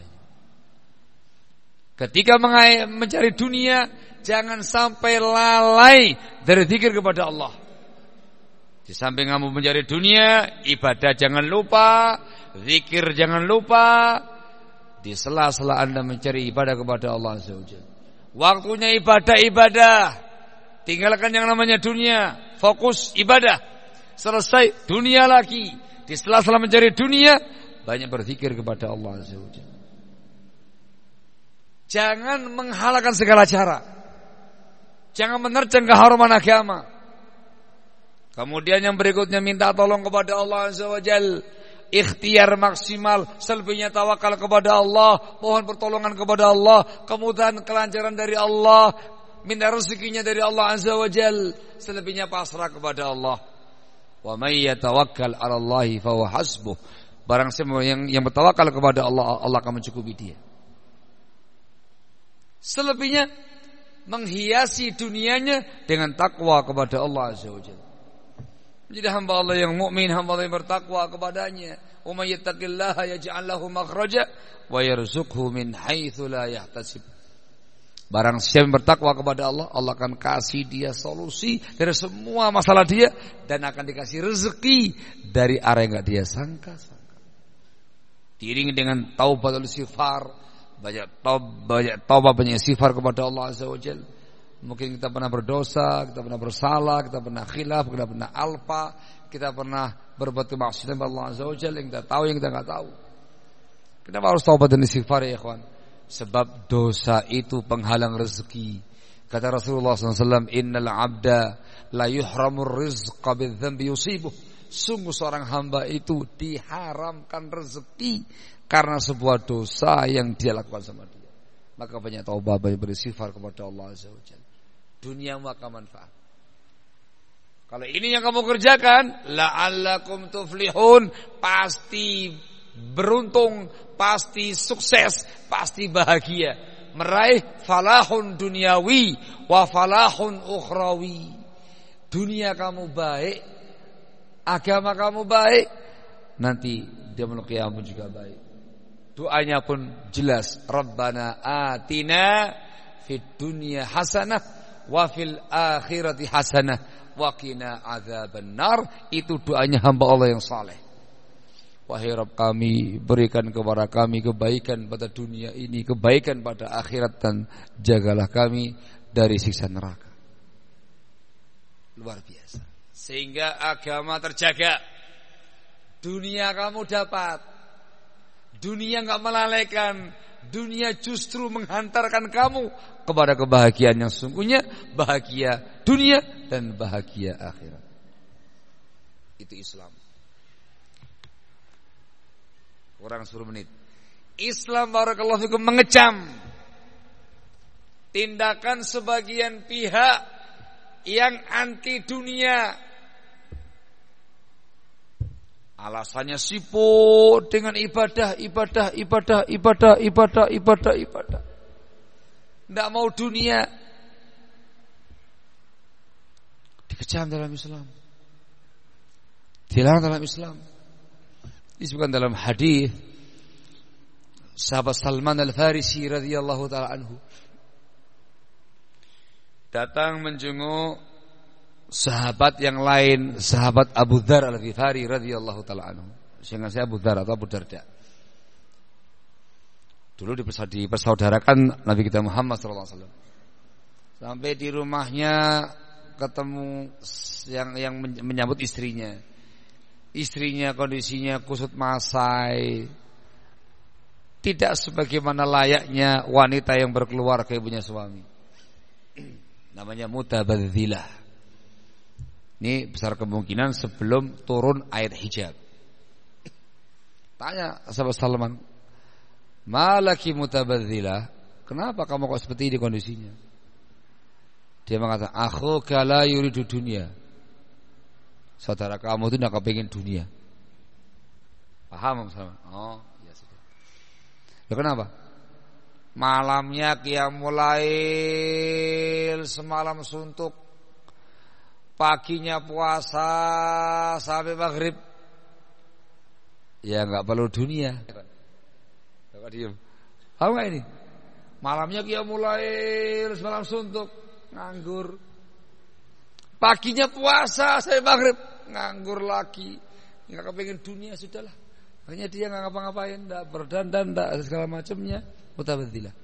Ketika mencari dunia, jangan sampai lalai dari zikir kepada Allah. Di samping kamu mencari dunia, ibadah jangan lupa, zikir jangan lupa. Di sela-sela Anda mencari ibadah kepada Allah Azza wa Jalla, waktunya ibadah. Tinggalkan yang namanya dunia, fokus ibadah. Selesai, dunia lagi. Di sela-sela mencari dunia, banyak berzikir kepada Allah Azza wa Jalla. Jangan menghalalkan segala cara. Jangan menerjang keharuman agama. Kemudian yang berikutnya, minta tolong kepada Allah Azza wa Jalla. ikhtiar maksimal, selebihnya tawakal kepada Allah, mohon pertolongan kepada Allah, kemudahan kelancaran dari Allah, minta rezekinya dari Allah Azza wa Jal, selebihnya pasrah kepada Allah. Wa may yatawakkal 'ala Allahi fa huwa hasbuh. Barang siapa yang bertawakal kepada Allah, Allah akan mencukupi dia. Selebihnya menghiasi dunianya dengan takwa kepada Allah Azza wa Jalla. Menjadi hamba Allah yang mukmin, hamba Allah yang bertakwa kepadanya. Wa may yattaqillaha yaj'al lahu makhraja wa yarzuqhu min haitsu la yahtasib. Barang siapa yang bertakwa kepada Allah, Allah akan kasih dia solusi dari semua masalah dia dan akan dikasih rezeki dari arah yang enggak dia sangka-sangka. Diiringi dengan taubat dan istighfar. Banyak taubat, banyak istighfar kepada Allah Azza wa Jalla. Mungkin kita pernah berdosa, kita pernah bersalah, kita pernah khilaf, kita pernah alpa, kita pernah berbuat kemaksiatan kepada Allah Azza wa Jalla yang kita tahu, yang kita enggak tahu. Kenapa harus taubat dan istighfar ya ikhwan? Sebab dosa itu penghalang rezeki. Kata Rasulullah SAW, Innal abda la yuhramur rizqa bidzambi yusibuh. Sungguh seorang hamba itu diharamkan rezeki karena sebuah dosa yang dia lakukan sama dia. Maka banyak taubat, banyak beristighfar kepada Allah Azza wa Jalla. Dunia maka manfaat. Kalau ini yang kamu kerjakan, la'allakum tuflihun, pasti beruntung, pasti sukses, pasti bahagia, meraih falahun duniawi wa falahun ukhrawi. Dunia kamu baik, agama kamu baik, nanti dia melukis juga baik. Doanya pun jelas, Rabbana atina fid dunya hasanah wa fil akhirati hasanah wa qina adzabannar. Itu doanya hamba Allah yang saleh. Wahai Rabb kami, berikan kepada kami kebaikan pada dunia ini, kebaikan pada akhirat, dan jagalah kami dari siksa neraka. Luar biasa. Sehingga agama terjaga, dunia kamu dapat, dunia enggak melalaikan, dunia justru menghantarkan kamu kepada kebahagiaan yang sungguhnya, bahagia dunia dan bahagia akhirat. Itu Islam. Kurang 10 menit. Islam barakallahu fikum mengecam tindakan sebagian pihak yang anti dunia. Alasannya sibuk dengan ibadah. Tidak mau dunia. Dikecam dalam Islam, dilarang dalam Islam. Disebutkan dalam hadis sahabat Salman Al-Farisi radhiyallahu taala anhu datang menjenguk sahabat yang lain, sahabat Abu Dzar Al-Ghifari radhiyallahu taala anhu. Sehingga saya Abu Dzar atau Abu Darda. Dulu dipersaudarakan Nabi kita Muhammad sallallahu alaihi wasallam. Sampai di rumahnya ketemu yang menyambut istrinya. Istrinya kondisinya kusut masai, tidak sebagaimana layaknya wanita yang berkeluarga ibunya suami. Namanya mutabadzilah. Ini besar kemungkinan sebelum turun ayat hijab. Tanya sahabat Salman, malaki mutabadzilah, kenapa kamu kok seperti ini kondisinya? Dia mengatakan, akhuka la yuridu dunya. Saudara kamu itu tidak kepingin dunia. Paham sama? Oh, ya sudah. Ya kenapa? Malamnya qiyamul lail, semalam suntuk, paginya puasa sampai maghrib. Ya enggak perlu dunia. Enggak diam. Paham enggak ini? Malamnya qiyamul lail, semalam suntuk, nganggur. Paginya puasa sampai maghrib, nganggur lagi. Enggak kepengin dunia, sudahlah. Makanya dia enggak ngapa-ngapain, enggak berdandan, enggak segala macamnya, mutabadzilah.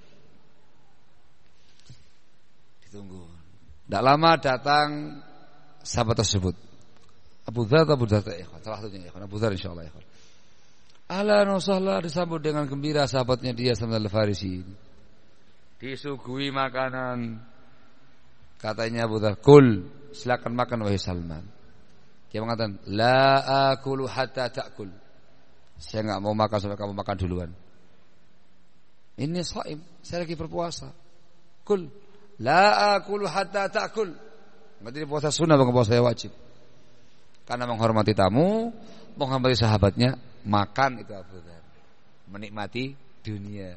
Ditunggu. Enggak lama datang sahabat tersebut. Abu Dzar atau Abu Darda, salah satunya, Abu Dzar insyaallah. Ahlan wa sahlan, disambut dengan gembira sahabatnya dia Salman Al-Farisi. Disuguhi makanan. Katanya Abu Dzar, "Kul." Silakan makan wahai Salman. Dia mengatakan, la akulu hatta ta'kul. Saya enggak mau makan sampai kamu makan duluan. Ini shaim, saya lagi berpuasa. Kul la akulu hatta ta'kul. Berarti puasa sunnah bukan puasa wajib. Karena menghormati tamu, menghormati sahabatnya, makan itu afdal. Menikmati dunia.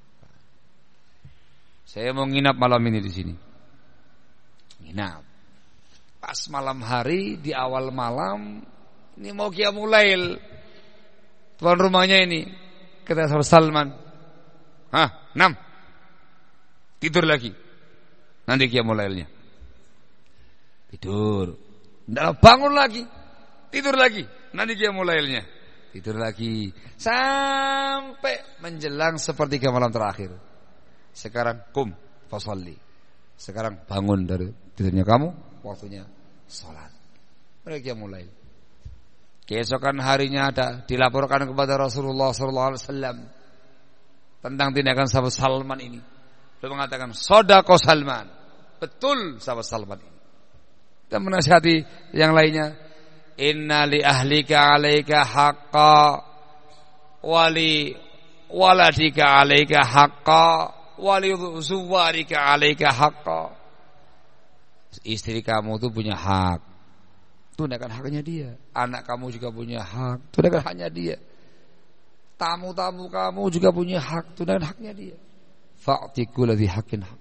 Saya mau nginap malam ini di sini. Nginap. Pas malam hari di awal malam ini mau qiyamul lail. Tuan rumahnya ini kata Salman. 6. Tidur lagi. Nanti qiyamul lailnya. Tidur. Ndak bangun lagi. Tidur lagi. Nanti qiyamul lailnya. Tidur lagi sampai menjelang sepertiga malam terakhir. Sekarang kum fasalli. Sekarang bangun dari tidurnya kamu, waktunya salat. Mereka mulai. Keesokan harinya ada dilaporkan kepada Rasulullah sallallahu alaihi wasallam tentang tindakan sahabat Salman ini. Beliau mengatakan, "Shadaqah Salman." Betul sahabat Salman ini. Dan menasihati yang lainnya, "Inna li ahlika 'alaika haqqa wa li waladika 'alaika haqqa wa li zuwarika 'alaika haqqa." Istri kamu itu punya hak. Tunaikan haknya dia. Anak kamu juga punya hak. Tunaikan haknya dia. Tamu-tamu kamu juga punya hak. Tunaikan haknya dia. Fa'ti kulli dzi haqqin haqq.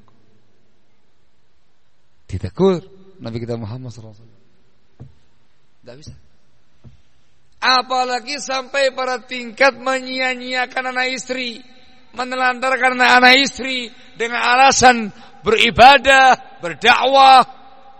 Ditegur Nabi kita Muhammad SAW. Tidak bisa. Apalagi sampai pada tingkat menyia-nyiakan anak istri, menelantarkan anak istri dengan alasan beribadah, berdakwah.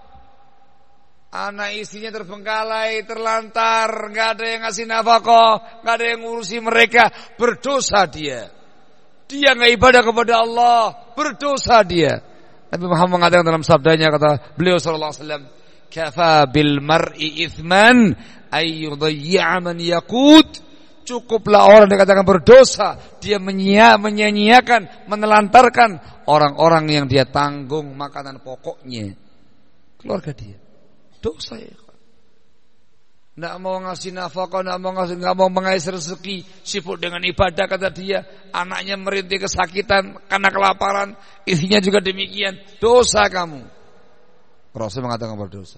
Anak istrinya terbengkalai, terlantar, nggak ada yang ngasih nafkah, nggak ada yang ngurusi mereka, berdosa dia. Dia nggak ibadah kepada Allah, berdosa dia. Nabi Muhammad mengatakan dalam sabdanya, kata beliau sallallahu alaihi wasallam, "Kafa bil mar'i ithman ay yudayyi'a man yaqut." Cukuplah orang dikatakan berdosa, dia menyia-nyiakan, menelantarkan orang-orang yang dia tanggung makanan pokoknya, keluarga dia. Dosa ya. Nggak mau ngasih nafkah, nggak mau mengais rezeki, sibuk dengan ibadah kata dia. Anaknya merintih kesakitan karena kelaparan, istrinya juga demikian. Dosa kamu. Rasul mengatakan berdosa.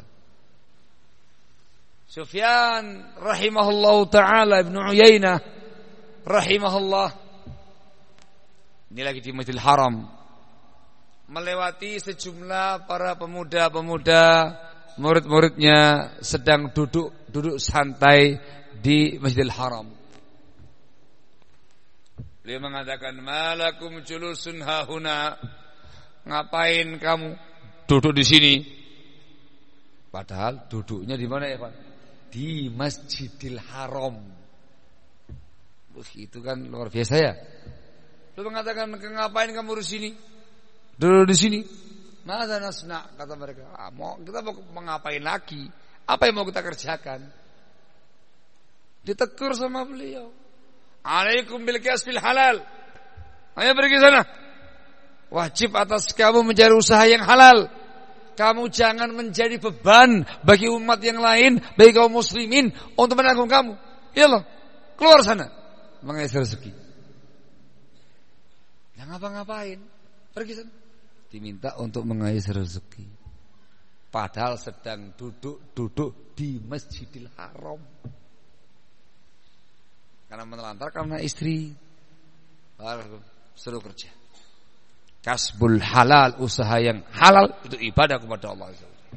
Sufyan rahimahullah taala Ibnu Uyainah rahimahullah, ini lagi di Masjidil Haram, melewati sejumlah para pemuda-pemuda, murid-muridnya sedang duduk santai di Masjidil Haram. Beliau mengatakan, "Malakum julusun hahuna." Ngapain kamu duduk di sini? Padahal duduknya di mana ya, Pak? Di Masjidil Haram. Itu kan luar biasa ya. Beliau mengatakan, "Ngapain kamu di sini? Duduk di sini." Mada nasna, kata mereka. Kita mau ngapain lagi? Apa yang mau kita kerjakan? Ditegur sama beliau. "Alaikum bil kasbil halal." Ayo pergi sana. Wajib atas kamu mencari usaha yang halal. Kamu jangan menjadi beban bagi umat yang lain, bagi kaum muslimin untuk menanggung kamu. Iyalah, keluar sana mengais rezeki. Jangan ngapa-ngapain. Pergi sana. Diminta untuk mengais rezeki, padahal sedang duduk di Masjidil Haram. Karena menelantar karena istri, suruh kerja. Kasbul halal, usaha yang halal itu ibadah kepada Allah.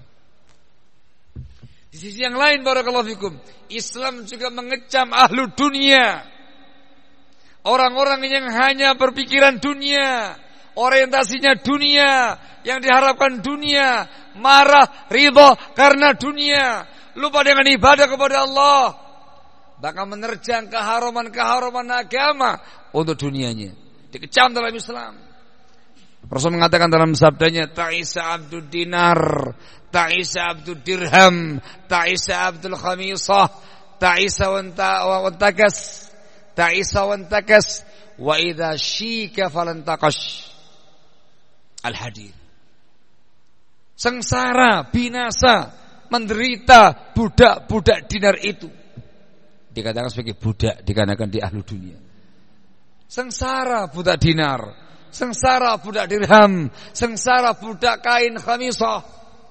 Di sisi yang lain, barakallahu fikum, Islam juga mengecam ahlu dunia, orang-orang yang hanya berpikiran dunia, orientasinya dunia, yang diharapkan dunia, marah, ridho karena dunia, lupa dengan ibadah kepada Allah, bahkan menerjang keharuman agama untuk dunianya. Dikecam dalam Islam. Rasul mengatakan dalam sabdanya, "Ta'isa abdud dinar, ta'isa abdud dirham, ta'isa abdul khamisah, ta'isa wantakas, ta'isa wantakas, wa idza syika falantaqash." Al-Hadid. Sengsara, binasa, menderita budak-budak dinar itu. dikatakan sebagai budak dikarenakan di ahlu dunia. Sengsara budak dinar, sengsara budak dirham, sengsara budak kain khamisah.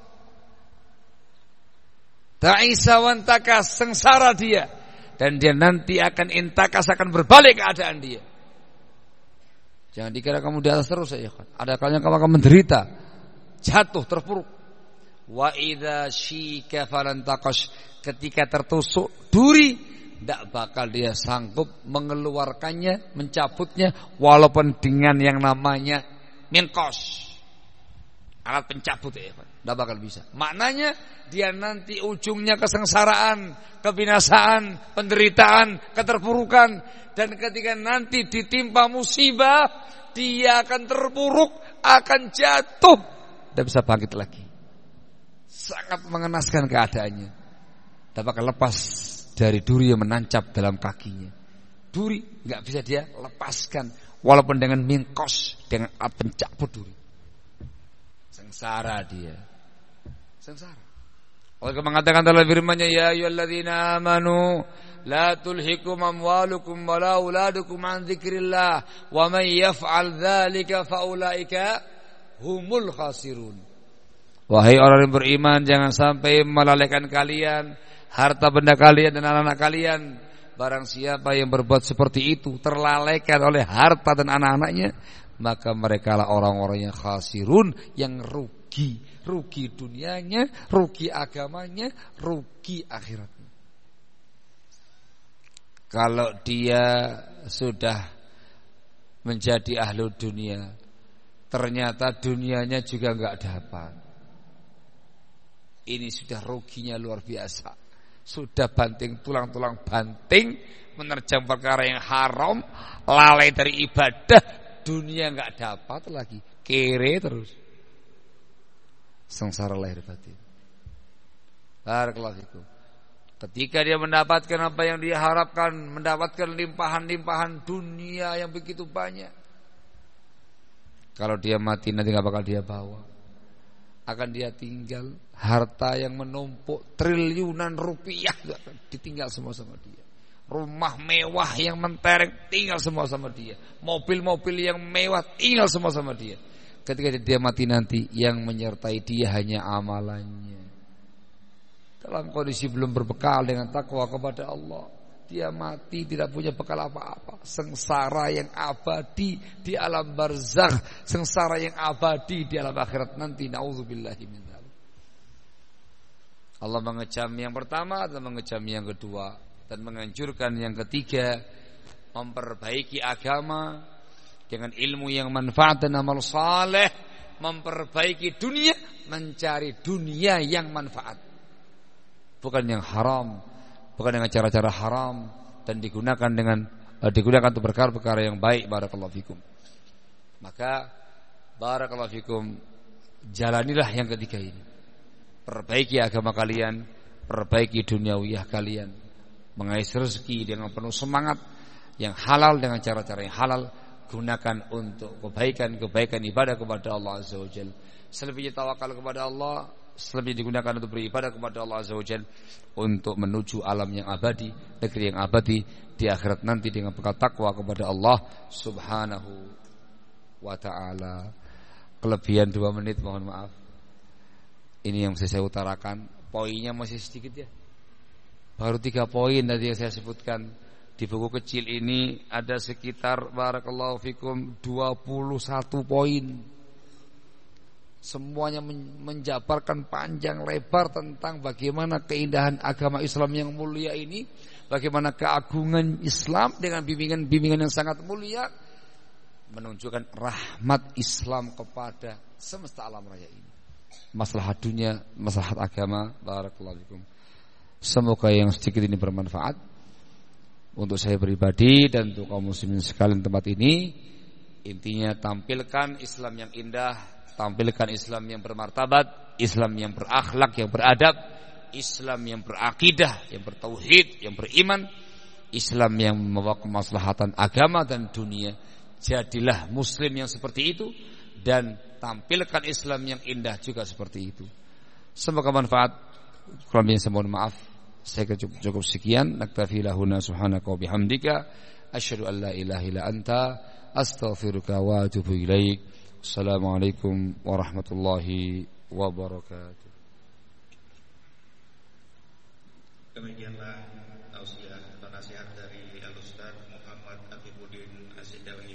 Ta'isa wantakas, sengsara dia. Dan dia nanti akan intakas, akan berbalik keadaan dia. Jangan dikira kamu di atas terus ya kan. Ada kalanya kamu akan menderita, jatuh, terpuruk. Wa idza syika falantaqash, ketika tertusuk duri, tidak bakal dia sanggup mengeluarkannya, mencabutnya, walaupun dengan yang namanya minqash, alat pencabut ya kan. Tidak bakal bisa. Maknanya dia nanti ujungnya kesengsaraan, kebinasaan, penderitaan, keterpurukan. Dan ketika nanti ditimpa musibah, dia akan terpuruk, akan jatuh, tidak bisa bangkit lagi. Sangat mengenaskan keadaannya. Tidak bakal lepas dari duri yang menancap dalam kakinya. Duri nggak bisa dia lepaskan, walaupun dengan minqash, dengan alat pencabut duri. Sengsara dia, sengsara. Allah mengatakan dalam firman-Nya, ya ayyuhalladzina amanu la tulhikum amwalukum wala auladukum an dzikrillah wa may yaf'al dzalika faulaika humul khasirun. Wahai orang yang beriman, jangan sampai melalaikan kalian harta benda kalian dan anak-anak kalian. Barang siapa yang berbuat seperti itu, terlalaikan oleh harta dan anak-anaknya, maka merekalah orang-orang yang khasirun, yang rugi. Rugi dunianya, rugi agamanya, rugi akhiratnya. Kalau dia sudah menjadi ahlu dunia, ternyata dunianya juga enggak dapat, ini sudah ruginya luar biasa. Sudah banting tulang-tulang banting, menerjang perkara yang haram, lalai dari ibadah, dunia enggak dapat lagi, kere terus. Sengsara lahir batin. Barakallahu fikum. Ketika dia mendapatkan apa yang dia harapkan, mendapatkan limpahan-limpahan dunia yang begitu banyak, kalau dia mati nanti gak bakal dia bawa. Akan dia tinggal harta yang menumpuk triliunan rupiah, ditinggal semua sama dia. Rumah mewah yang mentereng tinggal semua sama dia. Mobil-mobil yang mewah tinggal semua sama dia. Ketika dia mati nanti, yang menyertai dia hanya amalannya. Dalam kondisi belum berbekal dengan takwa kepada Allah, dia mati tidak punya bekal apa-apa. Sengsara yang abadi di alam barzakh, sengsara yang abadi di alam akhirat nanti. Nauzubillahi min dzalik. Allah mengecam yang pertama dan mengecam yang kedua, dan menganjurkan yang ketiga, memperbaiki agama dengan ilmu yang manfaat dan amal saleh, memperbaiki dunia, mencari dunia yang manfaat, bukan yang haram, bukan dengan cara-cara haram, dan digunakan untuk perkara-perkara yang baik. Barakallahu fikum. Maka barakallahu fikum, jalanilah yang ketiga ini. Perbaiki agama kalian, perbaiki duniawiyah kalian, mengais rezeki dengan penuh semangat, yang halal dengan cara-cara yang halal. Gunakan untuk kebaikan ibadah kepada Allah Azza wa Jalla. Selebihnya tawakal kepada Allah, selebihnya digunakan untuk beribadah kepada Allah Azza wa Jalla, untuk menuju alam yang abadi, negeri yang abadi di akhirat nanti dengan bekal takwa kepada Allah Subhanahu wa ta'ala. Kelebihan 2 menit, mohon maaf. Ini yang saya utarakan. Poinnya masih sedikit ya. Baru 3 poin tadi yang saya sebutkan. Di buku kecil ini ada sekitar barakallahu fikum 21 poin. Semuanya menjabarkan panjang lebar tentang bagaimana keindahan agama Islam yang mulia ini, bagaimana keagungan Islam dengan bimbingan-bimbingan yang sangat mulia, menunjukkan rahmat Islam kepada semesta alam raya ini. Maslahat dunia, maslahat agama. Barakallahu fikum. Semoga yang sedikit ini bermanfaat untuk saya pribadi dan untuk kaum muslimin sekalian tempat ini. Intinya tampilkan Islam yang indah, tampilkan Islam yang bermartabat, Islam yang berakhlak, yang beradab, Islam yang berakidah, yang bertauhid, yang beriman, Islam yang membawa kemaslahatan agama dan dunia. Jadilah muslim yang seperti itu, dan tampilkan Islam yang indah juga seperti itu. Semoga manfaat. Kurang lebihnya saya mohon maaf. Saya cukup sekian. Naktafi lahuna subhanaka wa bihamdika asyhadu an la ilaha illa anta astaghfiruka wa atubu ilaik. Assalamualaikum warahmatullahi wabarakatuh. Demikianlah tausiah atau nasihat dari Al-Ustaz Muhammad Afifuddin As-Sidawi.